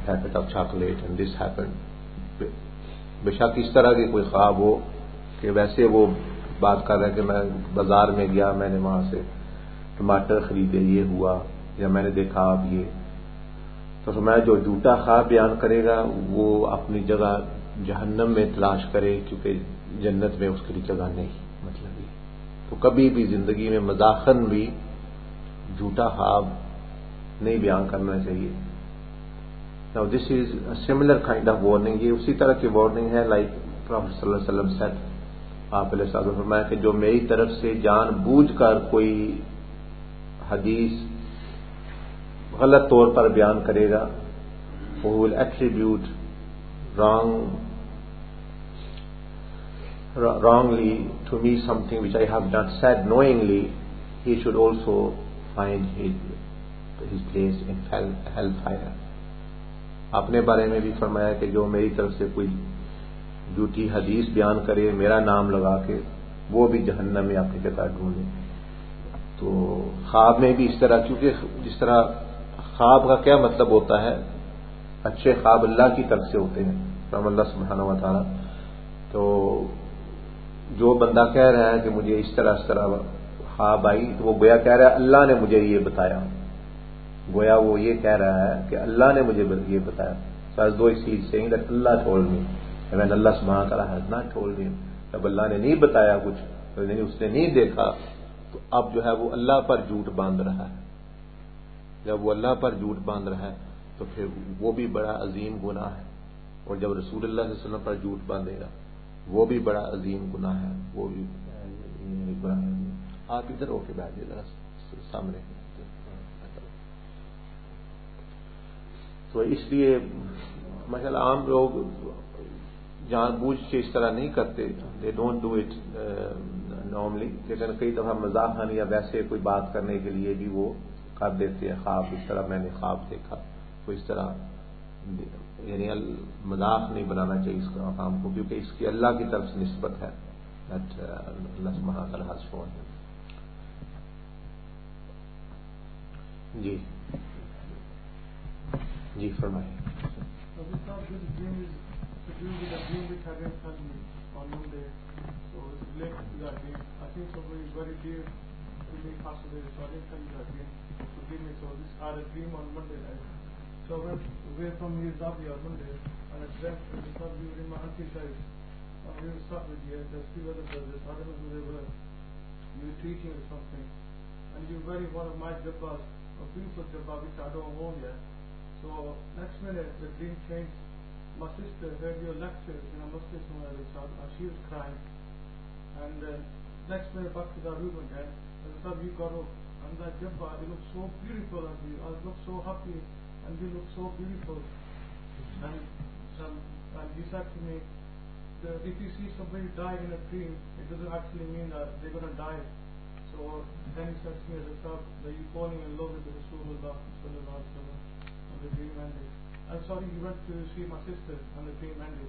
packet of chocolate and this happened. بے شک اس طرح کی کوئی خواب ہو کہ ویسے وہ بات کر رہا ہے کہ میں بازار میں گیا, میں نے وہاں سے ٹماٹر خریدے, یہ ہوا, یا میں نے دیکھا آپ یہ, تو میں جو جھوٹا خواب بیان کرے گا وہ اپنی جگہ جہنم میں تلاش کرے, کیونکہ جنت میں اس کے لیے جگہ نہیں. مطلب یہ تو کبھی بھی زندگی میں مزاحن بھی جھوٹا خواب نہیں بیان کرنا چاہیے. Now this is a similar kind of warning. یہ اسی طرح کی وارننگ ہے like Prophet صلی اللہ علیہ وسلم said. آپ علیہ السلام نے فرمایا کہ جو میری طرف سے جان بوجھ کر کوئی حدیث غلط طور پر بیان کرے گا, who will attribute wrongly to me something which I have not said knowingly, he should also find his place in hellfire. اپنے بارے میں بھی فرمایا کہ جو میری طرف سے کوئی جھوٹی حدیث بیان کرے میرا نام لگا کے, وہ بھی جہنم میں اپنی جگہ ڈھونڈے. تو خواب میں بھی اس طرح, کیونکہ جس طرح خواب کا کیا مطلب ہوتا ہے, اچھے خواب اللہ کی طرف سے ہوتے ہیں فرام اللہ سبحانہ و تعالی. تو جو بندہ کہہ رہا ہے کہ مجھے اس طرح خواب آئی, تو وہ گویا کہہ رہا ہے اللہ نے مجھے یہ بتایا, گویا وہ یہ کہہ رہا ہے کہ اللہ نے مجھے یہ بتایا. دو چیز saying that Allah told me, when Allah subhanahu wa ta'ala has not told him. جب اللہ نے نہیں بتایا کچھ, اس نے نہیں دیکھا, تو اب جو ہے وہ اللہ پر جھوٹ باندھ رہا ہے. جب وہ اللہ پر جھوٹ باندھ رہا ہے تو پھر وہ بھی بڑا عظیم گناہ ہے. اور جب رسول اللہ صلی اللہ علیہ وسلم پر جھوٹ باندھے گا وہ بھی بڑا عظیم گناہ ہے. وہ بھی بڑا عظیم. آپ ادھر ہو کے بیٹھ جائیے ذرا سامنے. تو اس لیے مثلا عام لوگ جان بوجھ کے اس طرح نہیں کرتے, they don't do it normally, لیکن کئی دفعہ مزاحن یا ویسے کوئی بات کرنے کے لیے بھی وہ کر دیتے ہیں خواب. اس طرح میں نے خواب دیکھا, تو اس طرح یعنی مذاق نہیں بنانا چاہیے اس کام کو, کیونکہ اس کی اللہ کی طرف سے نسبت ہے. اللہ سبحانہ و تعالی has shown him. جی فرمائیے. So I went away from Mir Zabi on Monday, and I dreamt that we were in my auntie's house. And we were sat with you, there's two other brothers, I don't know who they were. You were teaching or something. And you were wearing one of my jabbas, a beautiful jabba which I don't own yet. So next minute the dream changed. My sister heard your lecture in a mosque somewhere, and she was crying. And next minute back to the room again, and the time you got up, and that jabba, it looked so beautiful on you. I looked so happy. And you look so beautiful. And he said to me, if you see somebody die in a dream, it doesn't actually mean that they're going to die. So then he said to me, that you're falling in love with Rasulullah sallallahu alaihi wasallam, and the dream ended. I'm sorry, he went to see my sister and the dream ended.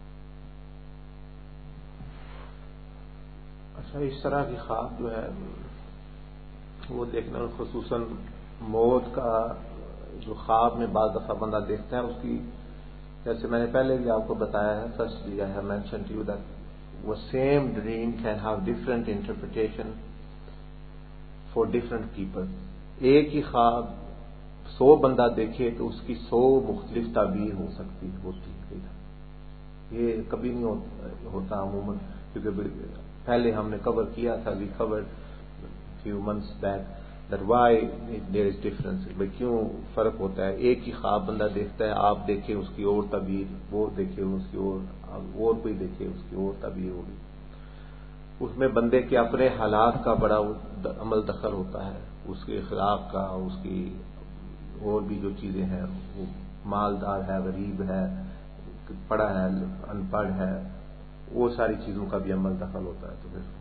اچھا, اس طرح کی خواب جو ہے وہ دیکھنا, خصوصاً موت کا جو خواب میں بعض دفعہ بندہ دیکھتا ہے, اس کی جیسے میں نے پہلے بھی آپ کو بتایا ہے, firstly I have mentioned to you that وہ same dream can have different interpretation for different people. ایک ہی خواب 100 بندہ دیکھے تو اس کی 100 مختلف تعبیر ہو سکتی ہوتی ہے. یہ کبھی نہیں ہوتا عموماً, کیونکہ پہلے ہم نے کور کیا تھا, we covered few months back that why there is difference, بھئی کیوں فرق ہوتا ہے. ایک ہی خواب بندہ دیکھتا ہے, آپ دیکھیں اس کی اور تعبیر, وہ دیکھے اس کی اور کوئی دیکھے اس کی اور تعبیر ہوگی. اس میں بندے کے اپنے حالات کا بڑا عمل دخل ہوتا ہے, اس کے اخلاق کا, اس کی اور بھی جو چیزیں ہیں, وہ مالدار ہے, غریب ہے, پڑھا ہے, ان پڑھ ہے, وہ ساری چیزوں کا بھی عمل دخل ہوتا ہے. تو پھر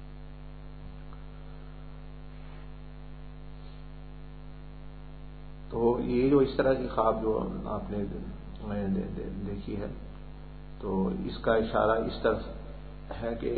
تو یہ جو اس طرح کی خواب جو آپ نے دیکھی ہے, تو اس کا اشارہ اس طرف ہے کہ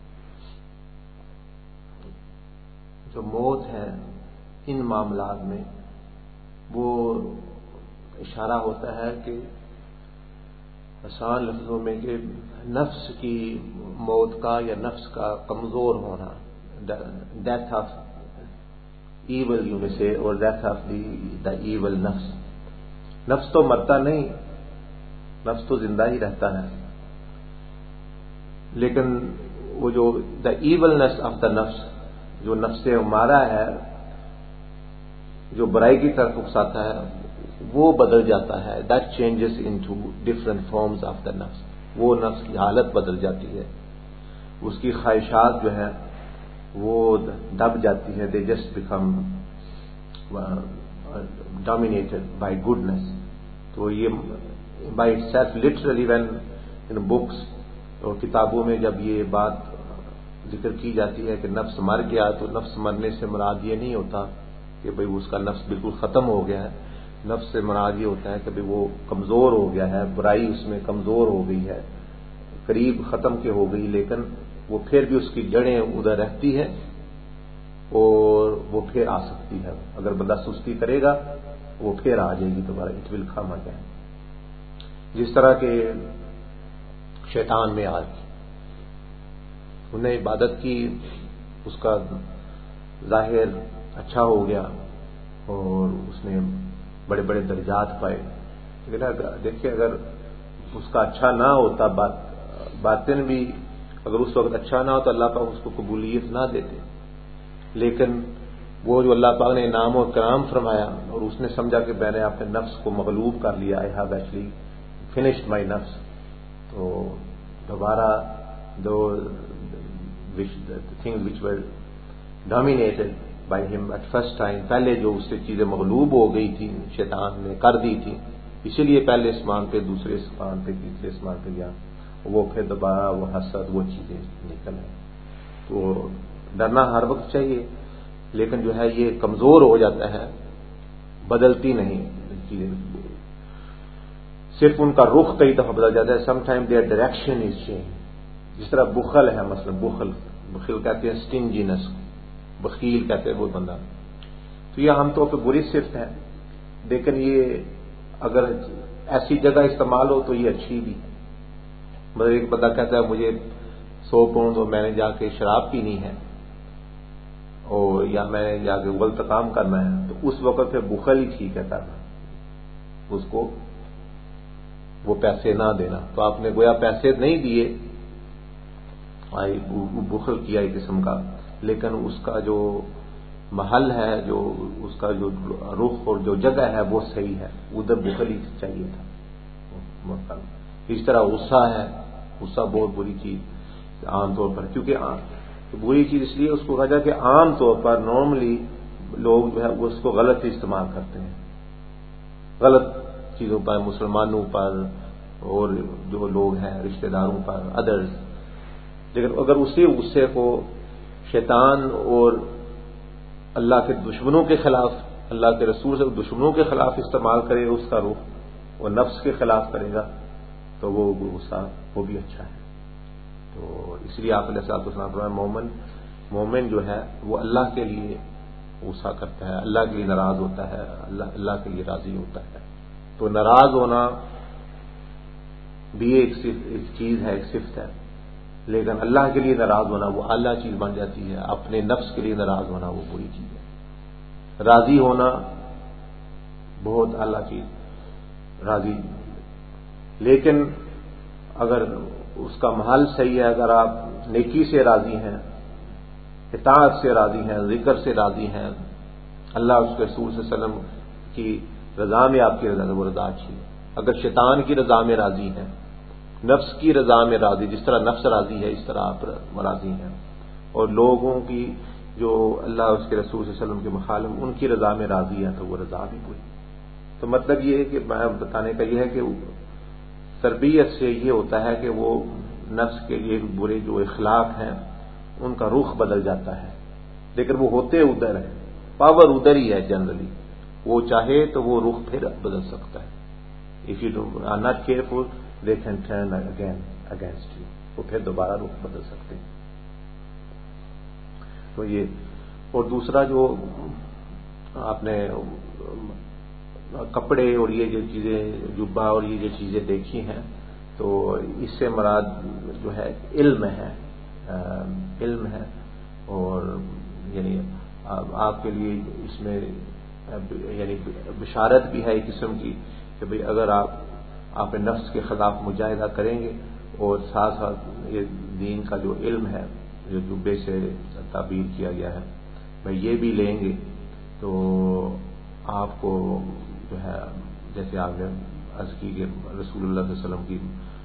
جو موت ہے ان معاملات میں وہ اشارہ ہوتا ہے کہ آسان لفظوں میں کہ نفس کی موت کا یا نفس کا کمزور ہونا، ڈیتھ آف ایول یوں سے، اور ڈیتھ آف دا ایول نفس. نفس تو مرتا نہیں، نفس تو زندہ ہی رہتا ہے، لیکن وہ جو دا ایولنس آف دا نفس، جو نفس ہمارا ہے، جو برائی کی طرف اکساتا ہے، وہ بدل جاتا ہے. That changes into different forms of the نفس. وہ نفس کی حالت بدل جاتی ہے، اس کی خواہشات جو ہیں وہ دب جاتی ہے. They just become dominated by goodness. تو یہ by itself literally when in books اور کتابوں میں جب یہ بات ذکر کی جاتی ہے کہ نفس مر گیا، تو نفس مرنے سے مراد یہ نہیں ہوتا کہ بھئی اس کا نفس بالکل ختم ہو گیا ہے. نفس سے مراد یہ ہوتا ہے کہ بھئی وہ کمزور ہو گیا ہے، برائی اس میں کمزور ہو گئی ہے، قریب ختم کے ہو گئی، لیکن وہ پھر بھی اس کی جڑیں ادھر رہتی ہے اور وہ پھر آ سکتی ہے. اگر بندہ سستی کرے گا وہ پھر آ جائے گی دوبارہ. It will come again. جس طرح کہ شیطان میں آج انہوں نے عبادت کی، اس کا ظاہر اچھا ہو گیا اور اس نے بڑے بڑے درجات پائے. لیکن دیکھیے اگر اس کا اچھا نہ ہوتا، باطن بھی اگر اس وقت اچھا نہ ہو تو اللہ پاک اس کو قبولیت نہ دیتے. لیکن وہ جو اللہ پاک نے انعام و کرام فرمایا اور اس نے سمجھا کہ میں نے اپنے نفس کو مغلوب کر لیا، I have actually finished my نفس، تو دوبارہ the things which were dominated by him at first time، پہلے جو اس سے چیزیں مغلوب ہو گئی تھی، شیطان نے کر دی تھی، اسی لیے پہلے اسمان پہ، دوسرے اسمان پہ، تیسرے اسمان پہ گیا، وہ پھر دوبارہ وہ حسد، وہ چیزیں نکل آئیں. تو ڈرنا ہر وقت چاہیے، لیکن جو ہے یہ کمزور ہو جاتا ہے، بدلتی نہیں چیزیں. صرف ان کا رخ کئی دفعہ بدل جاتا ہے. Some time their direction is change. جس طرح بخل ہے، مثلا بخل کہتے ہیں سٹنجینس، بخیل کہتے ہیں وہ بندہ. تو یہ عام طور پہ بری صفت ہے، لیکن یہ اگر ایسی جگہ استعمال ہو تو یہ اچھی بھی ہے. مطلب ایک بندہ کہتا ہے مجھے 100 پاؤنڈ اور میں نے جا کے شراب پینی ہے، اور یا میں نے جا کے غلط کام کرنا ہے، تو اس وقت پھر بخل ہی ٹھیک ہے کرنا، اس کو وہ پیسے نہ دینا. تو آپ نے گویا پیسے نہیں دیے، بخل کیا ایک قسم کا، لیکن اس کا جو محل ہے، جو اس کا جو رخ اور جو جگہ ہے وہ صحیح ہے، ادھر بخل ہی چاہیے تھا. اس طرح غصہ ہے، غصہ بہت بری چیز عام طور پر، کیونکہ بری چیز اس لیے اس کو کہا جائے کہ عام طور پر نارملی لوگ جو ہے وہ اس کو غلط استعمال کرتے ہیں، غلط چیزوں پر، مسلمانوں پر اور جو لوگ ہیں رشتہ داروں پر، ادرز. لیکن اگر اسی غصے کو شیطان اور اللہ کے دشمنوں کے خلاف، اللہ کے رسول سے دشمنوں کے خلاف استعمال کرے اس کا رخ، اور نفس کے خلاف کرے گا، تو وہ غصہ وہ بھی اچھا ہے. تو اس لیے آپ علیہ الصلوۃ والسلام فرمایا مومن جو ہے وہ اللہ کے لیے غصہ کرتا ہے، اللہ کے لیے ناراض ہوتا ہے، اللہ کے لیے راضی ہوتا ہے. تو ناراض ہونا بھی ایک چیز ہے، ایک صفت ہے، لیکن اللہ کے لیے ناراض ہونا وہ اعلیٰ چیز بن جاتی ہے. اپنے نفس کے لیے ناراض ہونا وہ بری چیز ہے. راضی ہونا بہت اعلیٰ چیز، راضی. لیکن اگر اس کا محل صحیح ہے، اگر آپ نیکی سے راضی ہیں، اطاعت سے راضی ہیں، ذکر سے راضی ہیں، اللہ اس کے رسول صلی اللہ علیہ وسلم کی رضا میں آپ کی رضا، وہ رضا اچھی ہے. اگر شیطان کی رضا میں راضی ہیں، نفس کی رضا میں راضی، جس طرح نفس راضی ہے اس طرح آپ راضی ہیں، اور لوگوں کی جو اللہ اس کے رسول صلی اللہ علیہ وسلم کے مخالف ان کی رضا میں راضی ہے، تو وہ رضا بھی پوری. تو مطلب یہ ہے کہ میں بتانے کا یہ ہے کہ تربیت سے یہ ہوتا ہے کہ وہ نفس کے لیے برے جو اخلاق ہیں ان کا رخ بدل جاتا ہے، لیکن وہ ہوتے ادھر ہیں، پاور ادھر ہی ہے جنرلی. وہ چاہے تو وہ رخ پھر بدل سکتا ہے. If you are not careful, they can turn again against you. وہ پھر دوبارہ رخ بدل سکتے ہیں. تو یہ. اور دوسرا جو آپ نے کپڑے اور یہ جو چیزیں جبہ اور یہ جو چیزیں دیکھی ہیں تو اس سے مراد جو ہے علم ہے، علم ہے، اور یعنی آپ کے لیے اس میں یعنی بشارت بھی ہے ایک قسم کی کہ بھئی اگر آپ نفس کے خلاف مجاہدہ کریں گے اور ساتھ ساتھ یہ دین کا جو علم ہے جو جبے سے تعبیر کیا گیا ہے بھئی یہ بھی لیں گے تو آپ کو جو ہے جیسے آپ نے عرض کی کہ رسول اللہ صلی اللہ علیہ وسلم کی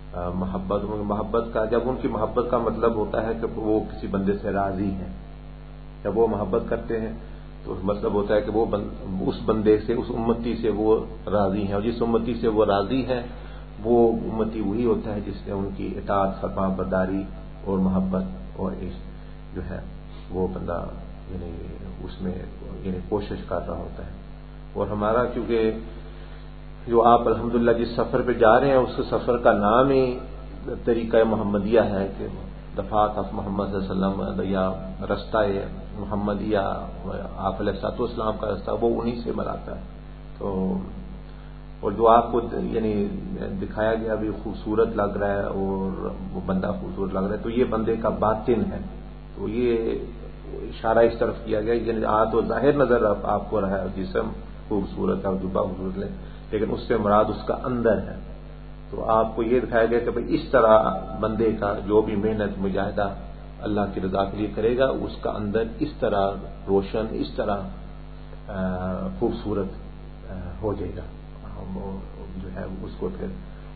محبت کا، جب ان کی محبت کا مطلب ہوتا ہے کہ وہ کسی بندے سے راضی ہیں، جب وہ محبت کرتے ہیں تو مطلب ہوتا ہے کہ وہ اس بندے سے، اس امتی سے وہ راضی ہیں، اور جس امتی سے وہ راضی ہیں وہ امتی وہی ہوتا ہے جس نے ان کی اطاعت فرما برداری اور محبت اور عشق جو ہے وہ بندہ یعنی اس میں یعنی کوشش کر رہا ہوتا ہے۔ اور ہمارا کیونکہ جو آپ الحمدللہ جس سفر پہ جا رہے ہیں اس سفر کا نام ہی طریقہ محمدیہ ہے کہ دفعات آف محمد صلی اللہ علیہ وسلم یا رستہ محمدیہ آپ علیہ الصلوۃ والسلام کا رستہ وہ انہی سے مراتا ہے۔ تو اور جو آپ کو یعنی دکھایا گیا بھی خوبصورت لگ رہا ہے اور وہ بندہ خوبصورت لگ رہا ہے تو یہ بندے کا باطن ہے، تو یہ اشارہ اس طرف کیا گیا یعنی تو ظاہر نظر آپ کو رہا ہے جسم خوبصورت ہے، جبہ خوبصورت ہے، لیکن اس سے مراد اس کا اندر ہے۔ تو آپ کو یہ دکھایا گیا کہ بھئی اس طرح بندے کا جو بھی محنت مجاہدہ اللہ کی رضا کے لیے کرے گا اس کا اندر اس طرح روشن، اس طرح خوبصورت ہو جائے گا، جو ہے اس کو پھر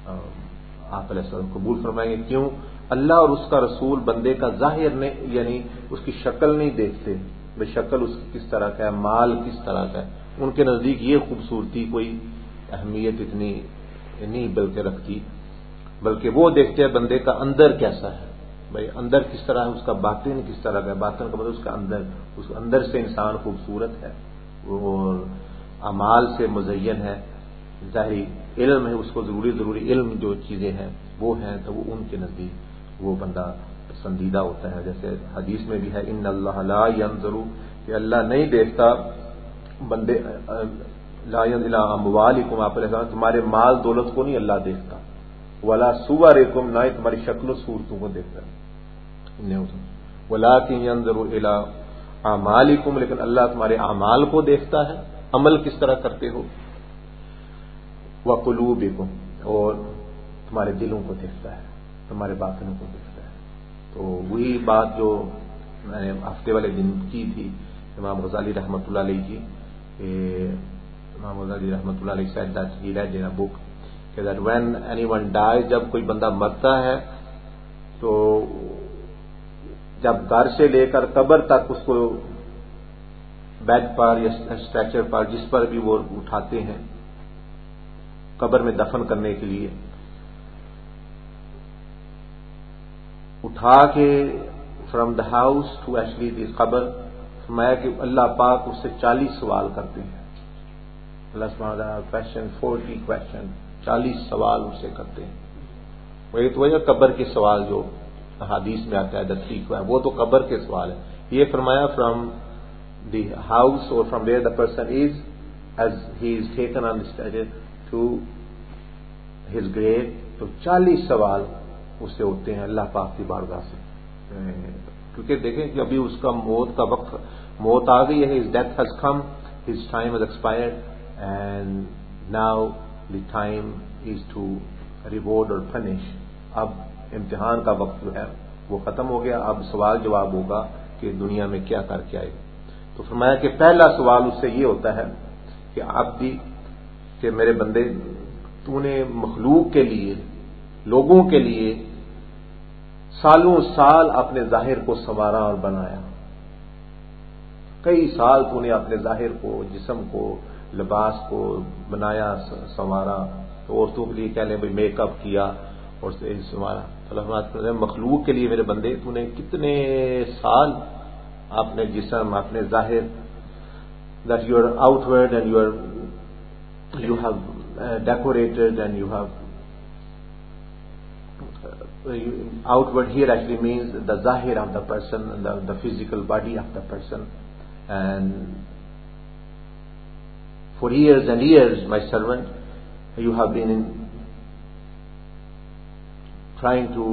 آپ علیہ السلام قبول فرمائیں گے۔ کیوں؟ اللہ اور اس کا رسول بندے کا ظاہر نہیں یعنی اس کی شکل نہیں دیکھتے، بھئی شکل اس کی کس طرح کا ہے، مال کس طرح کا ہے، ان کے نزدیک یہ خوبصورتی کوئی اہمیت اتنی نہیں بلکہ رکھتی، بلکہ وہ دیکھتے ہیں بندے کا اندر کیسا ہے، بھئی اندر کس طرح ہے، اس کا باطن کس طرح کا ہے، باطن کا مطلب اس کا اندر سے انسان خوبصورت ہے اور اعمال سے مزین ہے، ظاہری علم ہے، اس کو ضروری علم جو چیزیں ہیں وہ ہیں تو وہ ان کے نزدیک وہ بندہ پسندیدہ ہوتا ہے۔ جیسے حدیث میں بھی ہے ان اللہ لا ينظر کہ اللہ نہیں دیکھتا بندے لا ينظر الى اموالکم، آپ علیہ السلام تمہارے مال دولت کو نہیں اللہ دیکھتا، ولا صورکم نہ تمہاری شکل و صورتوں کو دیکھتا ولکن ينظر الى اعمالکم، لیکن اللہ تمہارے اعمال کو دیکھتا ہے، عمل کس طرح کرتے ہو، وقلوبکم اور تمہارے دلوں کو دیکھتا ہے، تمہارے باطنوں کو دیکھتا ہے۔ تو وہی بات جو میں نے ہفتے والے دن کی تھی امام غزالی رحمۃ اللہ علیہ کی، امام غزالی رحمۃ اللہ علیہ said that he read in a book that when anyone dies، جب کوئی بندہ مرتا ہے تو جب گھر سے لے کر قبر تک اس کو بیڈ پر یا اسٹریچر پر جس پر بھی وہ اٹھاتے ہیں قبر میں دفن کرنے کے لیے، اٹھا کے from the house to actually the قبر، فرمایا کہ اللہ پاک اس سے 40 سوال کرتے ہیں، اللہ سبحانہ کویشچن 40 کویشچن 40 سوال اس سے کرتے ہیں۔ وہی تو وہی قبر کے سوال جو حدیث میں آتا ہے دستی کو ہے وہ تو قبر کے سوال ہے، یہ فرمایا فرام دی ہاؤس اور from where the person is as he is taken on stage to his grave, تو 40 سوال اس سے ہوتے ہیں اللہ پاک کی بارگاہ سے، کیونکہ دیکھیں کہ ابھی اس کا موت کا وقت، موت آ گئی ہے، his death has come, his time has expired and now the time is to reward or punish۔ اب امتحان کا وقت جو ہے وہ ختم ہو گیا، اب سوال جواب ہوگا کہ دنیا میں کیا کر کے آئے گا۔ تو فرمایا کہ پہلا سوال اس سے یہ ہوتا ہے کہ آپ بھی کہ میرے بندے تو نے مخلوق کے لیے، لوگوں کے لیے سالوں سال اپنے ظاہر کو سنوارا اور بنایا، کئی سال تو نے اپنے ظاہر کو، جسم کو، لباس کو بنایا، سنوارا، تو عورتوں کے لیے کہہ لیں بھائی میک اپ کیا اور سنوارا، مخلوق کے لیے میرے بندے تو نے کتنے سال اپنے جسم، اپنے ظاہر that you are outward and you have decorated and you have outward here actually means the zahir of the person, the physical body of the person, and For years and years, my servant, you have been trying to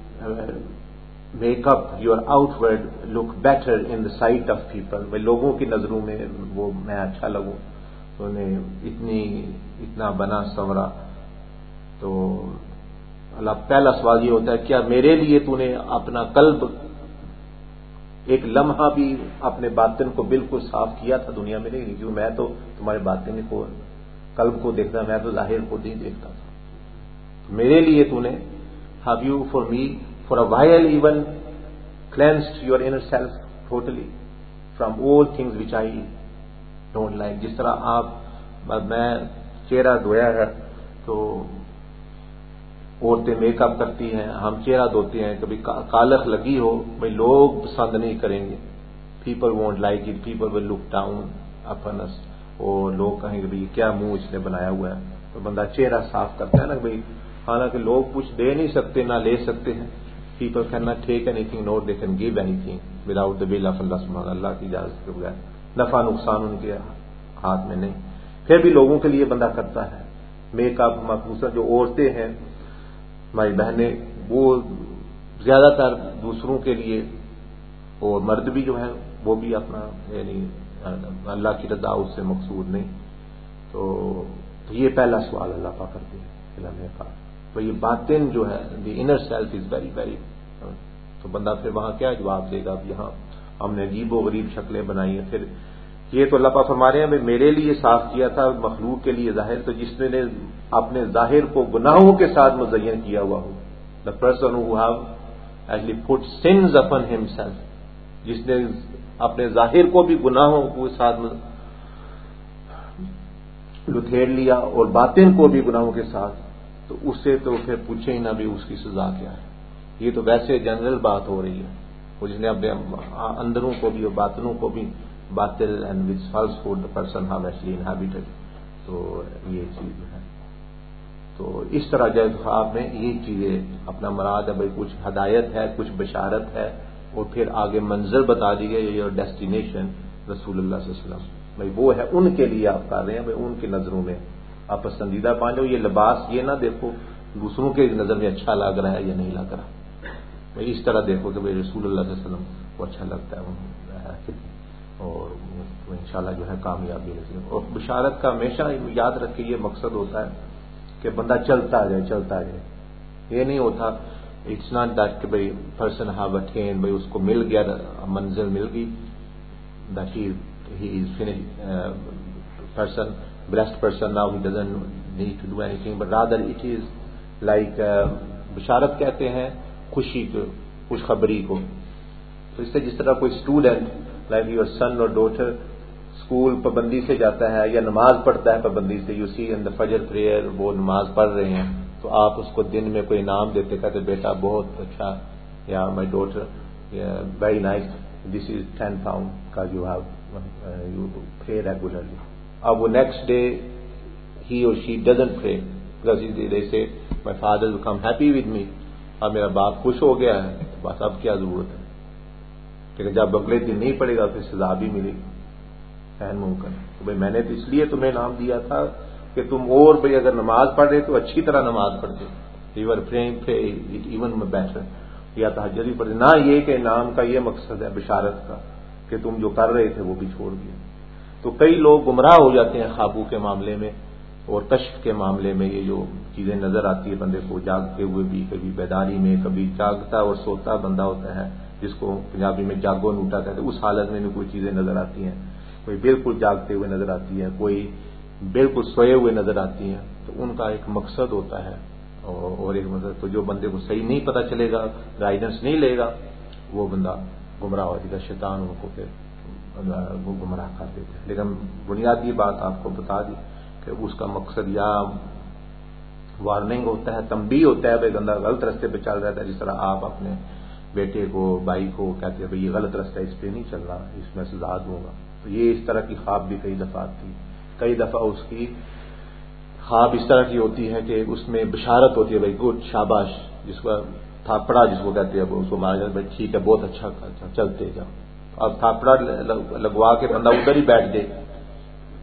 make up your outward look better in the sight of people. میں لوگوں کی نظروں میں وہ میں اچھا لگوں، تو نے اتنا بنا سنورا. تو اللہ پہلا سوال یہ ہوتا ہے کیا میرے لیے تو نے اپنا قلب ایک لمحہ بھی اپنے باطن کو بالکل صاف کیا تھا دنیا میں؟ نہیں، کیوں میں تو تمہارے باطن کو قلب کو دیکھتا، میں تو ظاہر کو نہیں دیکھتا تھا. میرے لیے تو نے have you for me for a while even cleansed your inner self totally from all things which I don't like. جس طرح آپ میں چہرہ دھویا ہے تو عورتیں میک اپ کرتی ہیں، ہم چہرہ دھوتے ہیں، کبھی کالخ لگی ہو بھئی لوگ پسند نہیں کریں گے، people won't like it, people will look down upon us, اور لوگ کہیں گے بھئی کیا منہ اس نے بنایا ہوا ہے. تو بندہ چہرہ صاف کرتا ہے نا بھئی، حالانکہ لوگ کچھ دے نہیں سکتے نہ لے سکتے ہیں. People can not take anything nor they can give anything without the will of Allah سبحانہ، اللہ کی اجازت کے بغیر. نفع نقصان ان کے ہاتھ میں نہیں. پھر بھی لوگوں کے لیے بندہ کرتا ہے میک اپ. مخصوصاً جو عورتیں ہیں ہماری بہنیں، وہ زیادہ تر دوسروں کے لیے، اور مرد بھی جو ہے وہ بھی اپنا یعنی اللہ کی رضا اس سے مقصود نہیں. تو یہ پہلا سوال اللہ پاک کرتے ہیں علم کا. تو یہ باطن جو ہے the inner self is very very. تو بندہ پھر وہاں کیا جواب دے گا؟ یہاں ہم نے عجیب و غریب شکلیں بنائی ہیں. پھر یہ تو اللہ پاک فرما رہے ہیں میرے لیے صاف کیا تھا، مخلوق کے لیے ظاہر. تو جس نے اپنے ظاہر کو گناہوں کے ساتھ مزین کیا ہوا ہو، the person who have actually put sins upon himself, جس نے اپنے ظاہر کو بھی گناہوں کے ساتھ لتھیڑ لیا اور باطن کو بھی گناہوں کے ساتھ، تو اس سے تو پھر پوچھے ہی نہ بھی اس کی سزا کیا ہے. یہ تو ویسے جنرل بات ہو رہی ہے. وہ جس نے اپنے اندروں کو بھی اور باطنوں کو بھی باطل and which falsehood the person have actually inhibited. تو یہ چیز ہے. تو اس طرح جو خواب میں یہ چیزیں اپنا مراد ہے بھائی، کچھ ہدایت ہے، کچھ بشارت ہے، اور پھر آگے منزل بتا دی گئی یہ ڈیسٹینیشن رسول اللہ صلی اللہ علیہ وسلم. بھائی وہ ہے ان کے لیے آپ کر رہے ہیں، بھائی ان کی نظروں میں آپ پسندیدہ پان جاؤ. یہ لباس یہ نہ دیکھو دوسروں کے نظر میں اچھا لگ رہا ہے یا نہیں لگ رہا، بھائی اس طرح دیکھو کہ بھائی رسول اللہ صلی اللہ علیہ وسلم کو اچھا لگتا ہے، اور انشاءاللہ جو ہے کامیابی ہے. اور بشارت کا ہمیشہ یاد رکھے یہ مقصد ہوتا ہے کہ بندہ چلتا جائے چلتا جائے. یہ نہیں ہوتا اٹس ناٹ دیٹ کہ بھائی پرسن ہیو اٹین، بھائی اس کو مل گیا، منزل مل گئی، that he is finish person, blessed person, now he doesn't need to do anything, but rather it is like بشارت کہتے ہیں خوشی کو، خوشخبری کو. تو اس سے جس طرح کوئی اسٹوڈنٹ لائک یور سن اور ڈاٹر اسکول پابندی سے جاتا ہے یا نماز پڑھتا ہے پابندی سے، یو سی ان دا فجر پریئر وہ نماز پڑھ رہے ہیں، تو آپ اس کو دن میں کوئی انعام دیتے، کہتے بیٹا بہت اچھا، یا my daughter very nice, this is 10 pounds کا you have you pray regularly. اب وہ نیکسٹ ڈے ہی اور شی ڈزنٹ پرے because they say my father will come happy with me. اب میرا باپ خوش ہو گیا ہے، بس اب کیا ضرورت ہے. لیکن جب اگلے دن نہیں پڑے گا پھر سزا بھی ملے گی. فین ممکن تو بھائی میں نے تو اس لیے تمہیں نام دیا تھا کہ تم اور بھائی اگر نماز پڑھ رہے تو اچھی طرح نماز پڑھتے، you are praying even better, یا تہجد بھی پڑھتے. نہ یہ کہ نام کا یہ مقصد ہے بشارت کا کہ تم جو کر رہے تھے وہ بھی چھوڑ دیا. تو کئی لوگ گمراہ ہو جاتے ہیں خوابوں کے معاملے میں اور کشف کے معاملے میں. یہ جو چیزیں نظر آتی ہے بندے کو جاگتے ہوئے بھی، کبھی بیداری میں، کبھی جاگتا اور سوتا بندہ ہوتا ہے جس کو پنجابی میں جاگو نوٹا کہتے ہیں، اس حالت میں بھی کوئی چیزیں نظر آتی ہیں. کوئی بالکل جاگتے ہوئے نظر آتی ہے، کوئی بالکل سوئے ہوئے نظر آتی ہیں. تو ان کا ایک مقصد ہوتا ہے اور ایک مقصد. تو جو بندے کو صحیح نہیں پتہ چلے گا، گائیڈنس نہیں لے گا، وہ بندہ گمراہ ہو جائے گا. شیطان ان کو پھر وہ گمراہ کر دیتے ہیں. لیکن بنیادی بات آپ کو بتا دی کہ اس کا مقصد یا وارننگ ہوتا ہے، تنبیہ ہوتا ہے، بھائی بندہ غلط رستے پہ چل رہا ہے. جس طرح آپ اپنے بیٹے کو، بھائی کو کہتے ہیں بھائی یہ غلط رستہ ہے، اس پہ نہیں چلنا، اس میں سزا دوں گا. تو یہ اس طرح کی خواب بھی کئی دفعہ آتی. کئی دفعہ اس کی خواب اس طرح کی ہوتی ہے کہ اس میں بشارت ہوتی ہے، بھائی گڈ، شاباش، جس کو تھاپڑا جس کو کہتے ہیں اس کو مارا جاتا ہے، بھائی ٹھیک ہے بہت اچھا، چلتے جاؤ. اب تھاپڑا لگوا کے بندہ ادھر ہی بیٹھ جائے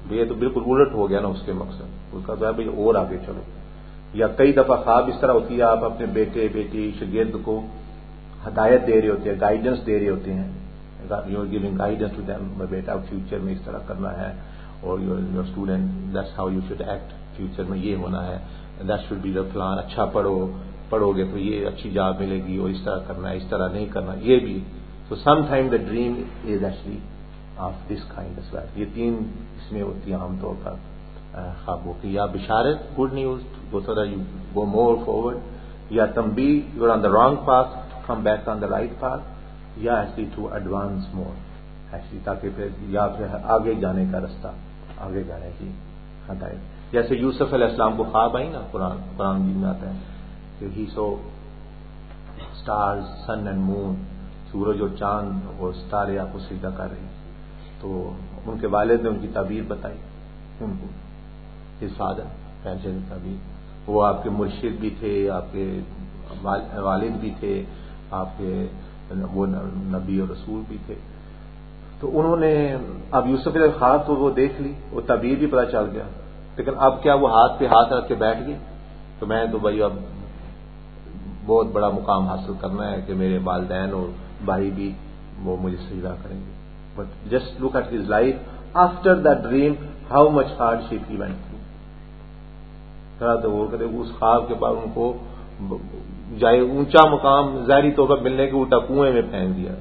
یہ تو بالکل الٹ ہو گیا نا اس کے مقصد. اس کا تو ہے بھائی اور آگے چلو. یا کئی دفعہ خواب اس طرح ہوتی ہے آپ اپنے بیٹے بیٹی شاگرد کو ہدایت دے رہے ہوتے ہیں, گائیڈنس دے رہے ہوتے ہیں, you are giving guidance to them, بیٹا فیوچر میں اس طرح کرنا ہے, اور your student that's how you should act, future میں یہ ہونا ہے, that should be the plan, اچھا پڑھو گے تو یہ اچھی جاب ملے گی, اور اس طرح کرنا ہے, اس طرح نہیں کرنا, یہ بھی. تو some time the dream is actually of this kind as well. یہ تین اس میں ہوتی ہیں عام طور پر خوابوں کی, یا بشارت good news so that you go more forward, یا تنبیہ you are on the wrong path come back on the right path, یا actually to advance more actually تاکہ پھر یا پھر آگے جانے کا رستہ, آگے جانے کی ہدایت. جیسے یوسف علیہ السلام کو خواب آئی نا, قرآن میں آتا ہے کہ ہی سو اسٹارز سن اینڈ مون, سورج اور چاند اور ستارے آپ کو سجدہ کر رہے ہیں. تو ان کے والد نے ان کی تعبیر بتائی ان کو, ہز فادر پہلے کی تعبیر. وہ آپ کے مرشد بھی تھے, آپ کے والد بھی تھے, آپ کے وہ نبی اور رسول بھی تھے. تو انہوں نے اب یوسف علیہ خواب تو وہ دیکھ لی, وہ تعبیر بھی پتہ چل گیا, لیکن اب کیا وہ ہاتھ پہ ہاتھ رکھ کے بیٹھ گئے تو میں تو بھائی اب بہت بڑا مقام حاصل کرنا ہے کہ میرے والدین اور بھائی بھی وہ مجھے سجدہ کریں گے. But just look at his life after the dream, how much hardship he went through. ذرا تو وہ کہتے اس خواب کے بعد ان کو جائے اونچا مقام ظاہری طور پر ملنے کے الٹا کنویں میں پھینک دیا.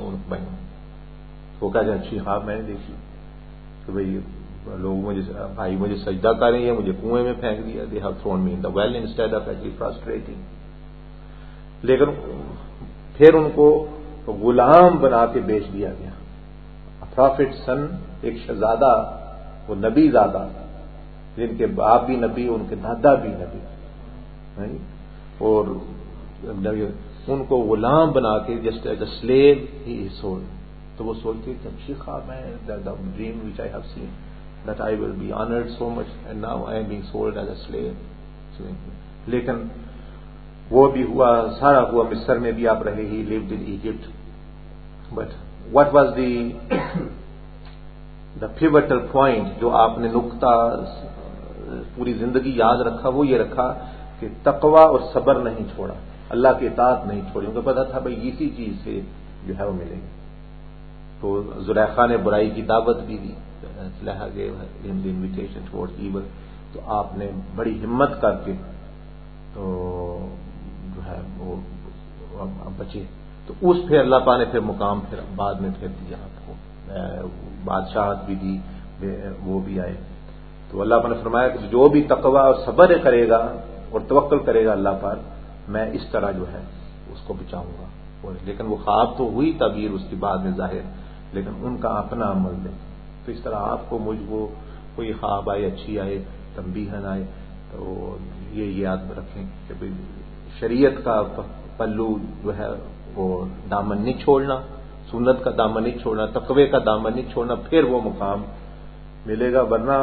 وہ کہتے اچھی خواب میں نے دیکھی کہ بھائی لوگ بھائی مجھے سجدہ کریں یا مجھے کنویں میں پھینک دیا. They have thrown me in the well instead of actually frustrating. لیکن پھر ان کو غلام بنا کے بیچ دیا گیا. پرافٹ سن, ایک شہزادہ, وہ نبی زادہ, جن کے باپ بھی نبی ان کے دادا بھی نبی, اور ان کو غلام بنا کے just as a slave he is sold. تو وہ سوچتے کہ اچھی خواب ہے, the dream which I have seen that I will be honored so much and now I am being sold as a slave. لیکن وہ بھی ہوا, سارا ہوا. مصر میں بھی آپ رہے, ہی lived in Egypt. But what was the pivotal point جو آپ نے نقطہ پوری زندگی یاد رکھا, وہ یہ رکھا کہ تقوی اور صبر نہیں چھوڑا, اللہ کی اطاعت نہیں چھوڑی. ان کو پتا تھا بھائی اسی چیز سے جو ہے وہ ملے گی. تو زلیخا نے برائی کی دعوت بھی دی, زلیخا گیو ہم دی انویٹیشن ٹوورڈ ایول. تو آپ نے بڑی ہمت کر کے تو جو ہے وہ بچے. تو اس پھر اللہ پاک نے پھر مقام پھر بعد میں پھر دیا آپ کو, بادشاہت بھی دی, وہ بھی آئے. تو اللہ پاک نے فرمایا کہ جو بھی تقوی اور صبر کرے گا اور توکل کرے گا اللہ پر, میں اس طرح جو ہے اس کو بچاؤں گا. لیکن وہ خواب تو ہوئی تعبیر اس کی بعد میں ظاہر, لیکن ان کا اپنا عمل دے. تو اس طرح آپ کو مجھ کو کوئی خواب آئے, اچھی آئے, تنبیہن آئے, تو یہ یاد رکھیں کہ شریعت کا پلو جو ہے وہ دامن نہیں چھوڑنا, سنت کا دامن نہیں چھوڑنا, تقوی کا دامن نہیں چھوڑنا, پھر وہ مقام ملے گا. ورنہ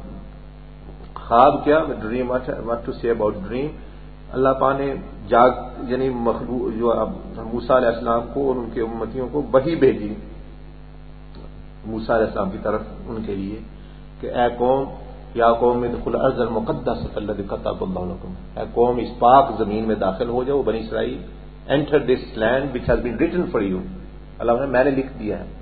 خواب کیا, dream, what to say about dream. اللہ پاک نے یعنی مخلوق جو موسیٰ علیہ السلام کو اور ان کے امتیوں کو وحی بھیجی موسیٰ علیہ السلام کی طرف ان کے لیے کہ اے قوم, یا قوم ادخلوا الارض المقدسۃ التي كتب اللہ لكم, اے قوم اس پاک زمین میں داخل ہو جاؤ, بنی اسرائیل, enter this land which has been written for you. Allah میں نے لکھ دیا ہے.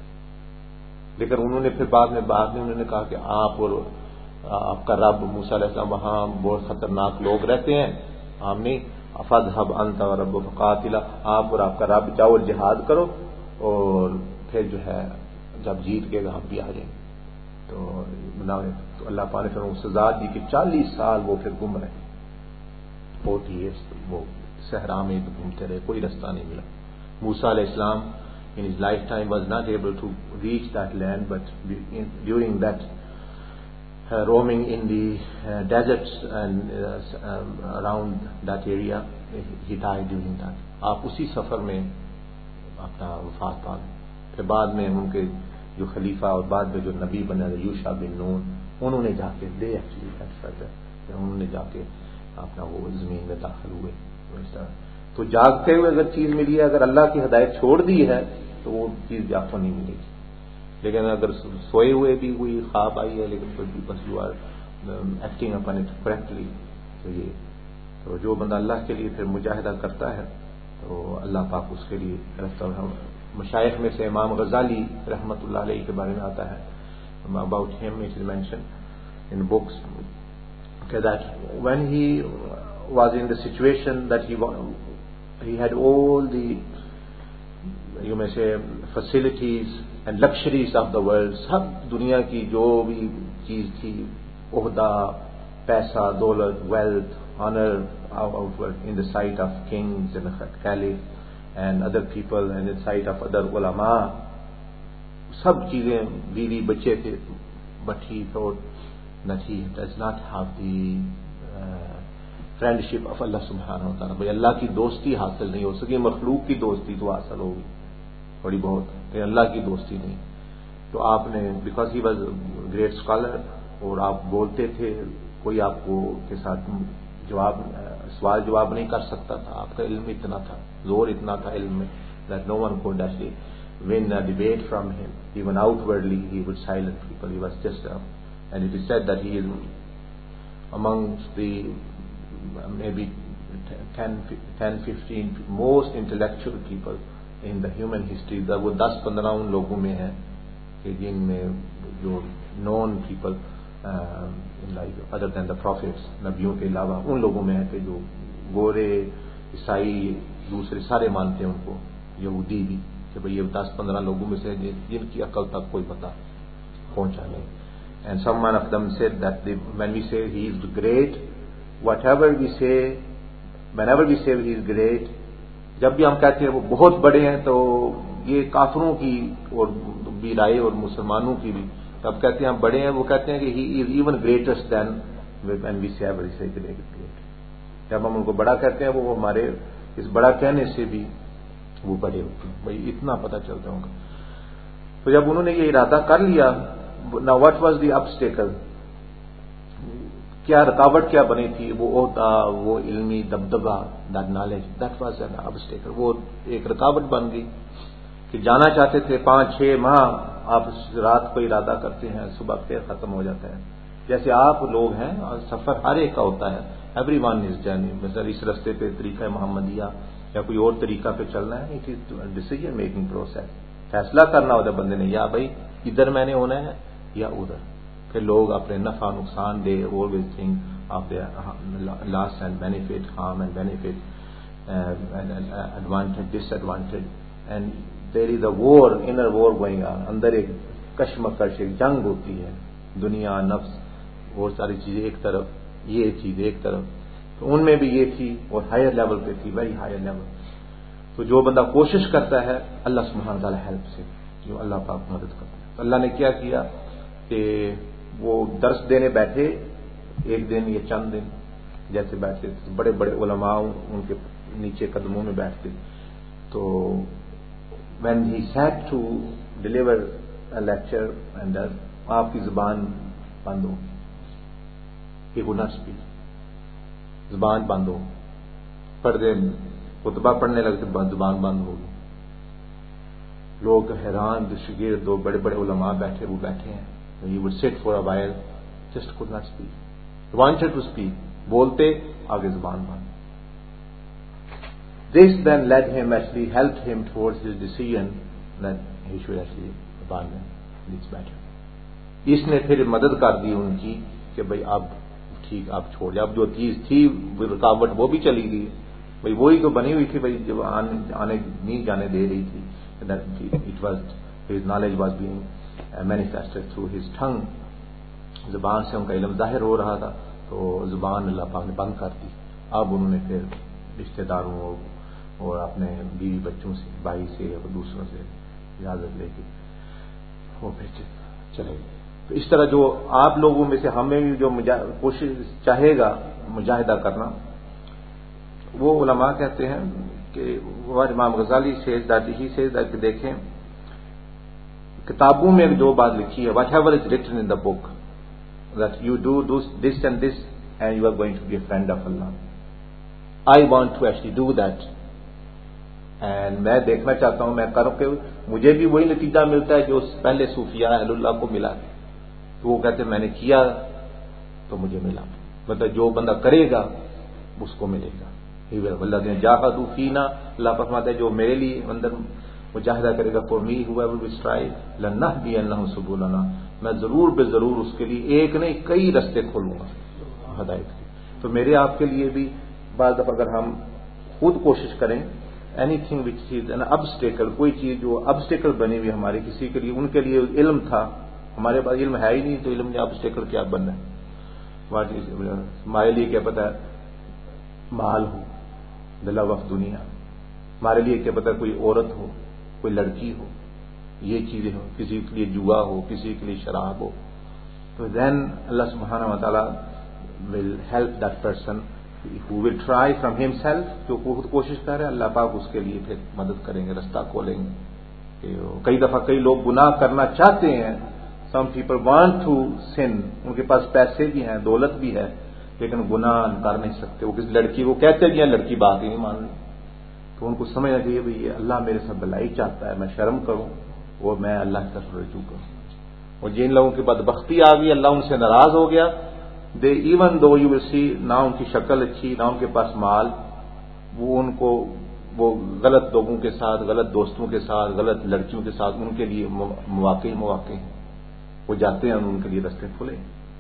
لیکن انہوں نے پھر بعد میں انہوں نے کہا کہ آپ اور آپ کا رب, موسیٰ علیہ السلام وہاں بہت خطرناک لوگ رہتے ہیں, ہم نہیں, فاذهب انت وربك فقاتلا, آپ اور آپ کا رب جاؤ اور جہاد کرو, اور پھر جو ہے جب جیت گئے ہم بھی آ جائیں. تو اللہ پاک نے پھر ان کو سزا دی کہ 40 سال وہ پھر گم رہے, 40 years وہ صحرا میں گھومتے رہے, کوئی رستہ نہیں ملا. موسیٰ علیہ السلام in his lifetime was not able to reach that land, but during that roaming in the deserts and around that area, he died during that. آپ اسی سفر میں اپنا وفات پا گئے. پھر بعد میں ان کے جو خلیفہ اور بعد میں جو نبی بنا یوشع بن نون, انہوں نے جا کے انہوں نے جا کے اپنا وہ زمین میں داخل ہوئے. تو جاگتے ہوئے اگر چیز ملی ہے, اگر اللہ کی ہدایت چھوڑ دی ہے تو وہ چیز آپ کو نہیں ملے گی. لیکن اگر سوئے ہوئے بھی کوئی خواب آئی ہے لیکن بس you are acting upon it correctly. تو جو بندہ اللہ کے لیے پھر مجاہدہ کرتا ہے تو اللہ پاک اس کے لیے رفتہ. مشائخ میں سے امام غزالی رحمۃ اللہ علیہ کے بارے میں آتا ہے, about him it is mentioned in books that when he was in the situation that he had all the, you may say, facilities and luxuries of the world. سب دنیا کی جو بھی چیز تھی, عہدہ, پیسہ, دولت, wealth, honor outward in the sight of kings and caliph and other people and in the sight of other ulama. سب چیزیں, بیوی بچے تھے, but he thought that he does not have the friendship of Allah subhanahu wa ta'ala. بھئی اللہ کی دوستی حاصل نہیں ہو سکی, مخلوق کی دوستی تو حاصل ہوگی تھوڑی بہت, لیکن اللہ کی دوستی نہیں. تو آپ نے, because he was great scholar, اور آپ بولتے تھے, کوئی آپ کو کے ساتھ سوال جواب نہیں کر سکتا تھا, آپ کا علم اتنا تھا, زور اتنا تھا علم میں, that no one could actually win a debate from him. Even outwardly he would silence people. He was just and it is said that he is amongst the maybe 10-15 most intellectual people in the human history. وہ 10-15 ان لوگوں میں ہیں کہ جن میں جو known people like other than the prophets, نبیوں کے علاوہ ان لوگوں میں ہیں کہ جو گورے, عیسائی, دوسرے سارے مانتے ہیں ان کو, یہودی بھی, کہ بھئی یہ 10-15 لوگوں میں سے جن کی عقل تک کوئی پتہ پہنچا نہیں. And some one of them said that when we say he is great, whatever we say, whenever we say he is great, جب بھی ہم کہتے ہیں وہ بہت بڑے ہیں تو یہ کافروں کی اور بھی رائے اور مسلمانوں کی بھی, تب کہتے ہیں ہم بڑے ہیں, وہ کہتے ہیں کہ he is even greatest than when we say great. جب ہم ان کو بڑا کہتے ہیں وہ ہمارے اس بڑا کہنے سے بھی وہ بڑے ہوتے ہیں. بھائی اتنا پتہ چلتا ہوں گا. تو جب انہوں نے یہ ارادہ کر لیا, now what was the obstacle, کیا رکاوٹ کیا بنی تھی, وہ عہدہ, وہ علمی دبدبہ, that knowledge, that was an obstacle. وہ ایک رکاوٹ بن گئی کہ جانا چاہتے تھے, 5-6 ماہ آپ رات کو ارادہ کرتے ہیں, صبح پھر ختم ہو جاتا ہے. جیسے آپ لوگ ہیں, سفر ہر ایک کا ہوتا ہے, ایوری ون از جرنی. مثلا اس رستے پہ طریقہ محمدیہ یا کوئی اور طریقہ پہ چلنا ہے, it is decision making process. فیصلہ کرنا ہوتا ہے بندے نے, یا بھائی ادھر میں نے ہونا ہے یا ادھر. پھر لوگ اپنے نفع نقصان دے, always think of their loss and benefit, harm and benefit, and advantage, disadvantage, and there is a war, inner war going on. اندر ایک کشمکش, ایک جنگ ہوتی ہے, دنیا, نفس, بہت ساری چیزیں ایک طرف, یہ چیز ایک طرف. تو ان میں بھی یہ تھی, اور ہائر لیول پہ تھی, ویری ہائر لیول. تو جو بندہ کوشش کرتا ہے اللہ سبحانہ تعالی ہیلپ سے, جو اللہ پاک مدد کرتا ہے. اللہ نے کیا کیا کہ وہ درس دینے بیٹھے, ایک دن یا چند دن جیسے بیٹھے, بڑے بڑے علماء ان کے نیچے قدموں میں بیٹھتے. تو when he sat to deliver a lecture and آپ کی زبان بند ہو, he could not speak, زبان بند ہو, پردے خطبہ پڑھنے لگتے, زبان بند ہوگی. لوگ حیران, شگرد, دو بڑے بڑے علماء بیٹھے, وہ بیٹھے ہیں. He would sit for a while, just could not speak. He wanted to speak, بولتے, آگے زبان بند. This then led him, actually helped him towards his decision that he should actually abandon this matter. اس نے پھر مدد کر دی ان کی کہ بھئی اب ٹھیک, اب چھوڑ جائے. اب جو چیز تھی رکاوٹ وہ بھی چلی گئی, بھئی وہی تو بنی ہوئی تھی, بھئی جو آنے نہیں جانے دے رہی تھی. That it was, his knowledge was being manifested through his tongue. زبان سے ان کا علم ظاہر ہو رہا تھا, تو زبان اللہ پاک نے بند کر دی. اب انہوں نے پھر رشتہ داروں اور اپنے بیوی بچوں سے, بھائی سے اور دوسروں سے اجازت لے کے وہ پھر چلے گئے. تو اس طرح جو آپ لوگوں میں سے ہمیں بھی جو کوشش چاہے گا مجاہدہ کرنا, وہ علماء کہتے ہیں کہ وہ امام غزالی says that کہ دیکھیں کتابوں میں جو بات لکھی ہے, whatever is written in the book, that you do this and this and you are going to be a friend of Allah. I want to actually do that. And میں دیکھنا چاہتا ہوں، میں کروں کہ مجھے بھی وہی نتیجہ ملتا ہے جو پہلے صوفیاء اہل اللہ کو ملا، تو وہ کہتے ہیں میں نے کیا تو مجھے ملا، مطلب جو بندہ کرے گا اس کو ملے گا. اللہ جاہدوا فینا، اللہ فرماتا ہے جو میرے لیے اندر مجاہدہ کرے گا، for me whoever will strive لنہدینہم سبلنا، میں ضرور بے ضرور اس کے لیے ایک نہیں کئی رستے کھولوں گا ہدایت کے. تو میرے آپ کے لیے بھی بعض دفعہ اگر ہم خود کوشش کریں، anything which is an obstacle، کوئی چیز جو obstacle بنی ہوئی ہماری کسی کے لیے، ان کے لیے علم تھا، ہمارے پاس علم ہے ہی نہیں تو علم نے obstacle کیا بننا ہے. ہمارے لیے کیا پتا ہے مال ہو، the love of دنیا، ہمارے لیے کیا پتا کوئی عورت ہو، کوئی لڑکی ہو، یہ چیزیں ہو، کسی کے لیے جوا ہو، کسی کے لیے شراب ہو، تو then اللہ سبحانہ و تعالیٰ will help that person who will try from himself، جو خود کوشش کر رہے ہیں اللہ پاک اس کے لیے پھر مدد کریں گے، رستہ کھولیں گے. کئی دفعہ کئی لوگ گناہ کرنا چاہتے ہیں، some people want to sin، ان کے پاس پیسے بھی ہیں، دولت بھی ہے، لیکن گناہ کر نہیں سکتے. وہ کسی لڑکی کو کہتے ہیں لڑکی بات ہی نہیں مان رہی، تو ان کو سمجھنا چاہیے بھائی اللہ میرے سے بھلائی چاہتا ہے، میں شرم کروں اور میں اللہ کی طرف رجوع کروں. اور جن لوگوں کی بدبختی آ گئی، اللہ ان سے ناراض ہو گیا، they even though you will سی، نہ ان کی شکل اچھی، نہ ان کے پاس مال، وہ ان کو وہ غلط لوگوں کے ساتھ، غلط دوستوں کے ساتھ، غلط لڑکیوں کے ساتھ ان کے لیے مواقع ہیں، وہ جاتے ہیں ان کے لیے رستے کھلے.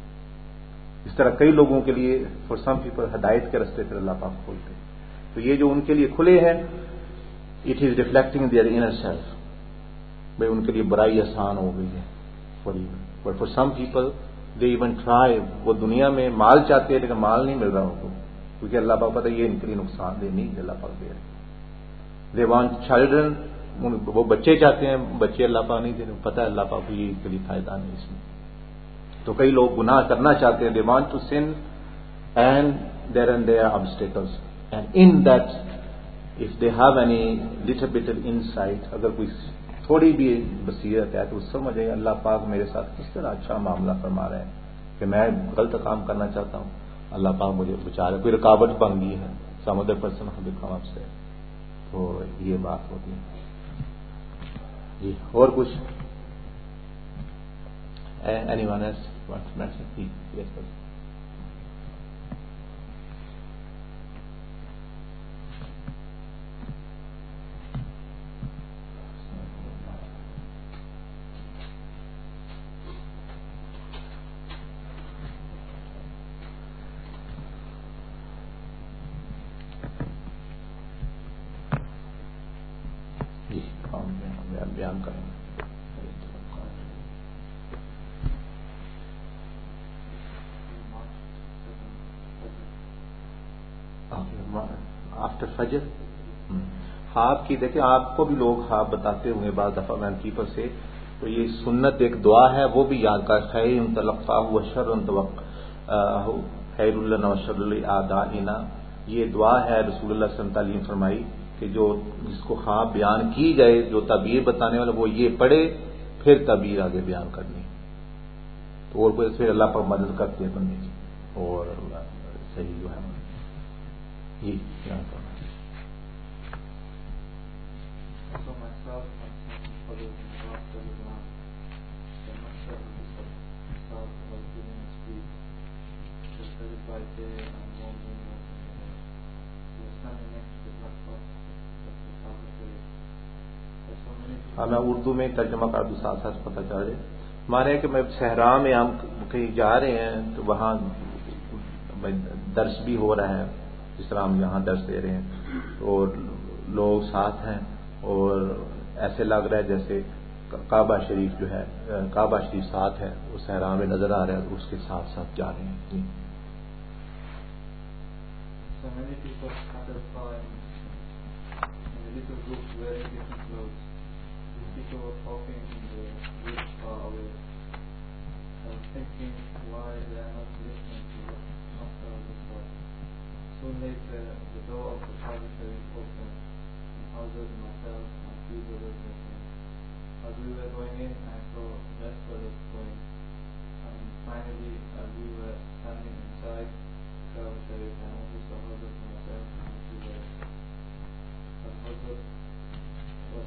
اس طرح کئی لوگوں کے لیے فار سم پیپل ہدایت کے رستے پھر اللہ پاک کھولتے ہیں. تو یہ جو ان کے لیے کھلے ہیں، it is reflecting their inner self, بھائی ان کے لیے برائی آسان ہو گئی ہے but for some people they even try, وہ دنیا میں مال چاہتے ہیں لیکن مال نہیں مل رہا ان کو، کیونکہ اللہ پاک پتہ یہ ان کے لیے نقصان دہ نہیں اللہ پاک دے رہے. دے وانٹ چلڈرن، وہ بچے چاہتے ہیں، بچے اللہ پاک نہیں دے رہے، پتہ ہے اللہ پاک کو یہ اس کے لیے فائدہ نہیں اس میں. تو کئی لوگ گناہ کرنا چاہتے ہیں، they want to sin and there and there obstacles and in that if they have any little bit of insight، اگر کوئی تھوڑی بھی بصیرت ہے تو سمجھے اللہ پاک میرے ساتھ کس طرح اچھا معاملہ فرما رہے ہیں کہ میں غلط کام کرنا چاہتا ہوں، اللہ پاک مجھے بچا رہے، کوئی رکاوٹ بن گئی ہے، some other person has become upset، تو یہ بات ہوتی ہے. جی اور کچھ anyone else want to mention؟ Yes sir. بیان کریں گے. آفٹر فجر خواب کی، دیکھیں آپ کو بھی لوگ خواب بتاتے ہوں گے بعض دفعہ مین پیپل سے، تو یہ سنت ایک دعا ہے وہ بھی یاد کر، خیر تلقاہ وشر توقع خیر اللہ وشر اعدائنا، یہ دعا ہے رسول اللہ صلی اللہ علیہ وسلم تعلیم فرمائی کہ جو جس کو خواب بیان کی جائے، جو تعبیر بتانے والا وہ یہ پڑھے پھر تعبیر آگے بیان کرنی، تو اور کوئی پھر اللہ پر مدد کرتے ہیں بندے کی، اور صحیح جو ہے یہ بیان کرنا. ہاں میں اردو میں ترجمہ کر دوں، ساتھ ساتھ پتہ چل جائے. ہمارے کہ میں صحرا میں ہم کہیں جا رہے ہیں تو وہاں درس بھی ہو رہا ہے، جس طرح ہم یہاں درس دے رہے ہیں، اور لوگ ساتھ ہیں اور ایسے لگ رہا ہے جیسے کعبہ شریف جو ہے، کعبہ شریف ساتھ ہے، وہ صحرا میں نظر آ رہا ہے، اس کے ساتھ ساتھ جا رہے ہیں. So many people scattered far in a little group wearing different clothes. These people were talking in the group far away. I was thinking why they are not listening to what Master was taught. Soon later, the door of the Kaaba Sharif opened, and Hazrat, myself, and few brothers went in. As we were going in, I saw less brothers going, and finally, as we were standing inside Kaaba Sharif, I also saw Hazrat, myself, and few brothers. As Hazrat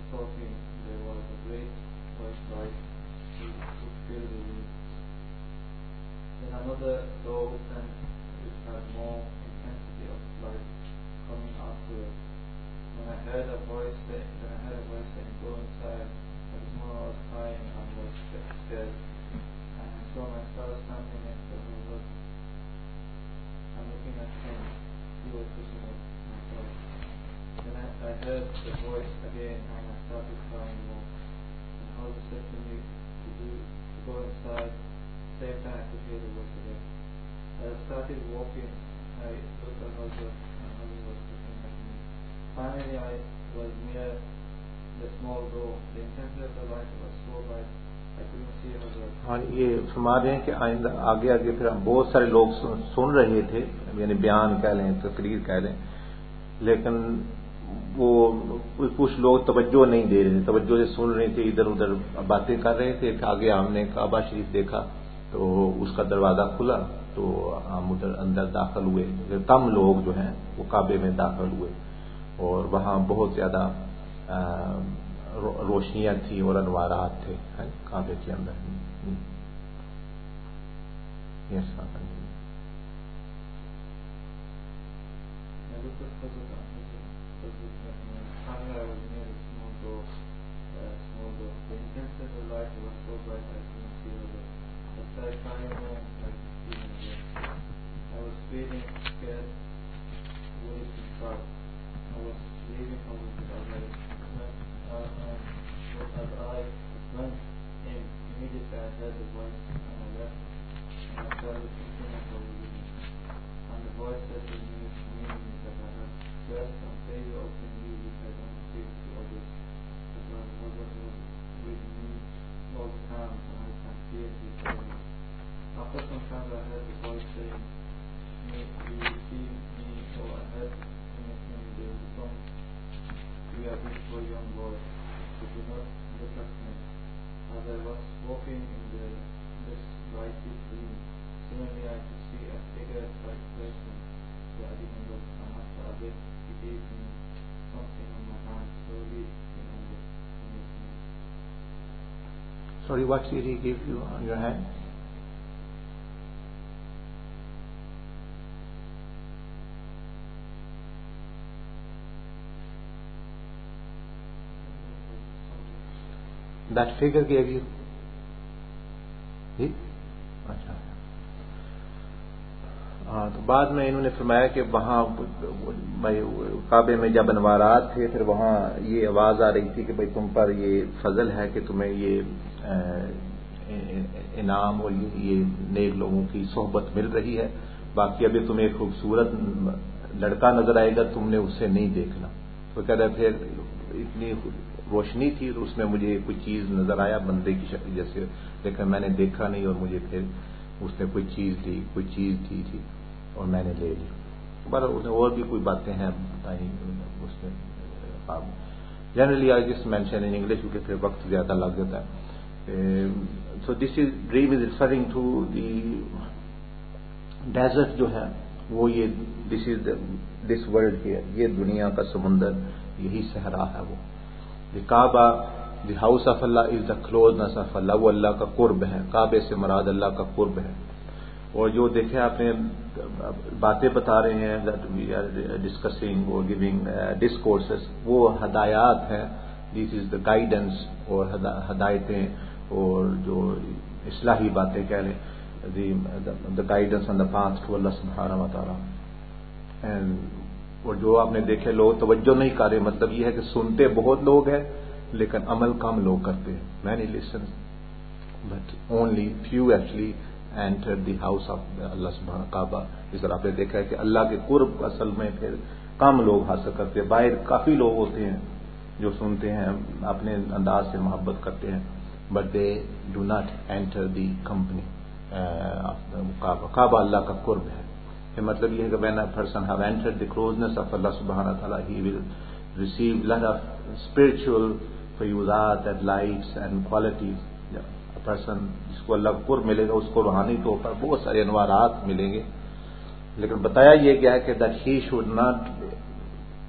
talking, there was a great white light which filled the room. Then another door opened which had more intensity of light coming after it. When I heard a voice saying, "Go inside," I was crying and was scared. And I saw myself standing next to the Lord and looking at him. He was pushing up myself. Then I heard the voice again and I started crying more. And Hazrat said to me to go inside. Same time I could hear the voice again. As I started walking, I looked at Hazrat and Hazrat was looking at me. Finally I was near the small door. The intensity of the light was so bright I couldn't see Hazrat. ہاں یہ فرما رہے ہیں کہ آئندہ آگے پھر بہت سارے لوگ سن رہے تھے، یعنی بیان کہہ لیں، تقریر کہہ لیں، لیکن وہ کچھ لوگ توجہ نہیں دے رہے تھے، توجہ سے سن رہے تھے، ادھر ادھر باتیں کر رہے تھے. آگے ہم نے کعبہ شریف دیکھا تو اس کا دروازہ کھلا تو ہم ادھر اندر داخل ہوئے. کم لوگ جو ہیں وہ کعبے میں داخل ہوئے اور وہاں بہت زیادہ روشنیاں تھیں اور انوارات تھے کعبے کے اندر. After some time I heard the voice saying, "You will see me," or I heard him saying, "There will come to a beautiful young boy, who do not look at me." As I was walking in this lighted room, suddenly I could see a figure like person, so I didn't look, and after a bit he gave me something on my hand, slowly remembered in his hand. Sorry, what did he give you on your hand? That figure gave you? اچھا. ہاں تو بعد میں انہوں نے فرمایا کہ وہاں کعبے میں جب انوارات تھے پھر وہاں یہ آواز آ رہی تھی کہ بھئی تم پر یہ فضل ہے کہ تمہیں یہ انعام اور یہ نیک لوگوں کی صحبت مل رہی ہے، باقی ابھی تمہیں ایک خوبصورت لڑکا نظر آئے گا، تم نے اسے نہیں دیکھنا. تو کہہ رہے پھر اتنی روشنی تھی تو اس میں مجھے کوئی چیز نظر آیا بندے کی شکل جیسے، لیکن میں نے دیکھا نہیں اور مجھے پھر اس نے کوئی چیز دی تھی اور میں نے لے لی. بس اس نے اور بھی کوئی باتیں ہیں بتائیں اس نے. Generally I just mention in English کیونکہ پھر وقت زیادہ لگ جاتا ہے. So this is dream is referring to the desert جو ہے وہ یہ دس ورلڈ ہیئر، یہ دنیا کا سمندر، یہی صحرا ہے. وہ the Kaaba the house of Allah is the closeness of Allah, وہ اللہ کا قرب ہے. کعبے سے مراد اللہ کا قرب ہے. اور جو دیکھیں آپ نے باتیں بتا رہے ہیں ڈسکسنگ اور گیونگ ڈسکورسز، وہ ہدایات ہیں. دس از دا گائیڈنس اور ہدایتیں اور جو اصلاحی باتیں کہہ لیں، the guidance on the path to Allah سبحانہ و تعالیٰ. اور جو آپ نے دیکھے لوگ توجہ نہیں کر رہے، مطلب یہ ہے کہ سنتے بہت لوگ ہیں لیکن عمل کم لوگ کرتے ہیں. many listen but only few actually enter the house of اللہ سبحانہ کعبہ. اس طرح آپ نے دیکھا ہے کہ اللہ کے قرب اصل میں پھر کم لوگ حاصل کرتے ہیں. باہر کافی لوگ ہوتے ہیں جو سنتے ہیں، اپنے انداز سے محبت کرتے ہیں، but they do not enter the company of the کعبہ اللہ کا قرب ہے. مطلب یہ ہے کہ when a person have entered the closeness of Allah subhanahu wa ta'ala, he will receive lot of spiritual فیوزات and lights and qualities. A person جس کو اللہ کا قرب ملے گا اس کو روحانی طور پر بہت سارے انوارات ملیں گے. لیکن بتایا یہ گیا ہے کہ that he should not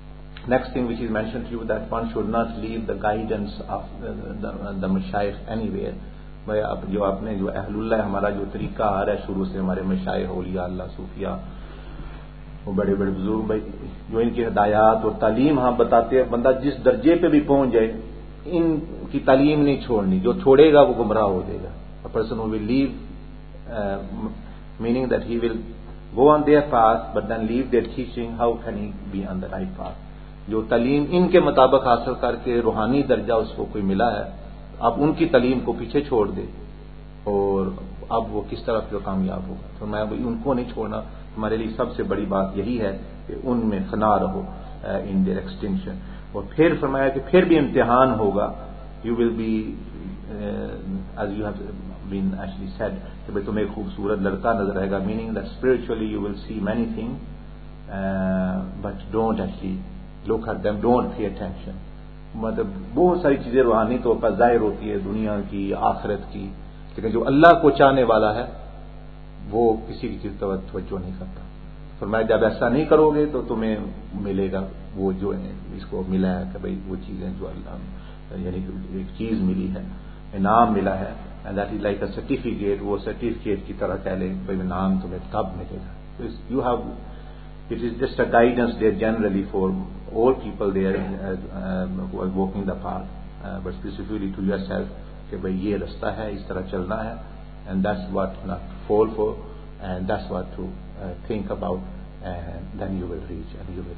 next thing which is mentioned to you, that one should not leave the guidance of the mashayikh anywhere. بھائی اب جو آپ نے جو اہل اللہ ہمارا جو طریقہ آ رہا ہے شروع سے ہمارے مشائخ اولیاء اللہ صوفیاء وہ بڑے بڑے بزرگ بھائی جو ان کی ہدایات اور تعلیم ہاں بتاتے ہیں, بندہ جس درجے پہ بھی پہنچ جائے ان کی تعلیم نہیں چھوڑنی, جو چھوڑے گا وہ گمراہ ہو جائے گا. A person who will leave, meaning that he will go on their path but then leave their teaching, how can he be on the right path? جو تعلیم ان کے مطابق حاصل کر کے روحانی درجہ اس کو کوئی ملا ہے, اب ان کی تعلیم کو پیچھے چھوڑ دے اور اب وہ کس طرح سے کامیاب ہوگا. تو میں ان کو نہیں چھوڑنا, ہمارے لیے سب سے بڑی بات یہی ہے کہ ان میں فنا رہو ان دیئر ایکسٹینشن. اور پھر فرمایا کہ پھر بھی امتحان ہوگا, you will be as you have been actually said کہ بھئی تمہیں ایک خوبصورت لڑکا نظر آئے گا, meaning that spiritually you will see many things but don't actually look at them, don't pay attention. مطلب بہت ساری چیزیں روحانی طور پر ظاہر ہوتی ہے دنیا کی آخرت کی, لیکن جو اللہ کو چاہنے والا ہے وہ کسی کی چیز توجہ نہیں کرتا. فرمایا جب ایسا نہیں کرو گے تو تمہیں ملے گا وہ جو اس کو ملا ہے کہ بھئی وہ چیزیں جو اللہ یعنی ایک چیز ملی ہے, انعام ملا ہے, and that is like a certificate, وہ certificate کی طرح کہہ لیں بھئی انعام تمہیں کب ملے گا. You have, it is just a guidance there generally for all people there who are walking the path, but specifically to yourself کہ بھئی یہ رستہ ہے, اس طرح چلنا ہے, and that's what not fall for, and that's what to think about, and then you will reach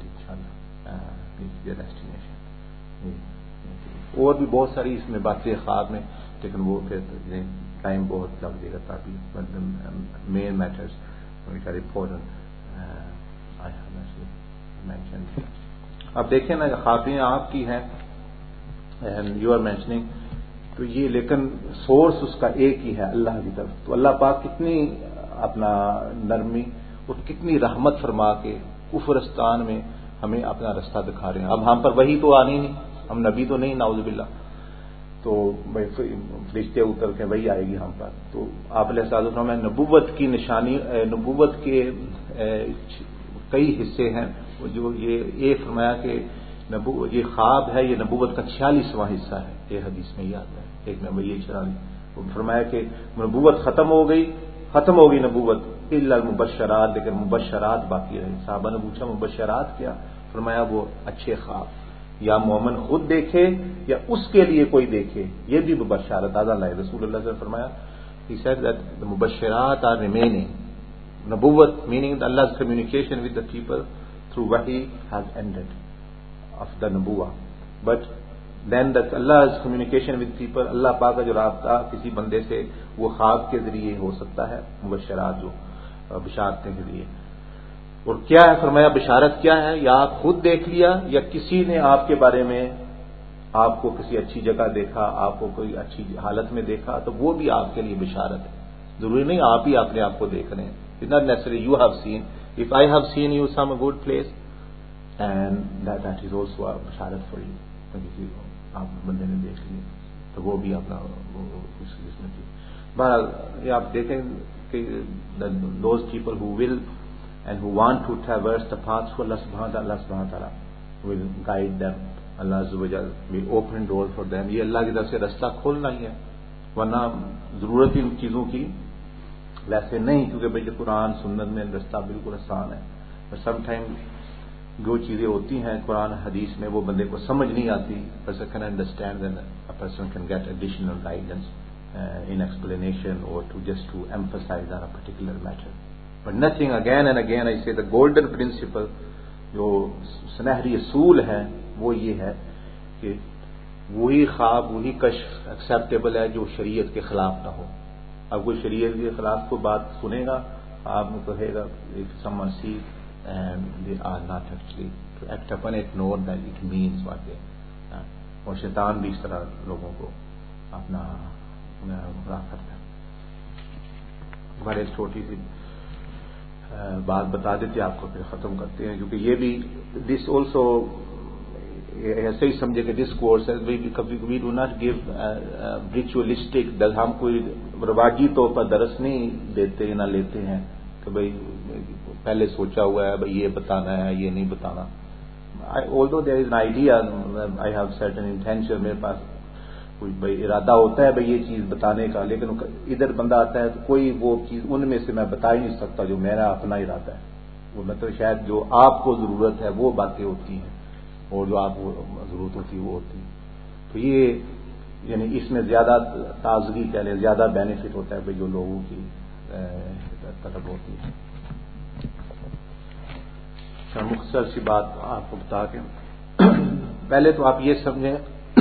your destination. اور بھی بہت ساری اس میں باتیں خواب میں, لیکن وہ پھر ٹائم بہت لگ جائے گا. تاکہ main matters which are important I have actually mentioned. اب دیکھیں نا خوابیں آپ کی ہیں and you are mentioning, تو یہ لیکن سورس اس کا ایک ہی ہے اللہ کی طرف. تو اللہ پاک کتنی اپنا نرمی اور کتنی رحمت فرما کے کفرستان میں ہمیں اپنا رستہ دکھا رہے ہیں. اب ہم پر وہی تو آنی نہیں, ہم نبی تو نہیں نعوذ باللہ, تو فرشتے اتر کے وہی آئے گی ہم پر. تو آپ علیہ السلام میں نبوت کی نشانی, نبوت کے کئی حصے ہیں جو یہ فرمایا کہ یہ خواب ہے, یہ نبوت کا 46واں حصہ ہے. یہ حدیث میں یاد ہے, ایک میں یہ فرمایا کہ نبوت ختم ہو گئی نبوت الا المبشرات, لیکن مبشرات باقی رہے. صحابہ نے پوچھا مبشرات کیا؟ فرمایا وہ اچھے خواب, یا مومن خود دیکھے یا اس کے لیے کوئی دیکھے, یہ بھی مبشرات دادا لائے. رسول اللہ صلی اللہ علیہ وسلم فرمایا he said that the mubashirat are remaining. Nabuwat, meaning that Allah's communication with the people through wahi has ended of the Nabuwah. But then that Allah's communication with people, Allah پاک کا جو رابطہ کسی بندے سے وہ خواب کے ذریعے ہو سکتا ہے, مبشرات جو بشارتیں کے ذریعے. اور کیا ہے فرمایا بشارت کیا ہے؟ یا آپ خود دیکھ لیا یا کسی نے آپ کے بارے میں آپ کو کسی اچھی جگہ دیکھا, آپ کو کوئی اچھی حالت میں دیکھا, تو وہ بھی آپ کے لیے بشارت ہے. ضروری نہیں آپ ہی اپنے آپ کو دیکھ رہے ہیں. It's not necessary you have seen. If I have seen you some good place, and that is also a بشارت for you. کسی آپ بندے نے دیکھ لی تو وہ بھی اپنا اس میں کی. بہرحال یہ آپ دیکھیں کہ those people who will and who want to traverse the path to Allah subhanahu wa ta'ala will guide them. Allah azza wa jal will open door for them. یہ اللہ کی طرف سے رستہ کھولنا ہی ہے, ورنہ ضرورت ان چیزوں کی ویسے نہیں, کیونکہ بھائی قرآن سنت میں رستہ بالکل آسان ہے. but sometimes جو چیزیں ہوتی ہیں قرآن حدیث میں وہ بندے کو سمجھ نہیں آتی. person can understand, then a person can get additional guidance in explanation or to emphasize on a particular matter. But nothing, again and again I say, the golden principle, جو سنہری اصول ہے وہ یہ ہے کہ وہی خواب وہی کشف ایکسیپٹیبل ہے جو شریعت کے خلاف نہ ہو. اب کوئی شریعت کے خلاف کو بات سنے گا, آپ نے کہے گا someone see and they are not actually to act upon it, nor that it means what they اور شیطان بھی اس طرح لوگوں کو اپنا گمراہ کرتا ہے. ہمارے ایک چھوٹی سی بات بتا دیتے آپ کو, پھر ختم کرتے ہیں, کیونکہ یہ بھی دس آلسو ایسے ہی سمجھے کہ this course we do not give ritualistic, ہم کوئی رواجی طور پر درس نہیں دیتے نہ لیتے ہیں کہ بھئی پہلے سوچا ہوا ہے بھئی یہ بتانا ہے یہ نہیں بتانا. although there is an idea, I have certain intention, میرے پاس کوئی بھائی ارادہ ہوتا ہے بھائی یہ چیز بتانے کا, لیکن ادھر بندہ آتا ہے تو کوئی وہ چیز ان میں سے میں بتا ہی نہیں سکتا جو میرا اپنا ارادہ ہے. وہ مطلب شاید جو آپ کو ضرورت ہے وہ باتیں ہوتی ہیں اور جو آپ کو ضرورت ہوتی ہے وہ ہوتی ہے. تو یہ یعنی اس میں زیادہ تازگی کہہ لیں, زیادہ بینیفٹ ہوتا ہے بھائی جو لوگوں کی طلب ہوتی ہے. مختصر سی بات آپ کو بتا کے پہلے تو آپ یہ سمجھیں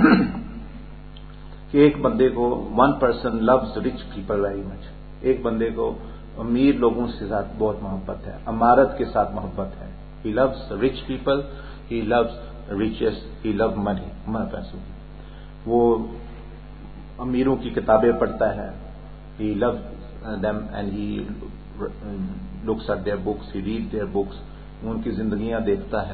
کہ ایک بندے کو one person loves rich people very much. ایک بندے کو امیر لوگوں کے ساتھ بہت محبت ہے, امارت کے ساتھ محبت ہے. He loves rich people, he loves riches, he love money, پیسوں کی. وہ امیروں کی کتابیں پڑھتا ہے, he love them and he looks at their books, he read their books, ان کی زندگیاں دیکھتا ہے.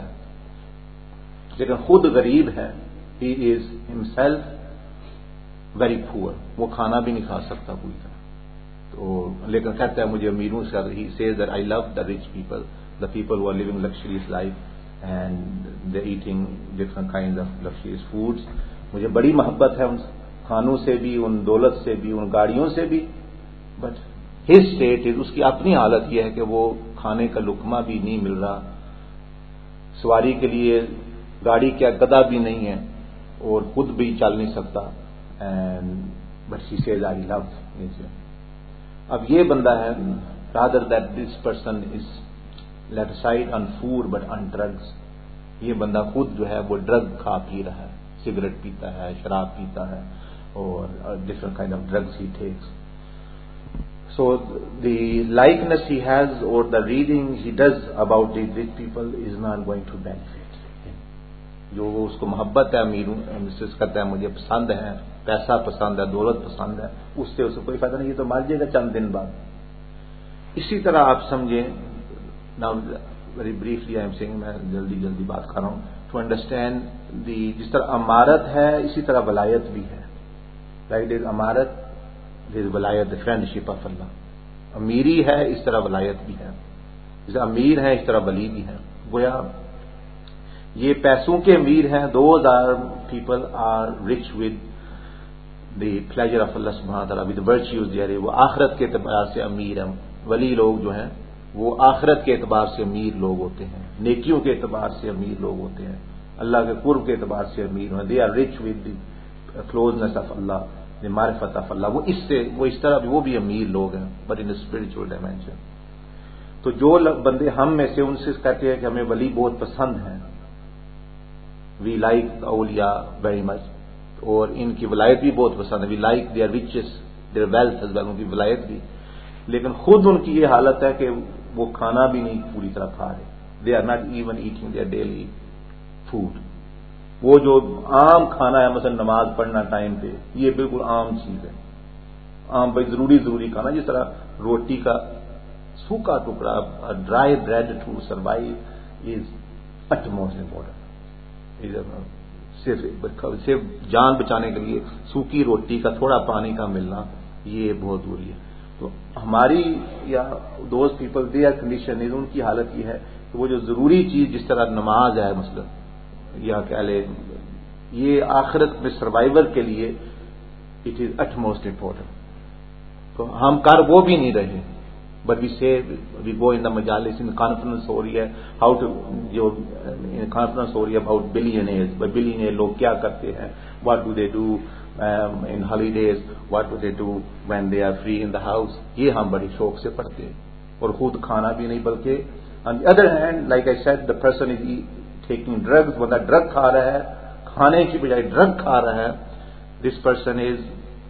لیکن خود غریب ہے, ہی از ہمسیلف ویری پور, وہ کھانا بھی نہیں کھا سکتا پوری طرح. تو لیکن کہتا ہے مجھے امیروں سے, he says that I love the rich people, the people who are living luxurious life and they eating different kind of luxurious foods. مجھے بڑی محبت ہے ان کھانوں سے بھی, ان دولت سے بھی, ان گاڑیوں سے بھی. بٹ ہز اسٹیٹ از, اس کی اپنی حالت یہ ہے کہ وہ کھانے کا لقمہ بھی نہیں مل رہا, سواری کے لیے گاڑی کیا گدھا بھی نہیں ہے, اور خود بھی چل نہیں سکتا. But he says I love. اب یہ بندہ ہے, rather that this person is let aside on food but on drugs. یہ بندہ خود جو ہے وہ ڈرگ کھا پی رہا ہے, سگریٹ پیتا ہے, شراب پیتا ہے, اور different kind of drugs he takes. So the likeness he has or the reading he does about the rich people is not going to benefit him. جو اس کو محبت ہے امیروں سے کہتا ہے مجھے پسند ہے, پیسہ پسند ہے, دولت پسند ہے, اس سے اسے کوئی فائدہ نہیں. یہ تو مر جائے گا چند دن بعد. اسی طرح آپ سمجھیں, now very briefly I am saying, میں جلدی بات کر رہا ہوں to understand the, جس طرح امارت ہے اسی طرح ولایت بھی ہے. Right, is امارت, there is ولایت, the friendship of Allah. امیری ہے اس طرح ولایت بھی ہے, جیسے امیر ہے اس طرح ولی بھی ہے. گویا یہ پیسوں کے امیر ہیں, those are people are rich with the pleasure of Allah subhanahu wa ta'ala, with virtues there. وہ آخرت کے اعتبار سے امیر ہیں. ولی لوگ جو ہیں وہ آخرت کے اعتبار سے امیر لوگ ہوتے ہیں, نیکیوں کے اعتبار سے امیر لوگ ہوتے ہیں, اللہ کے قرب کے اعتبار سے امیر ہیں. they are rich with the closeness of Allah, the معرفت of Allah. وہ اس طرح وہ بھی امیر لوگ ہیں, but in a spiritual dimension. تو جو بندے ہم میں سے ان سے کہتے ہیں کہ ہمیں ولی بہت پسند ہیں, we like اولیاء very much, اور ان کی ولایت بھی بہت پسند ہے, we like their riches, their wealth as well, ان کی ولایت بھی. لیکن خود ان کی یہ حالت ہے کہ وہ کھانا بھی نہیں پوری طرح کھا رہے, they are not even eating their daily food. وہ جو عام کھانا ہے مثلا نماز پڑھنا ٹائم پہ, یہ بالکل عام چیز ہے, عام بھائی ضروری کھانا, جس طرح روٹی کا سوکھا ٹکڑا, dry bread to survive is utmost important. صرف جان بچانے کے لیے سوکھی روٹی کا تھوڑا پانی کا ملنا یہ بہت ضروری ہے. تو ہماری یا those people their condition is, ان کی حالت یہ ہے کہ وہ جو ضروری چیز جس طرح نماز ہے مثلا, یا کہہ لیں یہ آخرت میں سروائیور کے لیے اٹ از utmost important. تو ہم کر وہ بھی نہیں رہے, بٹ وی گو ان دا مجالس, ان کانفرنس ہو رہی ہے, ہاؤ ٹو, جو کانفرنس ہو رہی ہے اباؤٹ بلینئرز, بلینئر لوگ کیا کرتے ہیں, what do they do in holidays, what do they do when they are free in the house. یہ ہم بڑی شوق سے پڑھتے ہیں, اور خود کھانا بھی نہیں, بلکہ on the other hand like I said the person is taking drugs, بندہ ڈرگ کھا رہا ہے, کھانے کی بجائے ڈرگ کھا رہا ہے. This person is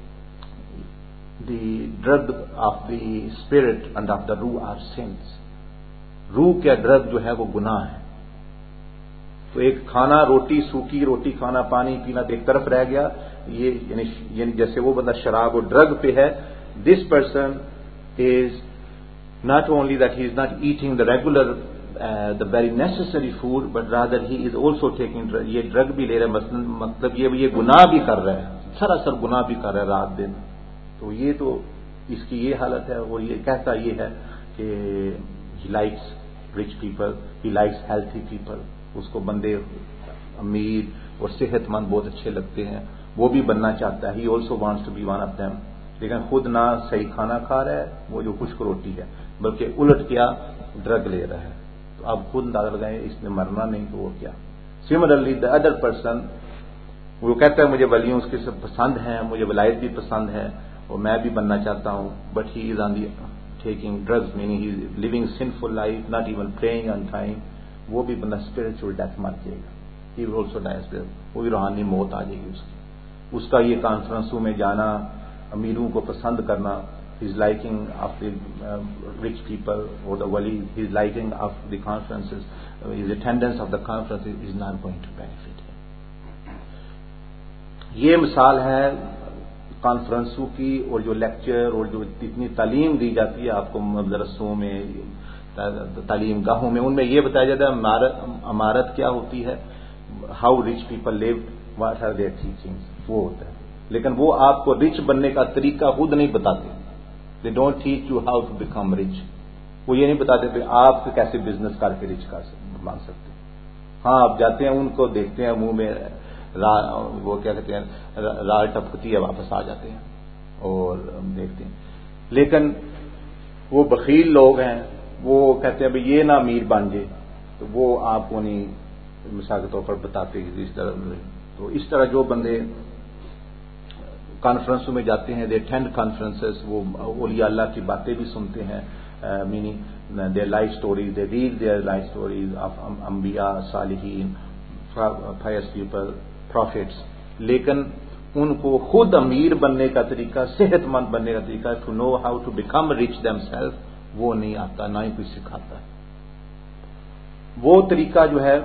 the drug of the spirit and of the ruh are sins. روح کا ڈرگ جو ہے وہ گناہ ہے. تو ایک کھانا, روٹی, سوکھی روٹی کھانا, پانی پینا ایک طرف رہ گیا, یہ یعنی جیسے وہ بندہ شراب اور ڈرگ پہ ہے. This person is not only that he is not eating the regular the very necessary food, but rather he is also taking یہ ڈرگ بھی لے رہا ہے, مطلب یہ گناہ بھی کر رہا ہے, سراسر گناہ بھی کر رہا ہے رات دن. تو اس کی یہ حالت ہے, اور یہ کہتا یہ ہے کہ he likes rich people. He likes healthy people. اس کو بندے امیر اور صحت مند بہت اچھے لگتے ہیں, وہ بھی بننا چاہتا ہے. He also wants to be one of them. لیکن خود نہ صحیح کھانا کھا رہا ہے, وہ جو خشک روٹی ہے, بلکہ الٹ کیا ڈرگ لے رہا ہے. تو اب خود اندازہ لگائیں اس نے مرنا نہیں تو وہ کیا. Similarly the other person, وہ کہتا ہے مجھے ولیوں اس کے سب پسند ہیں, مجھے ولایت بھی پسند ہے اور میں بھی بننا چاہتا ہوں, but he is on the taking drugs, meaning he is living sinful life, not even praying on time. وہ بھی بندہ spiritual death مر جائے گا. He will also die spiritual. وہ بھی روحانی موت آ جائے گی اس کی. اس کا یہ کانفرنسوں میں جانا, امیروں کو پسند کرنا, his liking of the rich people or the wali, his liking of the conferences, his attendance of the conferences is not going to benefit him. یہ مثال ہے کانفرنسوں کی, اور جو لیکچر اور جو اتنی تعلیم دی جاتی ہے آپ کو مدرسوں میں, تعلیم گاہوں میں, ان میں یہ بتایا جاتا ہے امارت کیا ہوتی ہے, how rich people live, what are their teachings, وہ ہوتا ہے. لیکن وہ آپ کو رچ بننے کا طریقہ خود نہیں بتاتے. They don't teach you how to become rich. وہ یہ نہیں بتاتے کہ آپ کیسے بزنس کر کے رچ بن سکتے. ہاں آپ جاتے ہیں, ان کو دیکھتے ہیں منہ میں وہ کیا کہتے ہیں رال ٹپکتی ہے, واپس آ جاتے ہیں اور دیکھتے ہیں. لیکن وہ بخیل لوگ ہیں, وہ کہتے ہیں بھائی یہ نہ امیر بن جائے, تو وہ آپ کو نہیں مثال کے طور پر بتاتے کہ اس طرح. تو اس طرح جو بندے کانفرنسوں میں جاتے ہیں, دے اٹینڈ کانفرنسز, وہ اولیاء اللہ کی باتیں بھی سنتے ہیں, meaning their life stories, they read their life stories of انبیاء, صالحین, پائس پیپل, پروفیٹس. لیکن ان کو خود امیر بننے کا طریقہ, صحت مند بننے کا طریقہ, to know how to become rich themselves, وہ نہیں آتا, نہ ہی کوئی سکھاتا ہے. وہ طریقہ جو ہے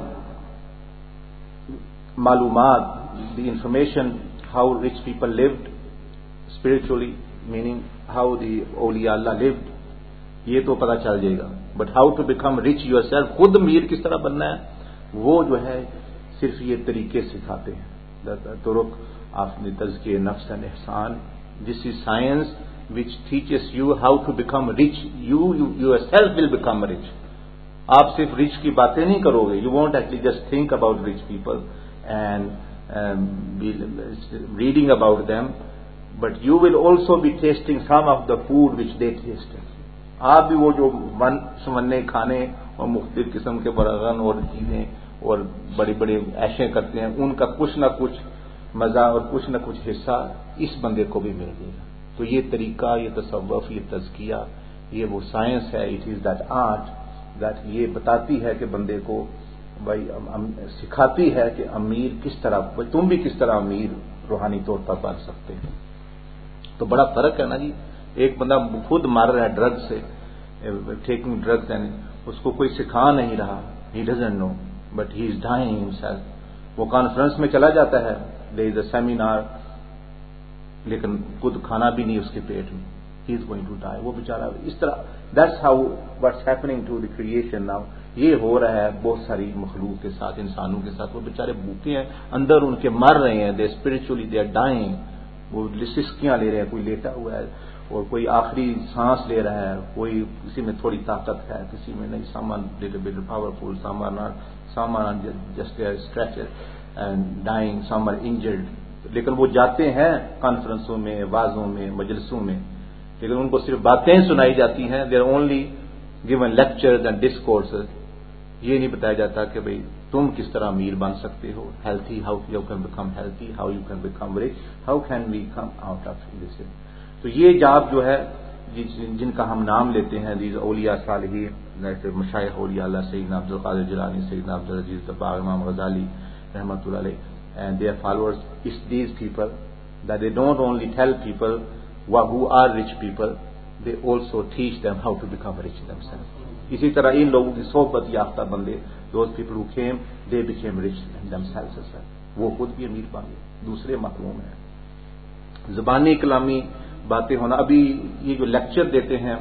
معلومات, the information, how rich people lived spiritually, meaning how the awliya Allah lived, یہ تو پتہ چل جائے گا. But how to become rich yourself, خود امیر کس طرح بننا ہے, وہ جو ہے صرف یہ طریقے سکھاتے ہیں. طرق آپ نے تزکیہ نفس and Ehsan, this is science which teaches you how to become rich. You yourself will become rich. آپ صرف rich کی باتیں نہیں کرو گے, you won't actually just think about rich people and be reading about them, but you will also be tasting some of the food which they tasted. آپ بھی وہ جو من سمنے کھانے اور مختلف قسم کے برغن اور چیزیں اور بڑی بڑی عیشیں کرتے ہیں, ان کا کچھ نہ کچھ مزہ اور کچھ نہ کچھ حصہ اس بندے کو بھی مل جائے گا. تو یہ طریقہ, یہ تصوف, یہ تزکیہ, یہ وہ سائنس ہے. It is that art that یہ بتاتی ہے کہ بندے کو بھائی سکھاتی ہے کہ امیر کس طرح, تم بھی کس طرح امیر روحانی طور پر بن سکتے ہیں. تو بڑا فرق ہے نا جی. ایک بندہ خود مر رہا ہے ڈرگ سے, ٹیکنگ ڈرگز, اینڈ اس کو کوئی سکھا نہیں رہا, he doesn't know, but he is dying himself. وہ کانفرنس میں چلا جاتا ہے, دیر از اے سیمینار, لیکن خود کھانا بھی نہیں اس کے پیٹ میں, ہی از گوئنگ ٹو ڈائی. وہ بیچارہ اس طرح, that's how what's happening to the creation now. یہ ہو رہا ہے بہت ساری مخلوق کے ساتھ, انسانوں کے ساتھ. وہ بیچارے بھوکے ہیں, اندر ان کے مر رہے ہیں, they spiritually they are dying. وہ سسکیاں لے رہے ہیں, کوئی لیٹا ہوا ہے اور کوئی آخری سانس لے رہا ہے, کوئی کسی میں تھوڑی طاقت ہے, کسی میں نہیں. سامان لٹل بٹ پاورفل, سامان just stretcher and dying, some are injured. لیکن وہ جاتے ہیں کانفرنسوں میں, وعظوں میں, مجلسوں میں, لیکن ان کو صرف باتیں سنائی جاتی ہیں. They are only given lectures and discourses. یہ نہیں بتایا جاتا کہ بھئی تم کس طرح امیر بن سکتے ہو, healthy, how you can become healthy, how you can become rich, how can we come out of this. تو یہ جاب جو ہے جن کا ہم نام لیتے ہیں, دیز اولیاء صالحین, جیسے مشائخ اولیاء اللہ, سیدنا عبد القادر جیلانی, سیدنا عبد العزیز دباغ, امام غزالی رحمۃ اللہ علیہ, and their followers, is these people that they don't only tell people who are rich people, they also teach them how to become rich themselves. اسی طرح ان لوگوں کی صحبت یافتہ بندے, those people who came, they became rich themselves as well. وہ خود بھی امیر بن گئے, دوسرے محروم ہیں. زبانی کلامی باتیں ہونا. ابھی یہ جو لیکچر دیتے ہیں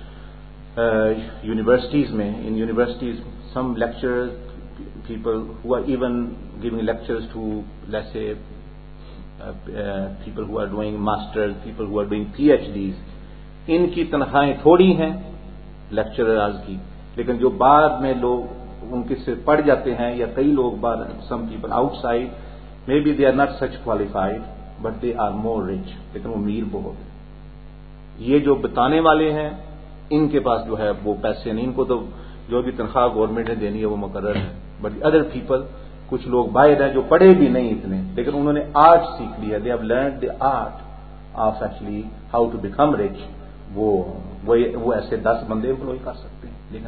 یونیورسٹیز میں, ان universities some lecturers, people who are even giving lectures to, let's say, people who are doing masters, people who are doing PhDs, ان کی تنخواہیں تھوڑی ہیں لیکچررز کی, لیکن جو بعد میں لوگ ان کے سے پڑھ جاتے ہیں یا کئی لوگ بعد some people outside may be they are not such qualified but they are more rich, لیکن وہ امیر بہت ہے. یہ جو بتانے والے ہیں ان کے پاس جو ہے وہ پیسے نہیں، ان کو تو جو بھی تنخواہ گورنمنٹ نے دینی ہے وہ مقرر ہے. بٹ ادر پیپل، کچھ لوگ باہر ہیں جو پڑھے بھی نہیں اتنے لیکن انہوں نے آرٹ سیکھ لیا، they have learned the art of actually how to become rich. وہ ایسے 10 بندے امپلوئی کر سکتے ہیں لیکن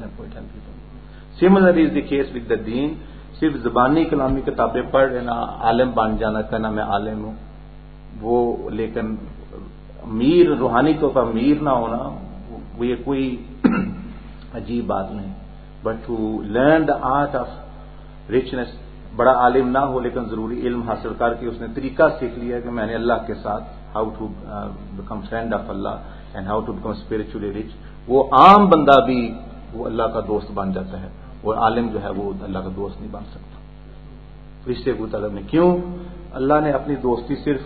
similar is the case with the دین. صرف زبانی کلامی کتابیں پڑھ لینا، عالم بن جانا، کہنا میں عالم ہوں، وہ لیکن امیر روحانی طور پر امیر نہ ہونا وہ یہ کوئی عجیب بات نہیں. But to learn the art of richness, بڑا عالم نہ ہو لیکن ضروری علم حاصل کر کے اس نے طریقہ سیکھ لیا کہ میں نے اللہ کے ساتھ how to become friend of Allah and how to become spiritually rich. وہ عام بندہ بھی وہ اللہ کا دوست بن جاتا ہے، اور عالم جو ہے وہ اللہ کا دوست نہیں بن سکتا. تو اس سے کوئی طلب نہیں. کیوں؟ اللہ نے اپنی دوستی صرف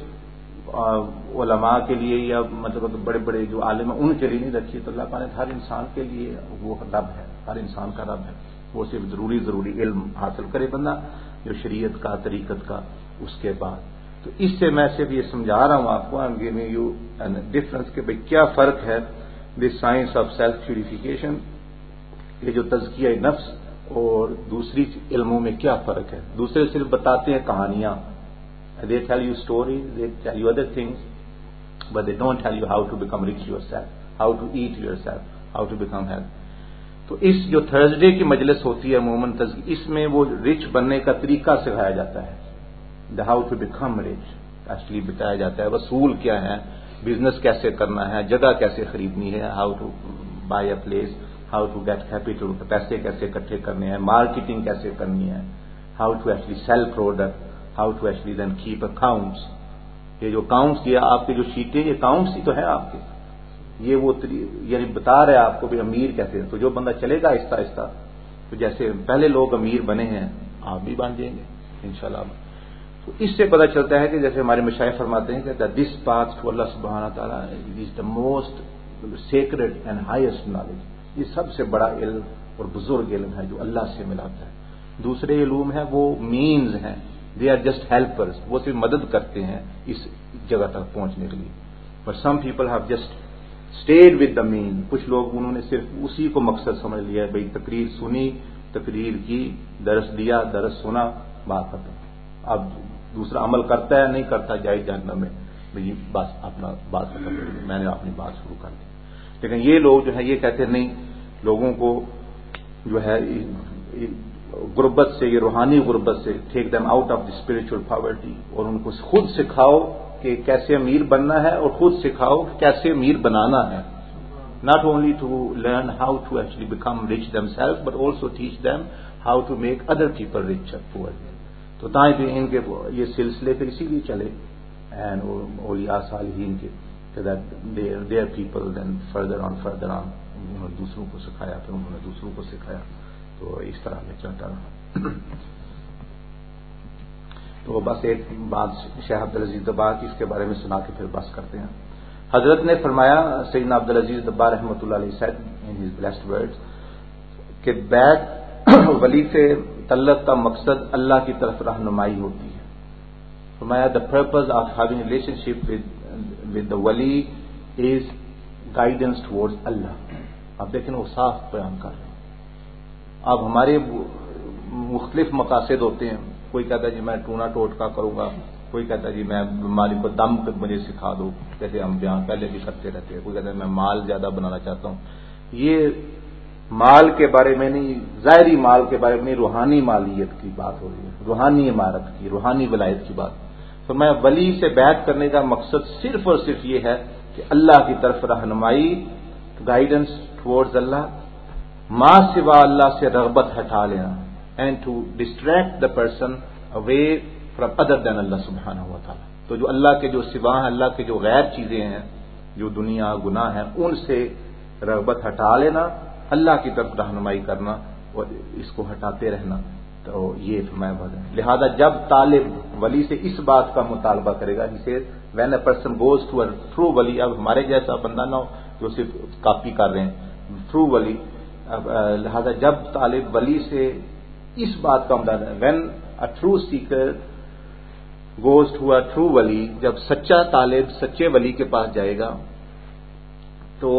علماء کے لیے یا مطلب بڑے بڑے جو عالم ہیں ان کے لیے نہیں رکھی، تو اللہ تعالیٰ نے ہر انسان کے لیے وہ رب ہے، ہر انسان کا رب ہے. وہ صرف ضروری علم حاصل کرے بندہ جو شریعت کا طریقت کا. اس کے بعد تو اس سے میں صرف یہ سمجھا رہا ہوں آپ کو، I'm giving you a difference کہ بھئی کیا فرق ہے the science of self purification, یہ جو تزکیہ نفس اور دوسری علموں میں کیا فرق ہے. دوسرے صرف بتاتے ہیں کہانیاں، they tell you stories, they tell you other things, but they don't tell you how to become rich yourself, how to eat yourself, how to become healthy. تو اس جو تھرسڈے کی مجلس ہوتی ہے عموماً اس میں وہ رچ بننے کا طریقہ سکھایا جاتا ہے. The how to become rich actually بتایا جاتا ہے. وصول کیا ہے، بزنس کیسے کرنا ہے، جگہ کیسے خریدنی ہے، how to buy a place, how to get capital, پیسے کیسے اکٹھے کرنے ہیں، مارکیٹنگ کیسے کرنی ہے، how to actually sell product, how to actually then keep accounts. یہ جو اکاؤنٹس کیا آپ کے جو شیٹیں یہ اکاؤنٹس ہی تو ہے آپ کے. یہ وہ یعنی بتا رہے آپ کو بھی امیر کیسے. تو جو بندہ چلے گا آہستہ آہستہ تو جیسے پہلے لوگ امیر بنے ہیں آپ بھی بن جائیں گے انشاءاللہ. تو اس سے پتہ چلتا ہے کہ جیسے ہمارے مشائخ فرماتے ہیں کہ دس پاتھ ٹو اللہ سبحانہ تعالیٰ is the most sacred and highest knowledge. یہ سب سے بڑا علم اور بزرگ علم ہے جو اللہ سے ملاتا ہے. دوسرے علوم ہیں وہ مینز ہیں، دے آر جسٹ ہیلپرز، وہ صرف مدد کرتے ہیں اس جگہ تک پہنچنے کے لیے. But some people have just stayed with the man. کچھ لوگ انہوں نے صرف اسی کو مقصد سمجھ لیا ہے، بھئی تقریر سنی، تقریر کی، درس دیا، درس سنا، بات ختم. اب دوسرا عمل کرتا ہے نہیں کرتا جائے جاننا میں بھئی بس اپنا بات ختم کر دی، میں نے اپنی بات شروع کر دی. لیکن یہ لوگ جو ہے یہ کہتے نہیں، لوگوں کو جو ہے غربت سے، یہ روحانی غربت سے take them out of the spiritual poverty, اور ان کو خود سکھاؤ کہ کیسے امیر بننا ہے اور خود سکھاؤ کہ کیسے امیر بنانا ہے. not only to learn how to actually become rich themselves but also teach them how to make other people richer poor. تو تائیں بھی ان کے یہ سلسلے پھر اسی لیے چلے and اولیاء صالحین کے کہ their people then further on انہوں نے دوسروں کو سکھایا، پھر انہوں نے دوسروں کو سکھایا، تو اس طرح میں چلتا رہا. تو بس ایک بات شیخ عبدالعزیز دباغ کی اس کے بارے میں سنا کے پھر بس کرتے ہیں. حضرت نے فرمایا، سیدنا عبدالعزیز دباغ رحمۃ اللہ علیہ said in his blessed words کہ بیعت ولی سے تعلق کا مقصد اللہ کی طرف رہنمائی ہوتی ہے. فرمایا the purpose of having a relationship with the wali is guidance towards Allah. اب دیکھیں وہ صاف بیان کر رہے ہیں. اب ہمارے مختلف مقاصد ہوتے ہیں. کوئی کہتا ہے جی میں ٹونا ٹوٹکا کروں گا، کوئی کہتا ہے جی میں بیماری کو دم مجھے سکھا دو، جیسے ہم بیان پہلے بھی کرتے رہتے ہیں. کوئی کہتا ہے میں مال زیادہ بنانا چاہتا ہوں. یہ مال کے بارے میں نہیں، ظاہری مال کے بارے میں نہیں، روحانی مالیت کی بات ہو رہی ہے، روحانی عمارت کی، روحانی ولایت کی بات. تو میں ولی سے بیعت کرنے کا مقصد صرف اور صرف یہ ہے کہ اللہ کی طرف رہنمائی، گائیڈنس ٹورڈز اللہ، ما سوا اللہ سے رغبت ہٹا لینا، and to distract the person away from other than Allah سبحانہ و تعالی. تو جو اللہ کے جو سوا ہیں، اللہ کے جو غیر چیزیں ہیں، جو دنیا گناہ ہیں، ان سے رغبت ہٹا لینا، اللہ کی طرف رہنمائی کرنا اور اس کو ہٹاتے رہنا. تو یہ فرمایا بات ہے. لہذا جب طالب ولی سے اس بات کا مطالبہ کرے گا، جسے when a person goes to a true wali, اب ہمارے جیسا بندہ نہ ہو جو صرف کاپی کر رہے ہیں، تھرو ولی لہذا جب طالب ولی سے اس بات کا امداد ہے, when a true seeker goes to a true wali, جب سچا طالب سچے ولی کے پاس جائے گا تو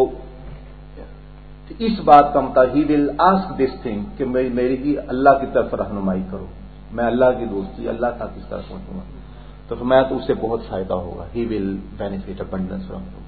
اس بات کا مطابق ہی ول آسک دس تھنگ کہ میری جی اللہ کی طرف رہنمائی کرو, میں اللہ کی دوستی اللہ تک کس طرح پہنچوں گا, تو فرمایا تو اس سے بہت فائدہ ہوگا. He will benefit abundance from you.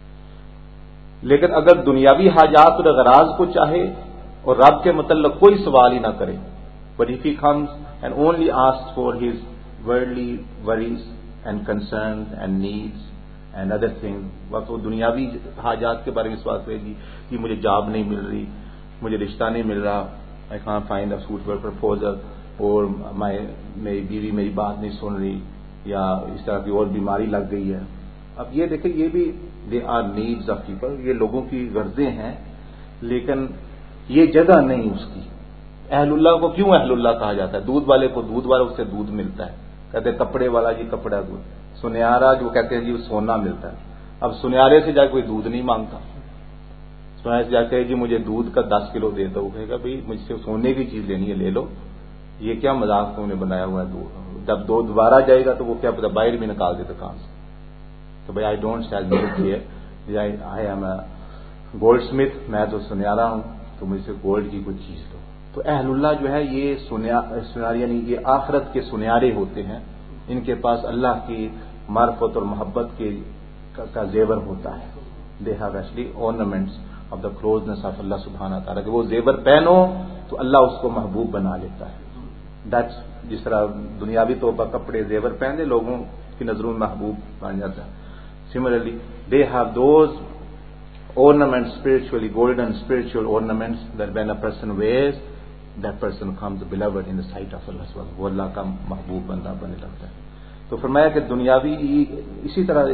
لیکن اگر دنیاوی حاجات اور اغراض کو چاہے اور رب کے متعلق کوئی سوال ہی نہ کرے, but if he comes and only ask for his worldly worries and concerns and needs and other thing, وقت وہ دنیاوی حاجات کے بارے میں سوال کرے گی کہ مجھے جاب نہیں مل رہی, مجھے رشتہ نہیں مل رہا, I can't find a suitable proposal, اور میری بیوی میری بات نہیں سن رہی, یا اس طرح کی اور بیماری لگ گئی ہے. اب یہ دیکھیں, یہ بھی they are needs of people, یہ لوگوں کی غرضیں ہیں, لیکن یہ جگہ نہیں اس کی. اہل اللہ کو کیوں اہل اللہ کہا جاتا ہے؟ دودھ والے کو دودھ والا اس سے دودھ ملتا ہے, کہتے ہیں کپڑے والا جی کپڑا دودھ, سنیارا جو کہتے ہیں جی سونا ملتا ہے. اب سنیارے سے جا کوئی دودھ نہیں مانگتا, سنیارے سے جا کے جی مجھے دودھ کا 10 کلو دے دو, کہے گا بھائی مجھ سے سونے کی چیز لینی ہے لے لو, یہ کیا مذاق تم نے بنایا ہوا ہے دودھ. جب دو دوبارہ جائے گا تو وہ کیا پتا باہر بھی نکال دے دکان سے, تو بھائی I don't sell milk here, I am a goldsmith, میں تو سنیارا ہوں, تو مجھ سے گولڈ کی کوئی چیز دو. تو اہل اللہ جو ہے یہ سنیار یعنی یہ آخرت کے سنیارے ہوتے ہیں, ان کے پاس اللہ کی معرفت اور محبت کا زیور ہوتا ہے. They have actually ornaments of the closeness of Allah سبحانہ تعالیٰ, کہ وہ زیور پہنو تو اللہ اس کو محبوب بنا لیتا ہے. دیٹس جس طرح دنیاوی طور پر کپڑے زیور پہنے لوگوں کی نظروں میں محبوب بن جاتا ہے. Similarly, they have those ornaments spiritually, golden spiritual ornaments, that when a person wears, that person becomes beloved in the sight of Allah subhanahu wa ta'ala. وہ اللہ کا محبوب بندہ بننے لگتا ہے. تو فرمایا کہ دنیاوی اسی طرح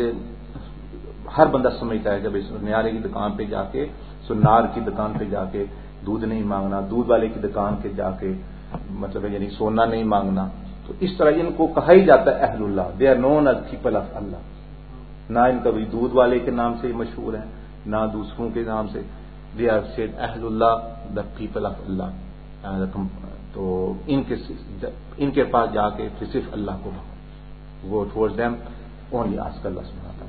ہر بندہ سمجھتا ہے کہ بھائی سنیارے کی دکان پہ جا کے, سنار کی دکان پہ جا کے دودھ نہیں مانگنا, دودھ والے کی دکان پہ جا کے مطلب یعنی سونا نہیں مانگنا. تو اس طرح ان کو کہا ہی جاتا ہے اہل Allah. They are known as people of Allah. نہ ان کا بھی دودھ والے کے نام سے مشہور ہیں, نہ دوسروں کے نام سے. دے آر سیڈ اہل اللہ, دا پیپل آف اللہ. تو ان کے پاس جا کے پھر صرف اللہ کو وہ toward them only ask Allah سبحانہ وتعالی.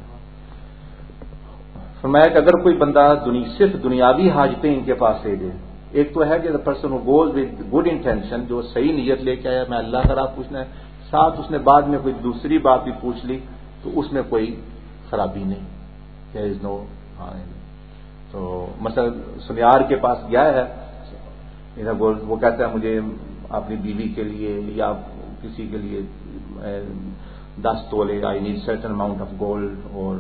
فرمایا کہ اگر کوئی بندہ صرف دنیاوی حاجتیں ان کے پاس لے دے, ایک تو ہے کہ person who goes with good intention, جو صحیح نیت لے کے آیا میں اللہ کا راہ پوچھنا ہے, ساتھ اس نے بعد میں کوئی دوسری بات بھی پوچھ لی تو اس میں کوئی خرابی نہیں, there is no. تو مثلا سنیار کے پاس گیا ہے, وہ کہتا ہے مجھے اپنی بیوی کے لیے یا کسی کے لیے 10 تولے, I need certain amount of gold اور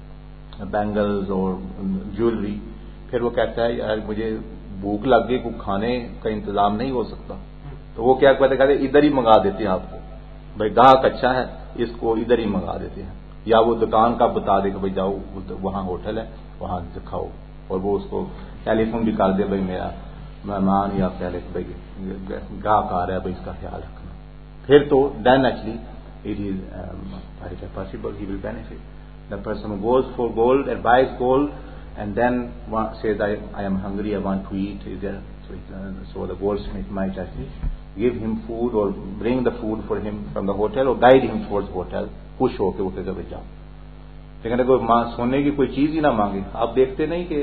بینگلز اور جیولری. پھر وہ کہتا ہے یار مجھے بھوک لگ گئی, کوئی کھانے کا انتظام نہیں ہو سکتا, تو وہ کیا کہتے ہیں ادھر ہی منگا دیتے ہیں آپ کو, بھائی گاہک اچھا ہے اس کو ادھر ہی منگا دیتے ہیں, یا وہ دکان کا بتا دے کہ بھائی جاؤ وہاں ہوٹل ہے وہاں دکھاؤ, اور وہ اس کو ٹیلی فون بھی کر دے بھائی میرا مہمان یا پہلے بھائی گاہک آ رہا ہے, بھائی اس کا خیال رکھنا. پھر تو then actually it is possible he will benefit. The person who goes for gold and buys gold and then says, I am hungry, I want to eat. So the goldsmith might actually give him food or bring the food for him from the hotel or guide him towards the hotel. خوش ہو کے وہ کہے گا جاؤ. لیکن اگر سونے کی کوئی چیز ہی نہ مانگے, آپ دیکھتے نہیں کہ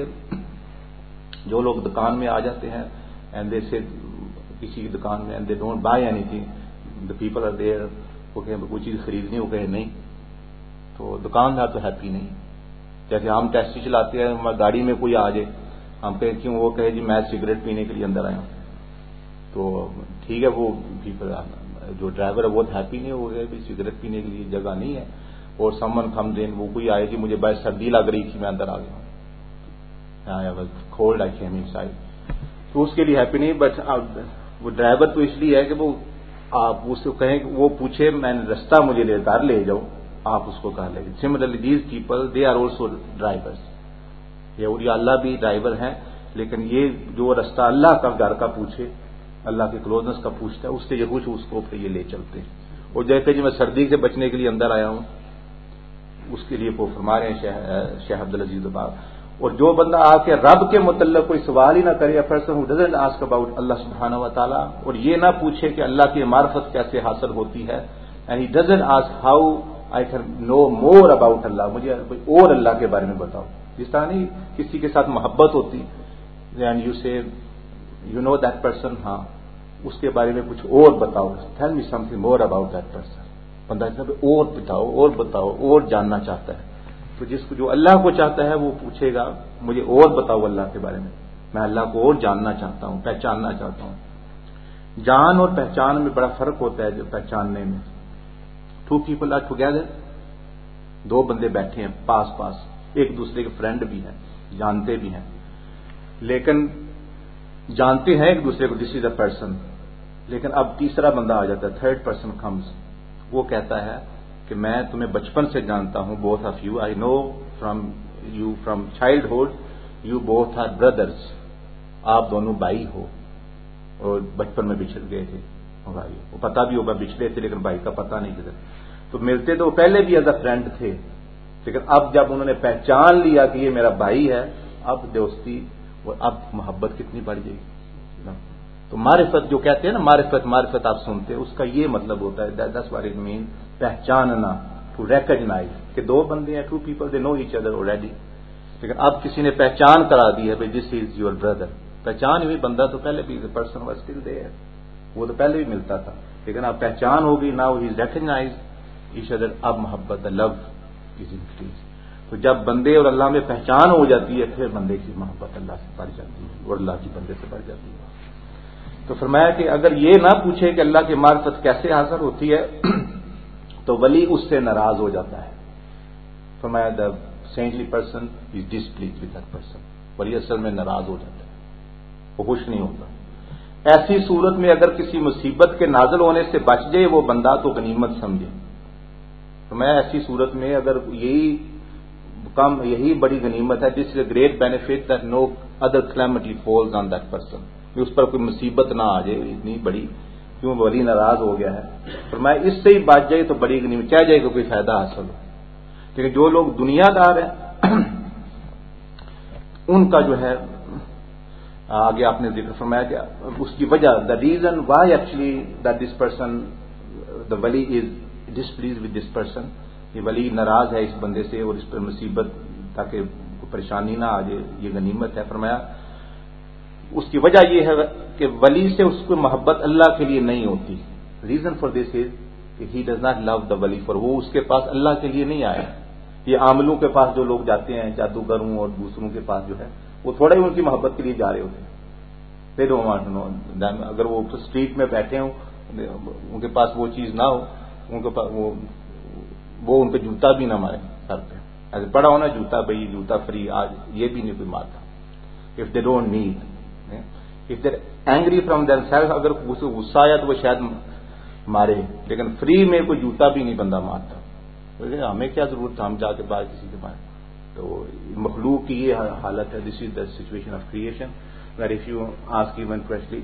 جو لوگ دکان میں آ جاتے ہیں and they say کسی کی دکان میں and they don't buy anything, the people are there, وہ کہیں کوئی چیز خریدنی, وہ کہے نہیں, تو دکاندار تو ہیپی نہیں. جیسے ہم ٹیکسی چلاتے ہیں, ہماری گاڑی میں کوئی آ جائے, ہم کہیں کیوں, وہ کہے جی میں سگریٹ پینے کے لیے اندر آیا ہوں, تو ٹھیک ہے وہ جو ڈرائیور ہے وہ ہیپی نہیں, وہ کہے سگریٹ پینے کے لیے جگہ نہیں ہے. اور سمن کمز ان, وہ کوئی آئے جی مجھے بس سردی لگ رہی تھی میں اندر آ گیا ہوں, could I came inside, تو اس کے لیے ہیپی نہیں. بٹ وہ ڈرائیور تو اس لیے ہے کہ وہ آپ اس کو کہیں کہ وہ پوچھے میں نے رستہ مجھے گھر لے جاؤ, آپ اس کو کہا لے. Similarly these people they are also drivers. یہ اللہ بھی ڈرائیور ہیں, لیکن یہ جو رستہ اللہ کا گھر کا پوچھے, اللہ کے کلوزنس کا پوچھتا ہے, اس سے یہ کچھ اس کو پھر یہ لے چلتے ہیں. اور جیسے جی میں سردی سے بچنے کے لیے اندر آیا ہوں, اس کے لیے وہ فرما رہے ہیں شیخ عبدالعزیز باب, اور جو بندہ آ کے رب کے متعلق کوئی سوال ہی نہ کرے, a person who doesn't ask about Allah subhanahu wa ta'ala, اور یہ نہ پوچھے کہ اللہ کی معرفت کیسے حاصل ہوتی ہے, and he doesn't ask how I can know more about Allah, مجھے اور اللہ کے بارے میں بتاؤ. جس طرح نہیں کسی کے ساتھ محبت ہوتی, and you say you know that person, ہاں اس کے بارے میں کچھ اور بتاؤ, tell me something more about that person. بندہ اور بتاؤ اور بتاؤ اور جاننا چاہتا ہے. تو جس کو جو اللہ کو چاہتا ہے وہ پوچھے گا مجھے اور بتاؤ اللہ کے بارے میں اللہ کو اور جاننا چاہتا ہوں, پہچاننا چاہتا ہوں. جان اور پہچان میں بڑا فرق ہوتا ہے. جو پہچاننے میں, ٹو پیپل آر ٹوگیدر, دو بندے بیٹھے ہیں پاس پاس, ایک دوسرے کے فرینڈ بھی ہیں, جانتے بھی ہیں, لیکن جانتے ہیں ایک دوسرے کو, دس از اے پرسن. لیکن اب تیسرا بندہ آ جاتا ہے, تھرڈ پرسن کمز. وہ کہتا ہے کہ میں تمہیں بچپن سے جانتا ہوں, both of you, I know from childhood, you both are brothers, آپ دونوں بھائی ہو اور بچپن میں بچھڑ گئے تھے بھائی. وہ پتا بھی ہوگا بچھڑے تھے لیکن بھائی کا پتا نہیں کدھر. تو ملتے تو وہ پہلے بھی ایز اے فرینڈ تھے, لیکن اب جب انہوں نے پہچان لیا کہ یہ میرا بھائی ہے, اب دوستی اور اب محبت کتنی بڑھ جائے گی. تو معرفت جو کہتے ہیں نا, معرفت آپ سنتے ہیں, اس کا یہ مطلب ہوتا ہے, دیٹس واٹ اٹ مین, پہچاننا, ٹو ریکگنائز کہ دو بندے ہیں, two people they know each other already. لیکن اب کسی نے پہچان کرا دی ہے, دس از یور بردر. پہچان ہوئی, بندہ تو پہلے بھی پرسن واز اسٹل دیئر, وہ تو پہلے بھی ملتا تھا, لیکن اب پہچان ہوگی, now he is recognize each other. اب محبت, لو از انکریز. تو جب بندے اور اللہ میں پہچان ہو جاتی ہے, پھر بندے کی محبت اللہ سے بڑھ جاتی ہے اور اللہ کی بندے سے بڑھ جاتی ہے. تو فرمایا کہ اگر یہ نہ پوچھے کہ اللہ کی معرفت کیسے حاصل ہوتی ہے تو ولی اس سے ناراض ہو جاتا ہے. فرمایا the saintly person is displeased with that person, ولی اصل میں ناراض ہو جاتا ہے, وہ خوش نہیں ہوتا. ایسی صورت میں اگر کسی مصیبت کے نازل ہونے سے بچ جائے وہ بندہ تو غنیمت سمجھے. فرمایا ایسی صورت میں اگر یہی بڑی غنیمت ہے, this is a great benefit that no other calamity falls on that person, اس پر کوئی مصیبت نہ آ جائے اتنی بڑی, کیوں ولی ناراض ہو گیا ہے. فرمایا اس سے ہی بچ جائے تو بڑی غنیمت, چاہ جائے کہ کوئی فائدہ حاصل ہو. لیکن جو لوگ دنیا دار ہیں ان کا جو ہے آگے آپ نے ذکر فرمایا کہ اس کی وجہ, the reason why actually that this person, the wali is displeased with this person, یہ ولی ناراض ہے اس بندے سے اور اس پر مصیبت تاکہ کوئی پریشانی نہ آ جائے, یہ غنیمت ہے. فرمایا اس کی وجہ یہ ہے کہ ولی سے اس کو محبت اللہ کے لیے نہیں ہوتی. ریزن فار دس از کہ ہی ڈز ناٹ لو دا ولی فار, وہ اس کے پاس اللہ کے لیے نہیں آئے. یہ عاملوں کے پاس جو لوگ جاتے ہیں, جادوگروں اور دوسروں کے پاس جو ہے, وہ تھوڑے ہی ان کی محبت کے لیے جا رہے ہوتے ہیں. they don't want to know them. اگر وہ اسٹریٹ میں بیٹھے ہوں, ان کے پاس وہ چیز نہ ہو, ان کے پاس وہ ان پہ جوتا بھی نہ مارے سر پہ, ایسے پڑا ہونا جوتا, بھائی جوتا فری, آج یہ بھی نہیں کوئی مارتا. if they don't need, if they're angry from themselves, اگر غصہ آیا تو وہ شاید مارے, لیکن فری میں کوئی جوتا بھی نہیں بندہ مارتا. ہمیں کیا ضرورت ہے, ہم جا کے باہر کسی کے مارے. تو مخلوق کی یہ حالت ہے. This is the situation of creation, that if you ask even correctly,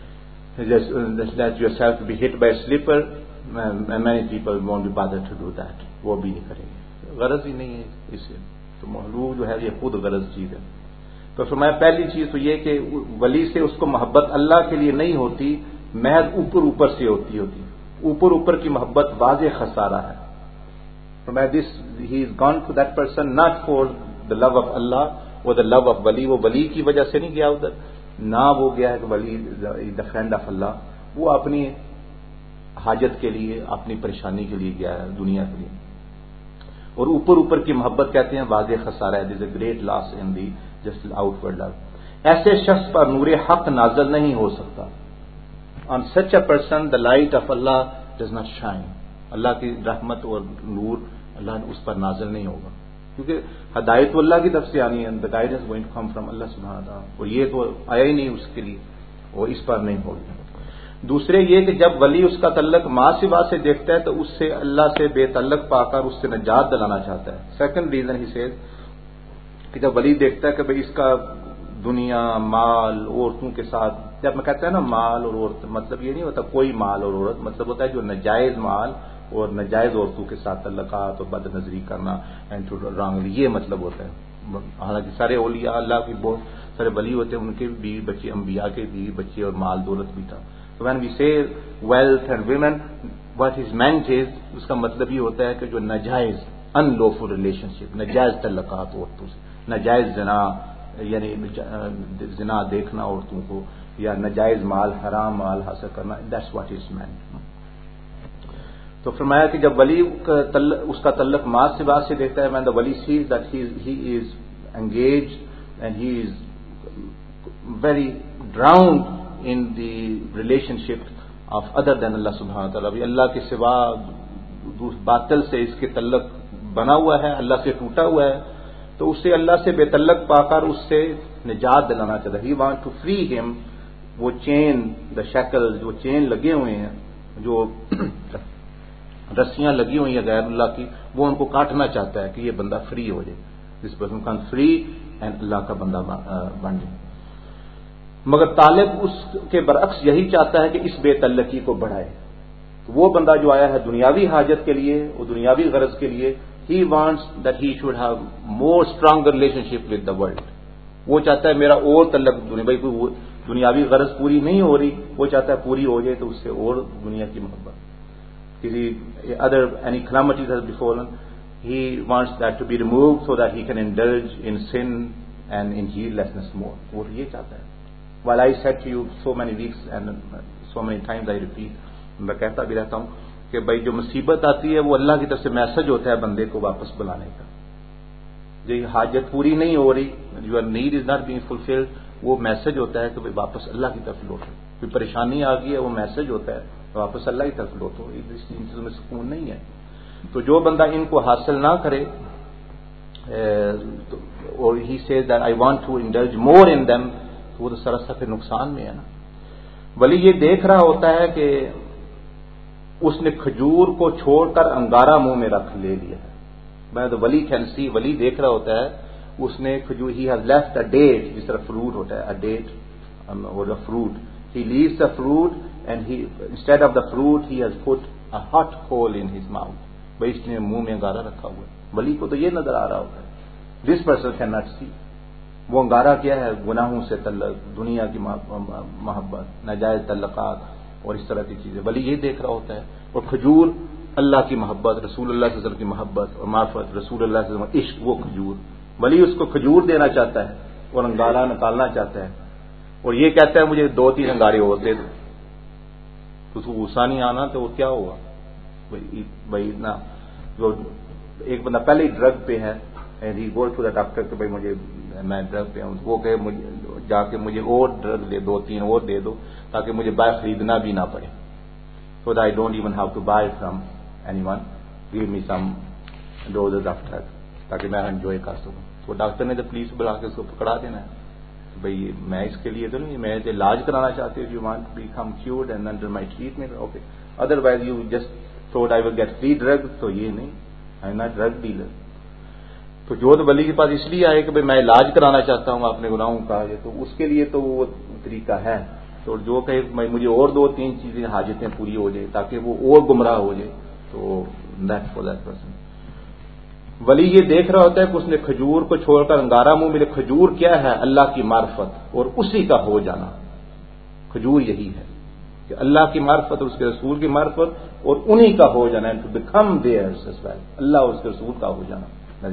just let yourself be hit by a slipper, and many people won't be bothered to do that. وہ بھی نہیں کریں گے, غرض ہی نہیں ہے اس سے. تو مخلوق جو ہے یہ خود غرض چیز ہے. تو فرمایا پہلی چیز تو یہ کہ ولی سے اس کو محبت اللہ کے لیے نہیں ہوتی, محض اوپر سے ہوتی. اوپر کی محبت واضح خسارہ ہے. فرمایا this he is gone to that person not for the love of Allah or the love of wali, وہ ولی کی وجہ سے نہیں گیا ادھر, نہ وہ گیا ہے کہ ولی the friend of Allah, وہ اپنی حاجت کے لیے, اپنی پریشانی کے لیے گیا ہے, دنیا کے لیے. اور اوپر کی محبت کہتے ہیں واضح خسارہ ہے. This is a great loss in the just outward love. ایسے شخص پر نور حق نازل نہیں ہو سکتا. On such a person the light of Allah does not shine. اللہ کی رحمت اور نور اللہ اس پر نازل نہیں ہوگا, کیونکہ ہدایت اللہ کی طرف سے آنی ہے. the guidance going to come from Allah subhanahu wa ta'ala, اور یہ تو آیا ہی نہیں اس کے لیے, اور اس پر نہیں ہوگی. دوسرے یہ کہ جب ولی اس کا تعلق ماں سوا سے دیکھتا ہے تو اس سے اللہ سے بے تعلق پا کر اس سے نجات دلانا چاہتا ہے. سیکنڈ ریزن ہی سیز کہ جب ولی دیکھتا ہے کہ بھئی اس کا دنیا, مال, عورتوں کے ساتھ, جب میں کہتا ہے نا مال اور عورت, مطلب یہ نہیں ہوتا کوئی مال اور عورت, مطلب ہوتا ہے جو ناجائز مال اور ناجائز عورتوں کے ساتھ تعلقات اور بد نظری کرنا, اینڈ ٹو رانگلی, یہ مطلب ہوتا ہے. حالانکہ سارے اولیاء اللہ کی بہت سارے ولی ہوتے ہیں، ان کے بیوی بچے، انبیاء کے بیوی بچے اور مال دولت بھی تھا. When we say wealth and women what is meant is, اس کا مطلب یہ ہوتا ہے کہ جو ناجائز ان لوفل ریلیشن شپ، ناجائز تعلقات عورتوں سے، ناجائز زنا یعنی زنا دیکھنا عورتوں کو، یا ناجائز مال حرام مال حاصل کرنا، دیٹس واٹ از مینٹ. تو فرمایا کہ جب ولی اس کا تعلق ماں سے بات سے دیکھتا ہے، when the wali sees that he is engaged and he is very drowned in the relationship of other than Allah subhanahu wa ta'ala، ابھی اللہ کے سوا باطل سے اس کے تعلق بنا ہوا ہے، اللہ سے ٹوٹا ہوا ہے، تو اسے اللہ سے بے تعلق پا کر اس سے نجات دلانا چاہتا ہے. he wants to free him، وہ چین the shackles، جو چین لگے ہوئے ہیں، جو رسیاں لگی ہوئی ہیں غیر اللہ کی، وہ ان کو کاٹنا چاہتا ہے کہ یہ بندہ فری ہو جائے، this person can free and Allah کا بندہ بن جائے. مگر طالب اس کے برعکس یہی چاہتا ہے کہ اس بے تعلقی کو بڑھائے. وہ بندہ جو آیا ہے دنیاوی حاجت کے لیے، وہ دنیاوی غرض کے لیے، he wants that he should have more stronger relationship with the world. وہ چاہتا ہے میرا اور تعلق بھائی کوئی دنیاوی غرض پوری نہیں ہو رہی، وہ چاہتا ہے پوری ہو جائے تو اس سے اور دنیا کی محبت. کسی any calamities has befallen, he wants that to be removed so that he can indulge in sin and in heedlessness more. وہ یہ چاہتا ہے. While I said to you so many weeks and so many times I repeat، میں کہتا بھی رہتا ہوں کہ بھائی جو مصیبت آتی ہے وہ اللہ کی طرف سے میسج ہوتا ہے بندے کو واپس بلانے کا. جو حاجت پوری نہیں ہو رہی، your need is not being fulfilled، وہ میسج ہوتا ہے کہ بھائی واپس اللہ کی طرف لوٹو. کوئی پریشانی آ گئی ہے، وہ میسج ہوتا ہے واپس اللہ کی طرف لوٹو. اس چیزوں میں سکون نہیں ہے. تو جو بندہ ان کو حاصل نہ کرے، اور he says that I want to indulge more in them، تو وہ تو سراسر نقصان میں ہے نا. ولی یہ دیکھ رہا ہوتا ہے کہ اس نے کھجور کو چھوڑ کر انگارہ منہ میں رکھ لے لیا ہے. میں تو ولی کین سی، ولی دیکھ رہا ہوتا ہے اس نے کھجور، he has left a date, جس طرح فروٹ ہوتا ہے، اے ڈیٹ اور a fruit, he leaves the fruit and he instead of the fruit he has put a hot coal in his mouth. بھائی اس نے منہ میں انگارہ رکھا ہوا ہے. ولی کو تو یہ نظر آ رہا ہوتا ہے. This person can not see. وہ انگارہ کیا ہے؟ گناہوں سے تعلق، دنیا کی محبت، ناجائز تعلقات اور اس طرح کی چیزیں. ولی یہ دیکھ رہا ہوتا ہے. اور کھجور اللہ کی محبت، رسول اللہ صلی اللہ علیہ وسلم کی محبت اور معرفت، رسول اللہ صلی اللہ علیہ وسلم عشق، وہ کھجور. ولی اس کو کھجور دینا چاہتا ہے اور انگارہ نکالنا چاہتا ہے، اور یہ کہتا ہے مجھے 2-3 انگارے اور دے دو. تو اس کو غصہ نہیں آنا تو وہ کیا ہوگا بھائی نا. جو ایک بندہ پہلے ہی ڈرگ پہ ہے، گو ٹو دا ڈاکٹر کہ بھائی مجھے میں ڈرگ پہ ہوں، وہ کہ جا کے مجھے اور ڈرگ دے 2-3 اور دے دو تاکہ مجھے باہر خریدنا بھی نہ پڑے. So that I don't even have to buy from anyone. Give me some doses of drug تاکہ میں انجوائے کر سکوں. تو ڈاکٹر نے تو پولیس بلا کے اس کو پکڑا دینا ہے کہ بھئی میں اس کے لیے تو نہیں، میں علاج کرانا چاہتی ہوں. You want to become cured and under my treatment, okay. Otherwise you just thought I will get free drug. تو یہ نہیں، I am not drug dealer. تو جو ولی کے پاس اس لیے آئے کہ بھئی میں علاج کرانا چاہتا ہوں اپنے گناہوں کا، یہ تو اس کے لیے تو وہ طریقہ ہے. تو جو کہ مجھے اور 2-3 چیزیں حاجتیں پوری ہو جائے تاکہ وہ اور گمراہ ہو جائے، تو دیٹ فار دیٹ پرسن. ولی یہ دیکھ رہا ہوتا ہے کہ اس نے کھجور کو چھوڑ کر انگارہ منہ میں. کھجور کیا ہے؟ اللہ کی معرفت اور اسی کا ہو جانا. کھجور یہی ہے کہ اللہ کی معرفت اور اس کے رسول کی معرفت اور انہی کا ہو جانا، to become theirs as well, Allah اور اس کے رسول کا ہو جانا.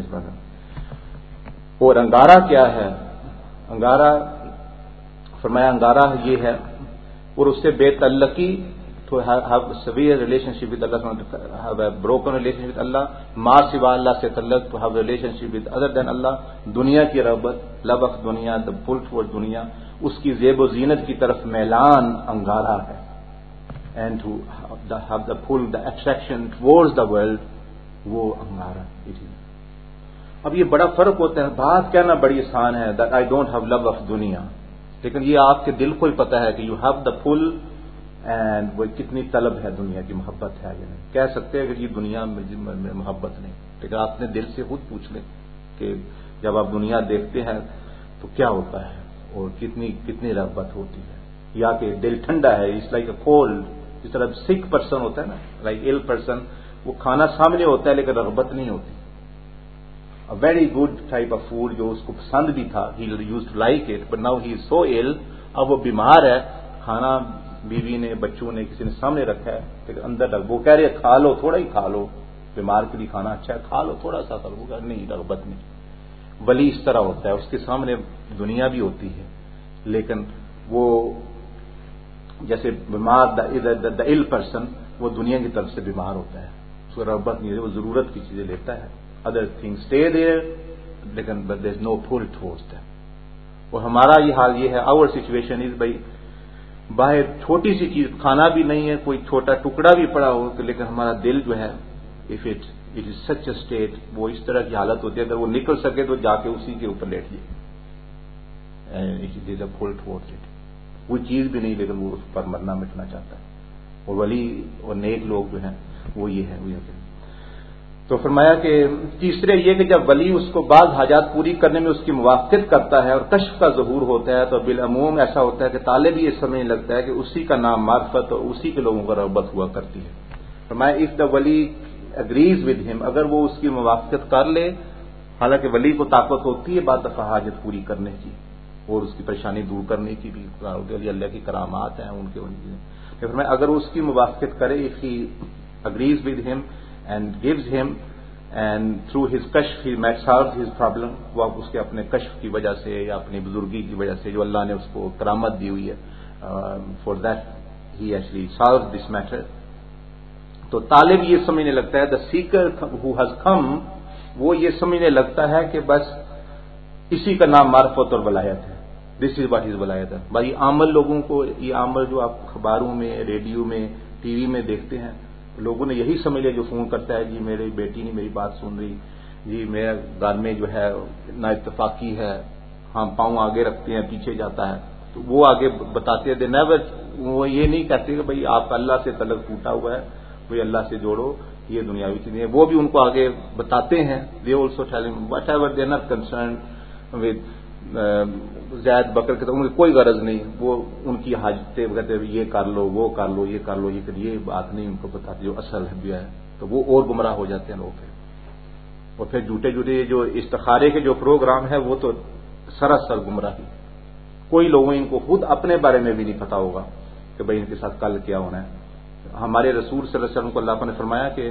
اور انگارہ کیا ہے؟ انگارہ فرمایا انگارہ یہ ہے، اور اس سے بے تعلقی، to have a severe relationship with Allah, have a broken relationship with Allah، ما سوا اللہ سے تعلق، to have a relationship with other than Allah، دنیا کی رغبت، love of دنیا، the pull towards دنیا، اس کی زیب و زینت کی طرف میلان انگارہ ہے. and to have the pull, the attraction towards the world، وہ انگارہ. اب یہ بڑا فرق ہوتا ہے. بات کہنا بڑی آسان ہے that I don't have love of دنیا، لیکن یہ آپ کے دل کو ہی پتا ہے کہ you have the pull and وہ کتنی طلب ہے دنیا کی، محبت ہے یا نہیں. کہہ سکتے ہیں کہ یہ دنیا میں محبت نہیں، لیکن آپ نے دل سے خود پوچھ لیں کہ جب آپ دنیا دیکھتے ہیں تو کیا ہوتا ہے اور کتنی رغبت ہوتی ہے. یا کہ دل ٹھنڈا ہے، اٹس لائک اے کولڈ. جس طرح سک پرسن ہوتا ہے نا، لائک ایل پرسن، وہ کھانا سامنے ہوتا ہے لیکن رغبت نہیں ہوتی. a very good type of food جو اس کو پسند بھی تھا, he used to like it, but now he is so ill, اب وہ بیمار ہے, کھانا بیوی نے بچوں نے کسی نے سامنے رکھا ہے, پھر اندر وہ کہہ رہے کھا لو, تھوڑا ہی کھا لو, بیمار کے لیے کھانا اچھا ہے, کھا لو تھوڑا سا, کر وہ نہیں, رغبت نہیں. ولی اس طرح ہوتا ہے, اس کے سامنے دنیا بھی ہوتی ہے, لیکن وہ جیسے بیمار دا ill person وہ دنیا کی طرف سے بیمار ہوتا ہے, اس کو رغبت نہیں ہے, وہ ضرورت کی چیزیں لیتا ہے, ادر تھنگ اسٹے دیئر, لیکن but there is no pull towards them. اور ہمارا یہ حال یہ ہے, our situation is بھائی باہر چھوٹی سی چیز کھانا بھی نہیں ہے, کوئی چھوٹا ٹکڑا بھی پڑا ہو, لیکن ہمارا دل جو ہے if it is such a state, وہ اس طرح کی حالت ہوتی ہے, اگر وہ نکل سکے تو جا کے اسی کے اوپر لیٹ جائے, it is a pull towards it. وہ چیز بھی نہیں, لیکن وہ اس پر مرنا مٹنا چاہتا ہے. اور ولی اور نیک لوگ جو ہیں وہ یہ ہے. تو فرمایا کہ تیسرے یہ کہ جب ولی اس کو بعض حاجات پوری کرنے میں اس کی موافقت کرتا ہے اور کشف کا ظہور ہوتا ہے, تو بالعموم ایسا ہوتا ہے کہ طالب یہ سمجھنے لگتا ہے کہ اسی کا نام معرفت اور اسی کے لوگوں کا رغبت ہوا کرتی ہے. فرمایا if the wali agrees with him, اگر وہ اس کی موافقت کر لے, حالانکہ ولی کو طاقت ہوتی ہے بعض دفعہ حاجت پوری کرنے کی اور اس کی پریشانی دور کرنے کی بھی, اللہ کی کرامات ہیں ان کے, فرمایا اگر اس کی موافقت کرے, if he agrees with him and gives him, and through his kashf he might solve his problem, وہ اس کے اپنے کشف کی وجہ سے یا اپنی بزرگی کی وجہ سے جو اللہ نے اس کو کرامت دی ہوئی ہے, for that he actually solved this matter. تو طالب یہ سمجھنے لگتا ہے, the seeker who has come, وہ یہ سمجھنے لگتا ہے کہ بس اسی کا نام معرفت اور ولایت ہے, this is what is ولایت ہے. بھائی عامل لوگوں کو, یہ عامل جو آپ اخباروں میں, ریڈیو میں, ٹی وی میں دیکھتے ہیں, لوگوں نے یہی سمجھ لیا, جو فون کرتا ہے جی میری بیٹی نہیں میری بات سن رہی, جی میرے گھر میں جو ہے نا اتفاقی ہے, ہم پاؤں آگے رکھتے ہیں پیچھے جاتا ہے, تو وہ آگے بتاتے ہیں. نیور, وہ یہ نہیں کہتے کہ بھائی آپ کا اللہ سے تعلق ٹوٹا ہوا ہے, بھائی اللہ سے جوڑو, یہ دنیاوی چیزیں ہیں, وہ بھی ان کو آگے بتاتے ہیں. they also tell him whatever they are not concerned with زید بکر کے, تو ان کی کوئی غرض نہیں, وہ ان کی حاجتیں کہتے ہیں یہ کر لو وہ کر لو یہ کر لو, یہ بات نہیں ان کو بتاتی جو اصل ہے. تو وہ اور گمراہ ہو جاتے ہیں لوگ. اور پھر جھوٹے جھوٹے جو استخارے کے جو پروگرام ہے وہ تو سراسر گمراہی. کوئی لوگوں ان کو خود اپنے بارے میں بھی نہیں پتا ہوگا کہ بھائی ان کے ساتھ کل کیا ہونا ہے. ہمارے رسول صلی اللہ علیہ وسلم کو اللہ نے فرمایا کہ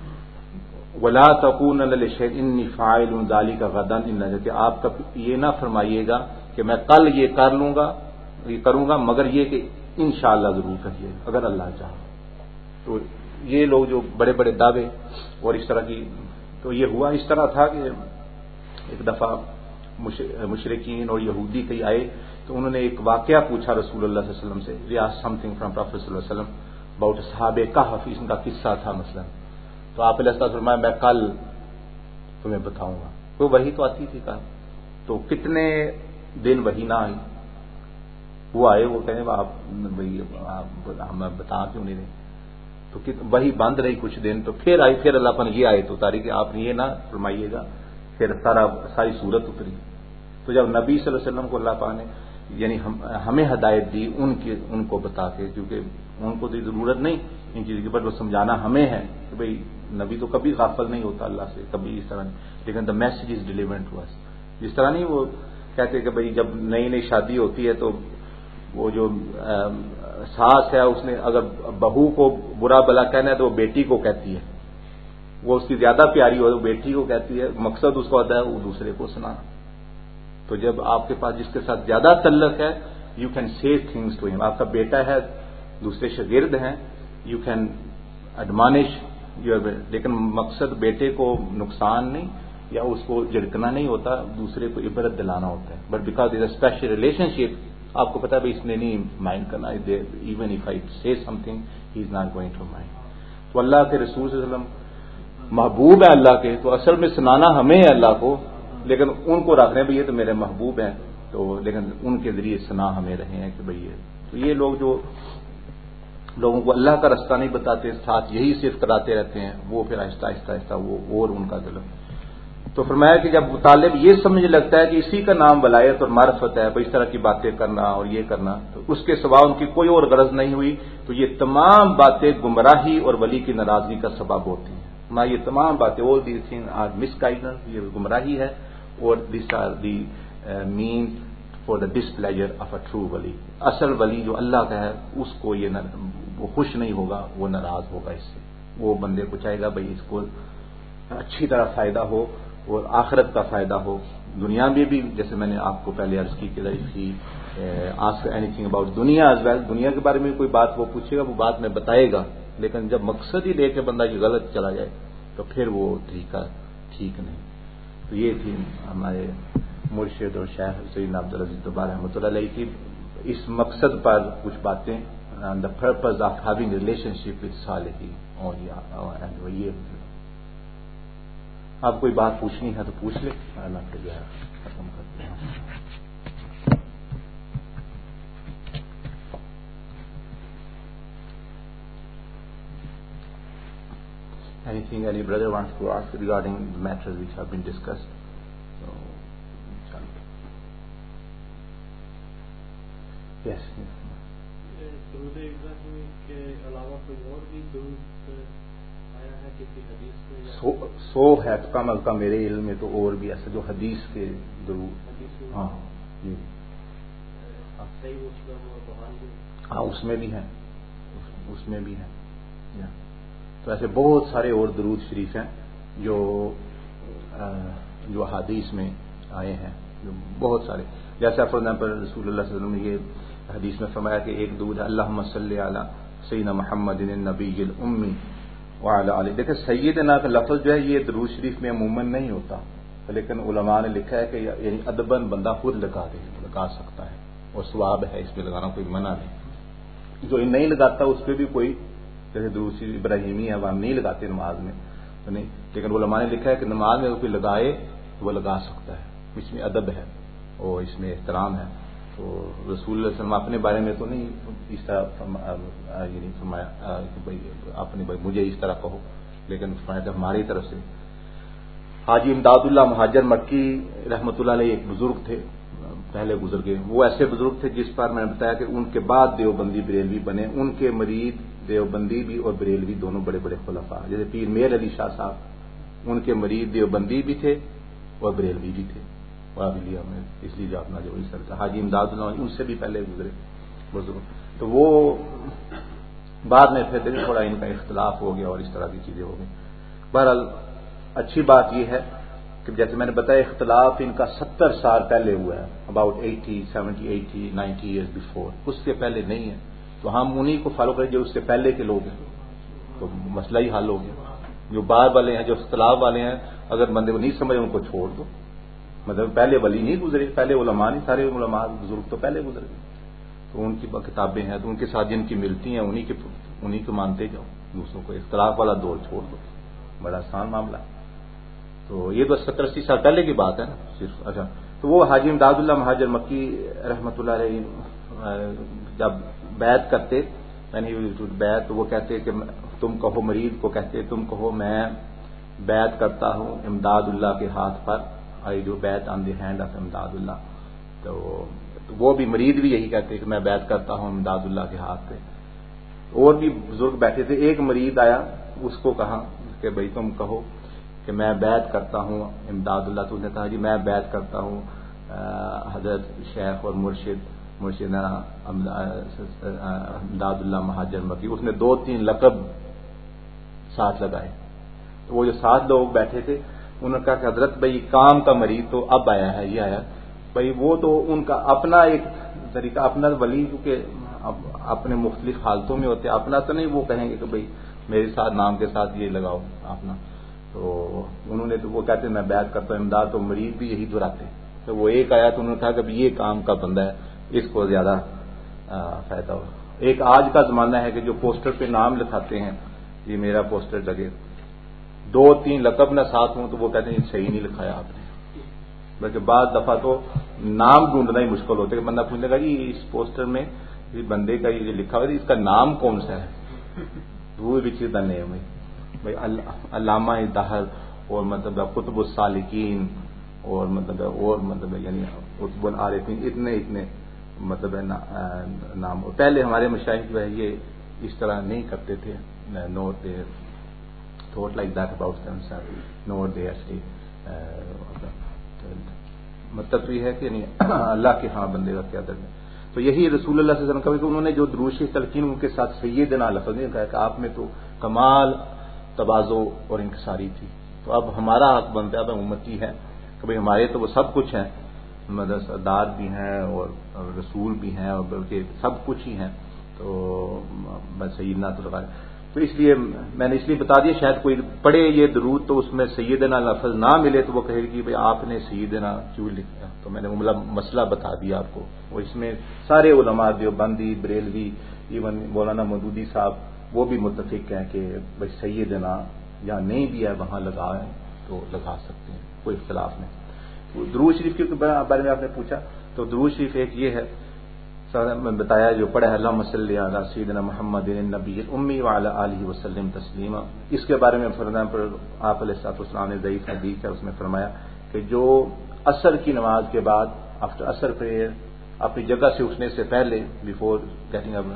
ولا تقولن لشیء انی فاعل ذلک غدا الا, کہ آپ یہ نہ فرمائیے گا کہ میں کل یہ کر لوں گا, یہ کروں گا, مگر یہ کہ انشاءاللہ ضرور کریے اگر اللہ چاہے. تو یہ لوگ جو بڑے بڑے دعوے اور اس طرح کی, تو یہ ہوا اس طرح تھا کہ ایک دفعہ مشرکین اور یہودی کئی آئے, تو انہوں نے ایک واقعہ پوچھا رسول اللہ صلی اللہ علیہ وسلم سے, receives something from prophet صلی اللہ علیہ وسلم اباؤٹ اصحاب کہف, اس کا قصہ تھا مثلا. تو آپ علیہ السلام فرمایا میں کل تمہیں بتاؤں گا. وہ وحی تو آتی تھی کل, تو کتنے دن وحی نہ آئی. وہ آئے, وہ کہیں آپ ہمیں بتا کیوں نہیں رہے, تو وحی بند رہی کچھ دن, تو پھر آئی, پھر اللہ پر یہ آئے تو اتاری کہ آپ یہ نہ فرمائیے گا, پھر ساری صورت اتری. تو جب نبی صلی اللہ علیہ وسلم کو اللہ پاک نے یعنی ہمیں ہدایت دی ان کو بتا کے, کیونکہ ان کو تو ضرورت نہیں ان چیزوں کی, بٹ وہ سمجھانا ہمیں ہے کہ بھئی نبی تو کبھی غافل نہیں ہوتا اللہ سے, کبھی اس طرح نہیں, لیکن the message is delivered to us. جس طرح نہیں وہ کہتے کہ بھئی جب نئی نئی شادی ہوتی ہے تو وہ جو ساس ہے اس نے اگر بہو کو برا بلا کہنا ہے تو وہ بیٹی کو کہتی ہے, وہ اس کی زیادہ پیاری ہو تو بیٹی کو کہتی ہے, مقصد اس کا ہوتا ہے وہ دوسرے کو سنا. تو جب آپ کے پاس جس کے ساتھ زیادہ تعلق ہے, you can say things to him, آپ کا بیٹا ہے, دوسرے شاگرد ہیں, یو کین ایڈمانش یور, لیکن مقصد بیٹے کو نقصان نہیں یا اس کو جھڑکنا نہیں ہوتا, دوسرے کو عبرت دلانا ہوتا ہے. But because is a special relationship, آپ کو پتا ہے اس نے نہیں مائنڈ کرنا, even if I say something he is not going to mind. تو اللہ کے رسول صلی اللہ علیہ وسلم محبوب ہے اللہ کے, تو اصل میں سنانا ہمیں ہے اللہ کو, لیکن ان کو رکھنے بھی یہ تو میرے محبوب ہیں, تو لیکن ان کے ذریعے سنا ہمیں رہے ہیں کہ بھئی یہ. تو یہ لوگ جو لوگوں کو اللہ کا رستہ نہیں بتاتے, ساتھ یہی صرف کراتے رہتے ہیں, وہ پھر آہستہ آہستہ آہستہ وہ اور ان کا دل. تو فرمایا کہ جب طالب یہ سمجھنے لگتا ہے کہ اسی کا نام ولایت اور معرفت ہے, اس طرح کی باتیں کرنا اور یہ کرنا, تو اس کے سوا ان کی کوئی اور غرض نہیں ہوئی, تو یہ تمام باتیں گمراہی اور ولی کی ناراضگی کا سبب ہوتی ہیں. یہ تمام باتیں all these things are misguidance, یہ گمراہی ہے, اور these are the means for the displeasure of a true wali. اصل ولی جو اللہ کا ہے اس کو یہ وہ خوش نہیں ہوگا, وہ ناراض ہوگا اس سے. وہ بندے کو چاہے گا بھائی اس کو اچھی طرح فائدہ ہو اور آخرت کا فائدہ ہو, دنیا میں بھی. جیسے میں نے آپ کو پہلے عرض کی کہ ask anything about duniya as well, دنیا کے بارے میں کوئی بات وہ پوچھے گا, وہ بات میں بتائے گا, لیکن جب مقصد ہی لے کے بندہ یہ غلط چلا جائے تو پھر وہ طریقہ ٹھیک نہیں. تو یہ تھی ہمارے مرشد اور شیخ سیدنا عبدالعزیز دوبارہ رحمۃ اللہ علیہ کی اس مقصد پر کچھ باتیں, the purpose of having relationship with saliheen. اور یہ آپ کوئی بات پوچھنی ہے تو پوچھ لیں, اللہ کے جو ہے ختم کرتے ہیں. Anything any brother wants to ask regarding the matters which have been discussed? So, yes. درود ابراہیمی کے علاوہ کوئی اور بھی درود آیا ہے کسی حدیث میں؟ 100 ہے کم از کم میرے علم میں, تو اور بھی ایسے جو حدیث کے درود. ہاں جی, صحیح مسلم اور بخاری. ہاں اس میں بھی ہے, اس میں بھی ہے. تو ایسے بہت سارے اور درود شریف ہیں جو حدیث میں آئے ہیں, جو بہت سارے. جیسے فار ایگزامپل رسول اللہ صلی اللہ علیہ وسلم نے یہ حدیث میں فرمایا کہ ایک درود ہے اللہم صلی علی سیدنا محمد النبی الامی وعلی آلہ. دیکھیں سیدنا کا لفظ جو ہے یہ درود شریف میں عموماً نہیں ہوتا, لیکن علماء نے لکھا ہے کہ یعنی ادباً بندہ خود لگا سکتا ہے, اور ثواب ہے اس میں لگانا, کوئی منع نہیں. جو نہیں لگاتا اس پہ بھی کوئی, جیسے درود ابراہیمی ہے وہ ہم نہیں لگاتے نماز میں تو نہیں, لیکن علماء نے لکھا ہے کہ نماز میں کوئی لگائے تو وہ لگا سکتا ہے. اس میں ادب ہے اور اس میں احترام ہے. تو رسول اللہ صلی اللہ علیہ وسلم اپنے بارے میں تو نہیں اس طرح یعنی فرمایا کہ بھائی اپنے بھائی مجھے اس طرح کہو, لیکن فرمایا کہ ہماری طرف سے. حاجی امداد اللہ مہاجر مکی رحمۃ اللہ علیہ ایک بزرگ تھے, پہلے گزر گئے. وہ ایسے بزرگ تھے جس پر میں نے بتایا کہ ان کے بعد دیوبندی بریلوی بنے. ان کے مرید دیوبندی بھی اور بریلوی دونوں بڑے بڑے خلفاء, جیسے پیر میر علی شاہ صاحب, ان کے مرید دیوبندی بھی تھے اور بریلوی بھی تھے. اور لیا میں اس لیے جو اپنا جو سر حاجی امداد اللہ ان سے بھی پہلے گزرے بزرگ. تو وہ بعد میں پھر تھوڑا ان کا اختلاف ہو گیا اور اس طرح کی چیزیں ہو گئی. بہرحال اچھی بات یہ ہے کہ جیسے میں نے بتایا اختلاف ان کا 70 سال پہلے ہوا ہے, اباؤٹ 80, 70, 80, 90 ایئرز بیفور. اس سے پہلے نہیں ہے. تو ہم انہی کو فالو کریں جو اس سے پہلے کے لوگ ہیں, تو مسئلہ ہی حل ہو گیا. جو بعد والے ہیں, جو اختلاف والے ہیں, اگر بندے کو نہیں سمجھے ان کو چھوڑ دو. مطلب پہلے ولی نہیں گزرے, پہلے علماء نہیں, سارے علماء بزرگ تو پہلے گزر گئے. تو ان کی کتابیں ہیں تو ان کے ساتھ جن کی ملتی ہیں انہی کو مانتے جاؤ, دوسروں کو اختلاف والا دور چھوڑ دو. بڑا آسان معاملہ. تو یہ تو 70-80 سال پہلے کی بات ہے نا صرف. اچھا, تو وہ حاجی امداد اللہ مہاجر مکی رحمۃ اللہ علیہ جب بیعت کرتے, یعنی بیعت, تو وہ کہتے کہ تم کہو, مرید کو کہتے تم کہو میں بیعت کرتا ہوں امداد اللہ کے ہاتھ پر, آئی ڈو بیعت آن دی ہینڈ آف امداد اللہ. تو وہ بھی مرید بھی یہی کہتے کہ میں بیعت کرتا ہوں امداد اللہ کے ہاتھ پہ. اور بھی بزرگ بیٹھے تھے. ایک مرید آیا, اس کو کہا کہ بھائی تم کہو کہ میں بیعت کرتا ہوں امداد اللہ. تو اس نے کہا جی میں بیعت کرتا ہوں حضرت شیخ اور مرشدنا امداد اللہ مہاجر مکی. اس نے 2-3 لقب ساتھ لگائے. تو وہ جو 7 لوگ بیٹھے تھے انہوں نے کہا کہ حضرت بھائی کام کا مرید تو اب آیا ہے, یہ آیا بھائی, وہ تو ان کا اپنا ایک طریقہ, اپنا ولی کیونکہ اپنے مختلف حالتوں میں ہوتے, اپنا تو نہیں وہ کہیں گے کہ بھائی میرے ساتھ نام کے ساتھ یہ لگاؤ اپنا. تو انہوں نے تو وہ کہتے میں بیعت کرتا ہوں امداد, تو مرید بھی یہی دہراتے. تو وہ ایک آیا تو انہوں نے کہا کہ یہ کام کا بندہ ہے, اس کو زیادہ فائدہ ہو. ایک آج کا زمانہ ہے کہ جو پوسٹر پہ نام لکھاتے ہیں, یہ میرا پوسٹر لگے, 2-3 لقب نہ ساتھ ہوں تو وہ کہتے ہیں صحیح نہیں لکھایا آپ نے. بلکہ بعض دفعہ تو نام ڈھونڈنا ہی مشکل ہوتا ہے کہ بندہ پوچھنے لگا جی اس پوسٹر میں اس بندے کا یہ جو لکھا ہوا ہے اس کا نام کون سا ہے, وہ بھی چیز نہیں ہے بھائی علامہ دہر اور مطلب قطب السالکین اور مطلب یعنی قطب العارفین, اتنے مطلب نام. پہلے ہمارے مشائخ جو ہے یہ اس طرح نہیں کرتے تھے, not thought like that about themselves, nor they actually مطلب تو یہ ہے کہ یعنی اللہ کے ہاں بندے کا کیا درجہ. تو یہی رسول اللہ صلی اللہ علیہ وسلم کا کہ انہوں نے جو درود شریف تلقین ان کے ساتھ سیدنا لفظ نے کہا کہ آپ میں تو کمال تواضع اور انکساری تھی. تو اب ہمارا حق بنتا ہے، اب امتی ہے کہ بھائی ہمارے تو وہ سب کچھ ہیں، مدرسدار بھی ہیں اور رسول بھی ہیں اور بلکہ سب کچھ ہی ہیں. تو سیدنا تو لگا، تو اس لیے میں نے اس لیے بتا دیا شاید کوئی پڑھے یہ درود تو اس میں سیدنا لفظ نہ ملے تو وہ کہے کہ بھئی آپ نے سیدنا کیوں لکھا. تو میں نے مسئلہ بتا دیا آپ کو. وہ اس میں سارے علماء دیوبندی، بریلوی، ایون مولانا مودودی صاحب وہ بھی متفق ہیں کہ بھئی سیدنا یا نہیں بھی ہے وہاں لگائیں تو لگا سکتے ہیں، کوئی اختلاف نہیں. درود شریف کے بارے میں آپ نے پوچھا تو درود شریف ایک یہ ہے میں بتایا جو پڑھا ہے اللہم صلی علی سیدنا محمد النبی الامی وعلی آلہ وسلم تسلیما. اس کے بارے میں فرمایا پر آپ علیہ الصلوۃ والسلام نے ضعیف حدیث ہے، اس میں فرمایا کہ جو عصر کی نماز کے بعد آفٹر عصر پریئر اپنی جگہ سے اٹھنے سے پہلے بفور گیٹنگ اپ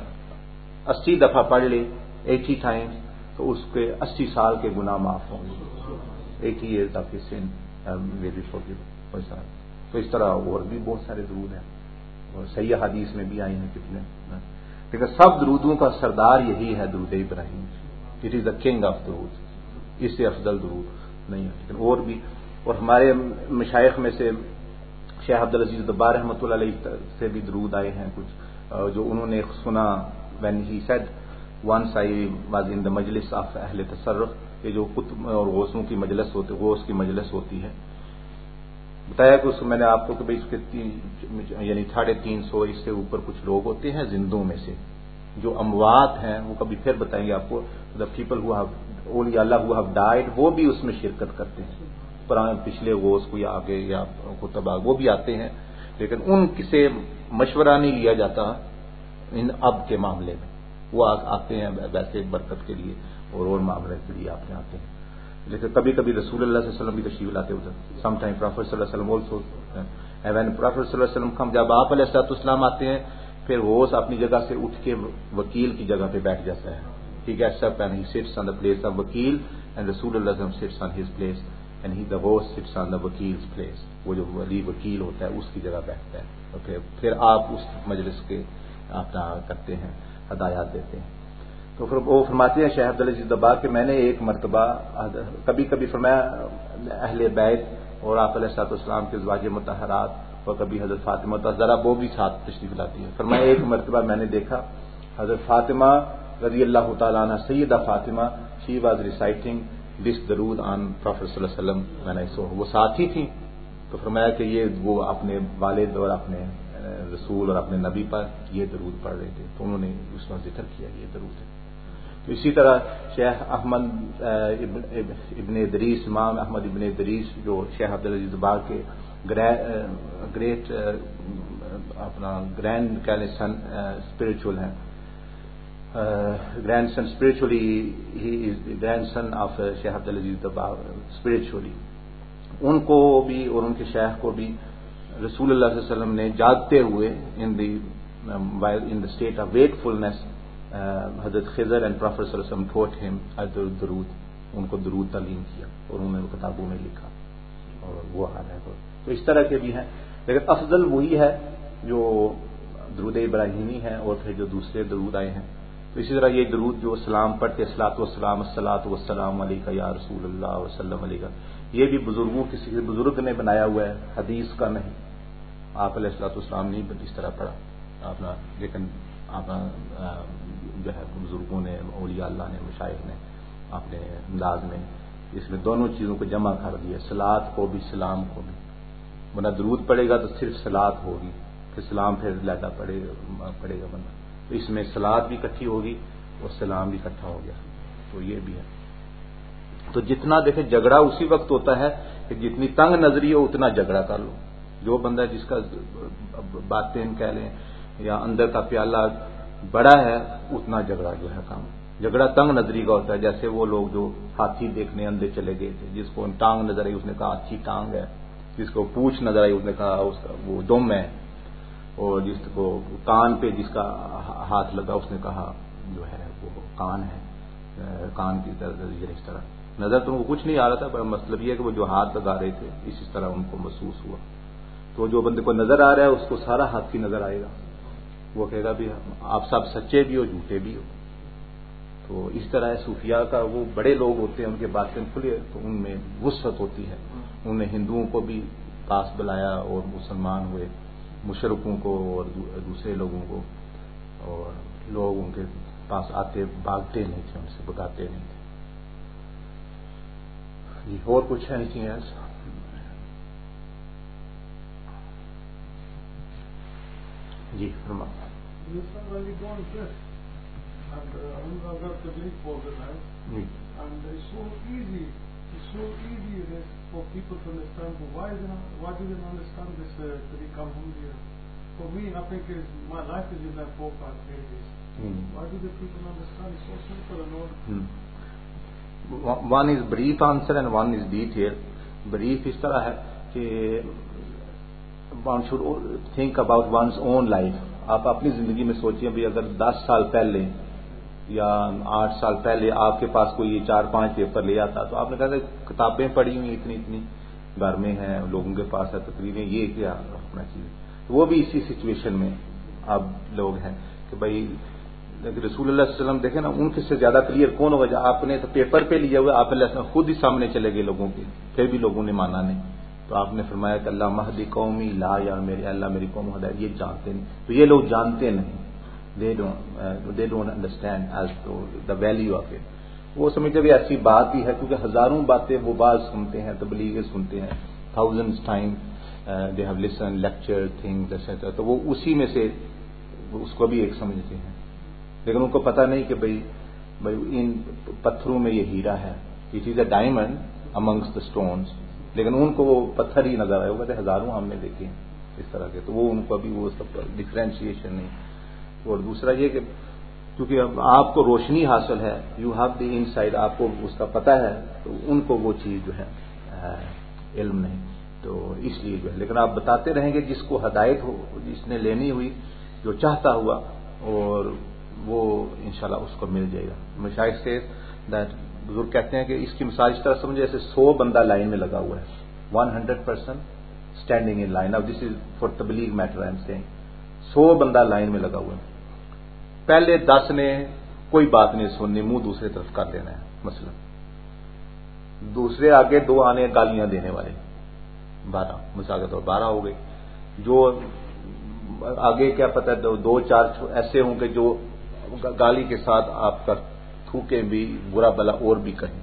80 دفعہ پڑھ لے 80 ٹائمز تو اس کے 80 سال کے گناہ معاف ہوں گے. 80 years of his sin will be forgiven. تو اس طرح اور بھی بہت سارے درود ہیں اور صحیح حدیث میں بھی آئی ہیں کتنے. لیکن سب درودوں کا سردار یہی ہے درود ابراہیم. It is the king of durood, اس سے افضل درود نہیں ہے. لیکن اور بھی، اور ہمارے مشائخ میں سے شیخ عبدالعزیز دبار رحمۃ اللہ علیہ سے بھی درود آئے ہیں کچھ جو انہوں نے سنا when he said once I was in the majlis of اہل تصرف، یہ جو قطب اور غوثوں کی مجلس ہوتی، غوث کی مجلس ہوتی ہے. بتایا کہ اس کو میں نے آپ کو کہ بھائی اس کے یعنی 350 اس سے اوپر کچھ لوگ ہوتے ہیں زندوں میں سے، جو اموات ہیں وہ کبھی پھر بتائیں گے آپ کو. دا پیپل ہو ہیو اولیاء اللہ ہو ہیو ڈائڈ وہ بھی اس میں شرکت کرتے ہیں. پرانے پچھلے غوث کوئی آگے یا کتبا وہ بھی آتے ہیں، لیکن ان سے مشورہ نہیں لیا جاتا ان اب کے معاملے میں. وہ آتے ہیں ویسے برکت کے لیے اور معاملے کے لیے آپ آتے ہیں. لیکن کبھی کبھی رسول اللہ صلی اللہ علیہ وسلم بھی تشریف لاتے ہوتے. سم ٹائم پروفیٹ صلی اللہ علیہ وسلم آلسو وین پروفیٹ صلی اللہ علیہ وسلم کم، جب آپ علیہ السلام آتے ہیں پھر غوث اپنی جگہ سے اٹھ کے وکیل کی جگہ پہ بیٹھ جاتا ہے. He gets up and he sits on the place of وکیل and رسول اللہ صلی اللہ علیہ وسلم sits on his place and the Ghaus sits on the وکیل's place. وہ جو ولی وکیل ہوتا ہے اس کی جگہ بیٹھتا ہے اور پھر آپ اس مجلس کے اپنا کرتے ہیں، ہدایات دیتے ہیں. تو پھر وہ فرماتے ہیں شیخ عبدالعزیز دباغ کہ میں نے ایک مرتبہ کبھی کبھی فرمایا اہل بیت اور آپ علیہ السلام کے ازواج مطہرات اور کبھی حضرت فاطمہ تو ذرا وہ بھی ساتھ تشریف لاتی ہے. فرمایا ایک مرتبہ میں نے دیکھا حضرت فاطمہ رضی اللہ تعالیٰ عنہ سیدہ Fatima she was reciting this durood on prophet صلی اللہ علیہ وسلم میں نے وہ ساتھی تھی. تو فرمایا کہ یہ وہ اپنے والد اور اپنے رسول اور اپنے نبی پر یہ درود پڑھ رہے تھے تو انہوں نے اس میں ذکر کیا یہ درود ہے. تو اسی طرح شیخ احمد ابن ادریس امام احمد ابن ادریس جو شیخ عبدالعزیز باغ کے گریٹ اپنا گرینڈ سن اسپرچل ہیں، grandson spiritually he is grandson of Sheikh Abdulaziz Bagh spiritually. ان کو بھی اور ان کے شیخ کو بھی رسول اللہ صلی اللہ علیہ وسلم نے جاگتے ہوئے ان دا اسٹیٹ آف ویکفulness حضرت خضر اینڈ پروفیٹ صلی اللہ علیہ وسلم ٹوٹ ہم درود، ان کو درود تعلیم کیا اور انہوں نے کتابوں میں لکھا اور وہ حال ہے. تو اس طرح کے بھی ہیں، لیکن افضل وہی ہے جو درود ابراہیمی ہے اور پھر جو دوسرے درود آئے ہیں. تو اسی طرح یہ درود جو سلام پڑھتے الصلاۃ والسلام علیک یا رسول اللہ وسلم علیک، یہ بھی بزرگوں کسی بزرگ نے بنایا ہوا ہے، حدیث کا نہیں. آپ علیہ الصلوۃ والسلام نہیں اس طرح پڑھا اپنا، لیکن جو ہے بزرگوں نے اولیاء اللہ نے مشائخ نے اپنے انداز میں اس میں دونوں چیزوں کو جمع کر دیا، صلاۃ کو بھی سلام کو بھی. بندہ درود پڑھے گا تو صرف صلاۃ ہوگی، پھر سلام پھر علیحدہ پڑھے گا بندہ. تو اس میں صلاۃ بھی اکٹھی ہوگی اور سلام بھی اکٹھا ہو گیا. تو یہ بھی ہے. تو جتنا دیکھیں جھگڑا اسی وقت ہوتا ہے کہ جتنی تنگ نظری ہو اتنا جھگڑا کر لو. جو بندہ جس کا باتیں کہہ لیں یا اندر کا پیالہ بڑا ہے اتنا جھگڑا جو ہے کام. جھگڑا تنگ نظری کا ہوتا ہے. جیسے وہ لوگ جو ہاتھی دیکھنے اندھے چلے گئے تھے، جس کو ٹانگ نظر آئی اس نے کہا اچھی ٹانگ ہے، جس کو پوچھ نظر آئی اس نے کہا اس کا وہ دم ہے، اور جس کو کان پہ جس کا ہاتھ لگا اس نے کہا جو ہے وہ کان ہے، کان کی طرح اس طرح. نظر تو ان کو کچھ نہیں آ رہا تھا، پر مطلب یہ ہے کہ وہ جو ہاتھ لگا رہے تھے اسی طرح ان کو محسوس ہوا. تو جو بندے کو نظر آ رہا ہے اس کو سارا ہاتھ کی نظر آئے گا، وہ کہے گا بھی آپ سب سچے بھی ہو جھوٹے بھی ہو. تو اس طرح صوفیاء کا وہ بڑے لوگ ہوتے ہیں، ان کے باطن کھلے تو ان میں وسعت ہوتی ہے. انہوں نے ہندوؤں کو بھی پاس بلایا اور مسلمان ہوئے، مشرکوں کو اور دوسرے لوگوں کو، اور لوگ ان کے پاس آتے بھاگتے نہیں تھے، ان سے بگاتے نہیں تھے. جی اور کچھ ہے نہیں ایسا؟ جی فرما. I got the link all the time, and it's so easy it is for people to understand. But why do they not understand this to become Hindu? For me, I think my life is in that 4-5 pages. Why do the people not understand? It's so simple and all. One is brief answer and one is detail. Brief اس طرح ہے کہ one should think about one's own life. آپ اپنی زندگی میں سوچیں بھی اگر 10 سال پہلے یا 8 سال پہلے آپ کے پاس کوئی 4-5 پیپر لے آتا تو آپ نے کہا کہ کتابیں پڑھی ہوئی اتنی گھر میں ہیں، لوگوں کے پاس ہے تقریریں، یہ کیا رکھنا چاہیے. وہ بھی اسی سچویشن میں اب لوگ ہیں کہ بھائی رسول اللہ صلی اللہ علیہ وسلم دیکھیں نا، ان کے سے زیادہ کلیئر کون ہوگا. آپ نے تو پیپر پہ لیا ہوا، آپ نے خود ہی سامنے چلے گئے لوگوں کے، پھر بھی لوگوں نے مانا نہیں. تو آپ نے فرمایا کہ اللہ مہدی قومی لا، یا میرے اللہ میری قوم ہدایت، یہ جانتے نہیں. تو یہ لوگ جانتے نہیں، they don't understand as to the value of it. وہ سمجھتے بھی ایسی بات ہی ہے، کیونکہ ہزاروں باتیں وہ بعض سنتے ہیں، تبلیغیں سنتے ہیں، thousands times they have listened lecture things etc. تو وہ اسی میں سے اس کو بھی ایک سمجھتے ہیں، لیکن ان کو پتہ نہیں کہ بھائی ان پتھروں میں یہ ہیرا ہے. It is a diamond amongst the stones. لیکن ان کو وہ پتھر ہی نظر آئے، وہ کہتے ہزاروں ہم نے دیکھے ہیں اس طرح کے. تو وہ ان کو ابھی وہ سب ڈفرینشیشن نہیں. اور دوسرا یہ کہ کیونکہ اب آپ کو روشنی حاصل ہے، you have the inside, آپ کو اس کا پتہ ہے، تو ان کو وہ چیز جو ہے علم نہیں. تو اس لیے جو ہے، لیکن آپ بتاتے رہیں گے جس کو ہدایت ہو، جس نے لینی ہوئی، جو چاہتا ہوا، اور وہ انشاءاللہ اس کو مل جائے گا. مشائخ سے بزرگ کہتے ہیں کہ اس کی مثال اس طرح سمجھے جیسے 100 بندہ لائن میں لگا ہوا ہے، 100% اسٹینڈنگ ان لائن. اب this is for tabligh matter I am seeing. 100 بندہ لائن میں لگا ہوا ہے، پہلے 10 نے کوئی بات نہیں سننی، منہ دوسرے طرف کر دینا ہے مثلا. دوسرے آگے 2 آنے گالیاں دینے والے، 12 مثال کے طور 12 ہو گئے. جو آگے کیا پتہ 2-4 ایسے ہوں گے جو گالی کے ساتھ آپ کا تھوکیں بھی، برا بلا اور بھی کہیں.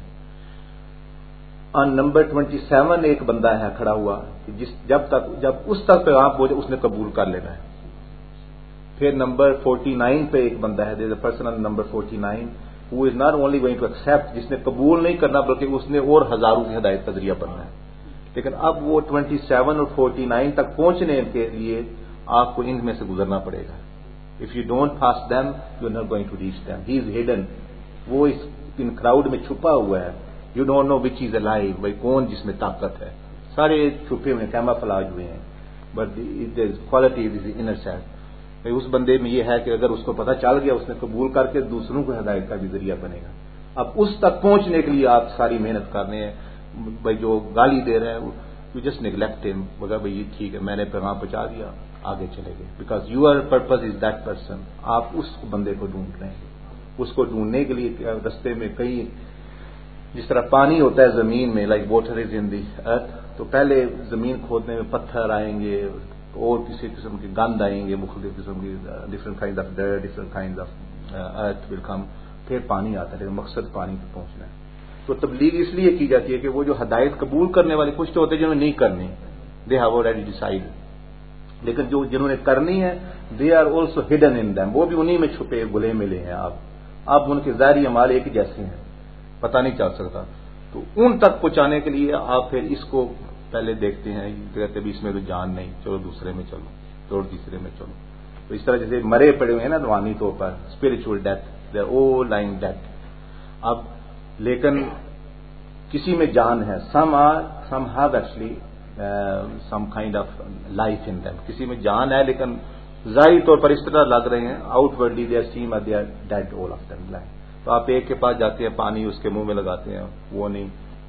نمبر 27 ایک بندہ ہے کھڑا ہوا کہ جب اس تک پیغام پہنچے اس نے قبول کر لینا ہے. پھر نمبر 49 پہ ایک بندہ ہے، there a person on number 49 who is not only going to accept، جس نے قبول نہیں کرنا بلکہ اس نے اور ہزاروں کی ہدایت کا ذریعہ بننا ہے. لیکن اب وہ 27 اور 49 تک پہنچنے کے لیے آپ کو ان میں سے گزرنا پڑے گا. If you don't pass them, you're not going to reach them. He is hidden. وہ ان کراؤڈ میں چھپا ہوا ہے. You don't know which is alive. بھائی کون جس میں طاقت ہے، سارے چھپے ہوئے کیموفلاج ہوئے ہیں. But there is quality is the inner self. بھائی اس بندے میں یہ ہے کہ اگر اس کو پتہ چل گیا، اس نے قبول کر کے دوسروں کو ہدایت کا بھی ذریعہ بنے گا. اب اس تک پہنچنے کے لیے آپ ساری محنت کرنے ہیں. بھائی جو گالی دے رہے ہیں you just neglect him، بولے بھائی یہ ٹھیک ہے میں نے پیغام پہنچا دیا، آگے چلے گئے. Because your purpose is that person. آپ اس بندے کو ڈھونڈ رہے ہیں. اس کو ڈھونڈنے کے لیے رستے میں کئی، جس طرح پانی ہوتا ہے زمین میں، لائک واٹر از ان دی ارتھ، تو پہلے زمین کھودنے میں پتھر آئیں گے اور کسی قسم کے گند آئیں گے، مختلف قسم کی different kind of dirt, different kind of earth will come, پھر پانی آتا ہے. لیکن مقصد پانی پہ پہنچنا ہے. تو تبلیغ اس لیے کی جاتی ہے کہ وہ جو ہدایت قبول کرنے والے کچھ تو ہوتے ہیں جنہوں نے نہیں کرنی، دے ہیو آلریڈی ڈیسائیڈ، لیکن جو جنہوں نے کرنی ہے they are also hidden in them, وہ بھی انہی میں چھپے گلے ملے ہیں. آپ ان کے ظاہری اعمال ایک جیسے ہیں، پتہ نہیں چل سکتا. تو ان تک پہنچانے کے لیے آپ پھر اس کو پہلے دیکھتے ہیں، کہتے بھی اس میں تو جان نہیں، چلو دوسرے میں چلو، چلو تیسرے میں چلو. تو اس طرح جیسے مرے پڑے ہوئے ہیں نا روحانی طور پر، spiritual death, they are all lying death. اب لیکن کسی میں جان ہے، some have actually some kind of life in them. کسی میں جان ہے لیکن ظاہری طور پر اس طرح لگ رہے ہیں، outwardly they are seen but they are dead all of them. تو آپ ایک کے پاس جاتے ہیں, پانی اس کے منہ میں لگاتے ہیں, وہ نہیں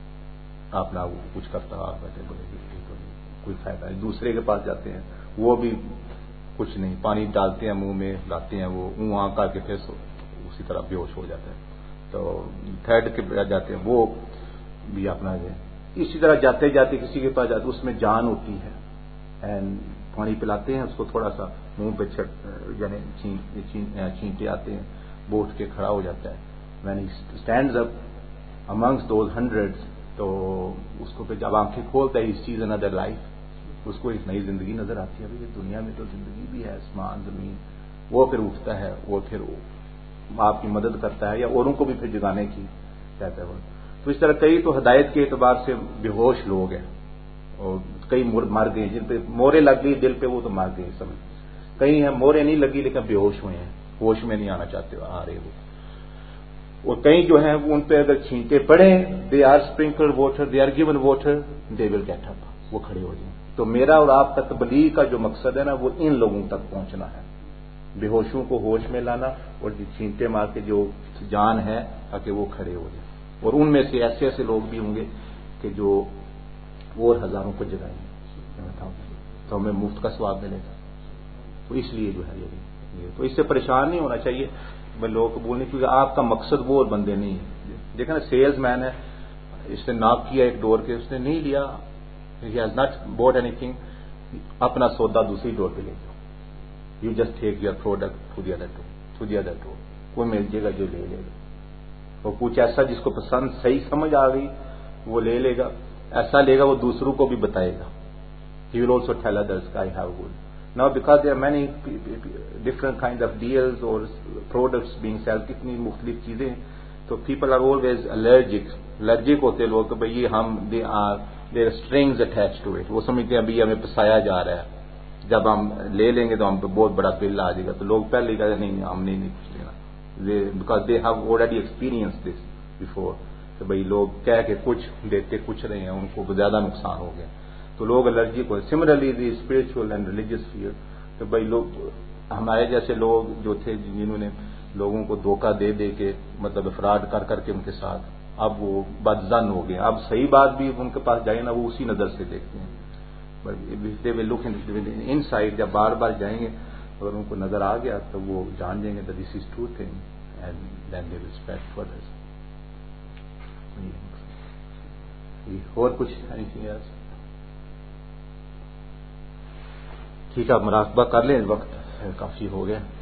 آپ نہ کچھ کرتا, آپ بیٹھے بولے کوئی فائدہ نہیں. دوسرے کے پاس جاتے ہیں, وہ بھی کچھ نہیں, پانی ڈالتے ہیں منہ میں, لاتے ہیں, وہ اوں کر کے پھر اسی طرح بے ہوش ہو جاتا ہے. تو تھرڈ کے پاس جاتے ہیں, وہ بھی اپنا ہے. اسی طرح جاتے جاتے کسی کے پاس جاتے اس میں جان ہوتی ہے, اینڈ پانی پلاتے ہیں اس کو, تھوڑا سا منہ پہ یعنی چھینٹے آتے ہیں, وہ اٹھ کے کھڑا ہو جاتا ہے. When he stands up amongst those hundreds, تو اس کو پھر جب آنکھیں کھولتا ہے, اس چیز اندر لائف, اس کو ایک نئی زندگی نظر آتی ہے. ابھی یہ دنیا میں تو زندگی بھی ہے, آسمان زمین. وہ پھر اٹھتا ہے, وہ پھر آپ کی مدد کرتا ہے, یا اوروں کو بھی پھر جگانے کی کہتا ہے وہ. تو اس طرح کئی تو ہدایت کے اعتبار سے بے ہوش لوگ ہیں, اور کئی مر گئے, جن پہ مورے لگ گئی دل پہ وہ تو مر گئے سمجھ. کئی ہیں مورے نہیں لگی لیکن بے ہوش ہوئے ہیں, ہوش میں نہیں آنا چاہتے آ رہے وہ. اور کئی جو ہیں ان پہ اگر چھینٹے پڑے, they are sprinkle water, they are given water, they will get up, وہ کھڑے ہو جائیں. تو میرا اور آپ کا تبلیغ کا جو مقصد ہے نا, وہ ان لوگوں تک پہنچنا ہے, بے ہوشوں کو ہوش میں لانا, اور چھینٹے مار کے جو جان ہے تاکہ وہ کھڑے ہو جائیں. اور ان میں سے ایسے ایسے لوگ بھی ہوں گے کہ جو اور ہزاروں کو جگائیں گے, تو ہمیں مفت کا ثواب ملے گا. تو اس لیے جو ہے یہ, تو اس سے پریشان نہیں ہونا چاہیے میں لوگوں کو بولنے, کیونکہ آپ کا مقصد وہ اور بندے نہیں ہے. دیکھیں نا, سیلز مین ہے, اس نے ناک کیا ایک ڈور کے, اس نے نہیں لیا, he has not bought anything, اپنا سودا دوسری ڈور پہ لے جاؤ. You just take your product to the other door, کوئی مل جائے گا جو لے لے گا. اور کچھ ایسا جس کو پسند صحیح سمجھ آ گئی وہ لے لے گا, ایسا لے گا وہ دوسروں کو بھی بتائے گا. He will also tell others I have good. Now because there are many different kind of deals or products being sold, کتنی مختلف چیزیں, تو people are always allergic ہوتے لوگ کہ بھئی ہم there are strings attached to it. وہ سمجھتے ہیں ابھی ہمیں پسایا جا رہا ہے, جب ہم لے لیں گے تو ہم پہ بہت بڑا بل آ جائے گا. تو لوگ پہلے کہتے ہیں نہیں ہم نہیں کچھ لینا, because they have already experienced this before. کہ بھئی لوگ کہہ کے کچھ دیتے کچھ رہے ہیں, ان کو زیادہ نقصان ہو گیا, تو لوگ الرجی کو. Similarly the spiritual and religious fear, کہ بھئی لوگ ہمارے جیسے لوگ جو تھے جنہوں نے لوگوں کو دھوکہ دے دے کے مطلب افراد کر کے ان کے ساتھ, اب وہ بدظن ہو گئے. اب صحیح بات بھی ان کے پاس جائیں نا, وہ اسی نظر سے دیکھتے ہیں. لک ان سائڈ, جب بار بار جائیں گے اگر ان کو نظر آ گیا تو وہ جان جائیں گے that this is true thing and then they will spread further. اور کچھ anything else؟ ٹھیک ہے, آپ مراقبہ کر لیں, وقت کافی ہو گیا.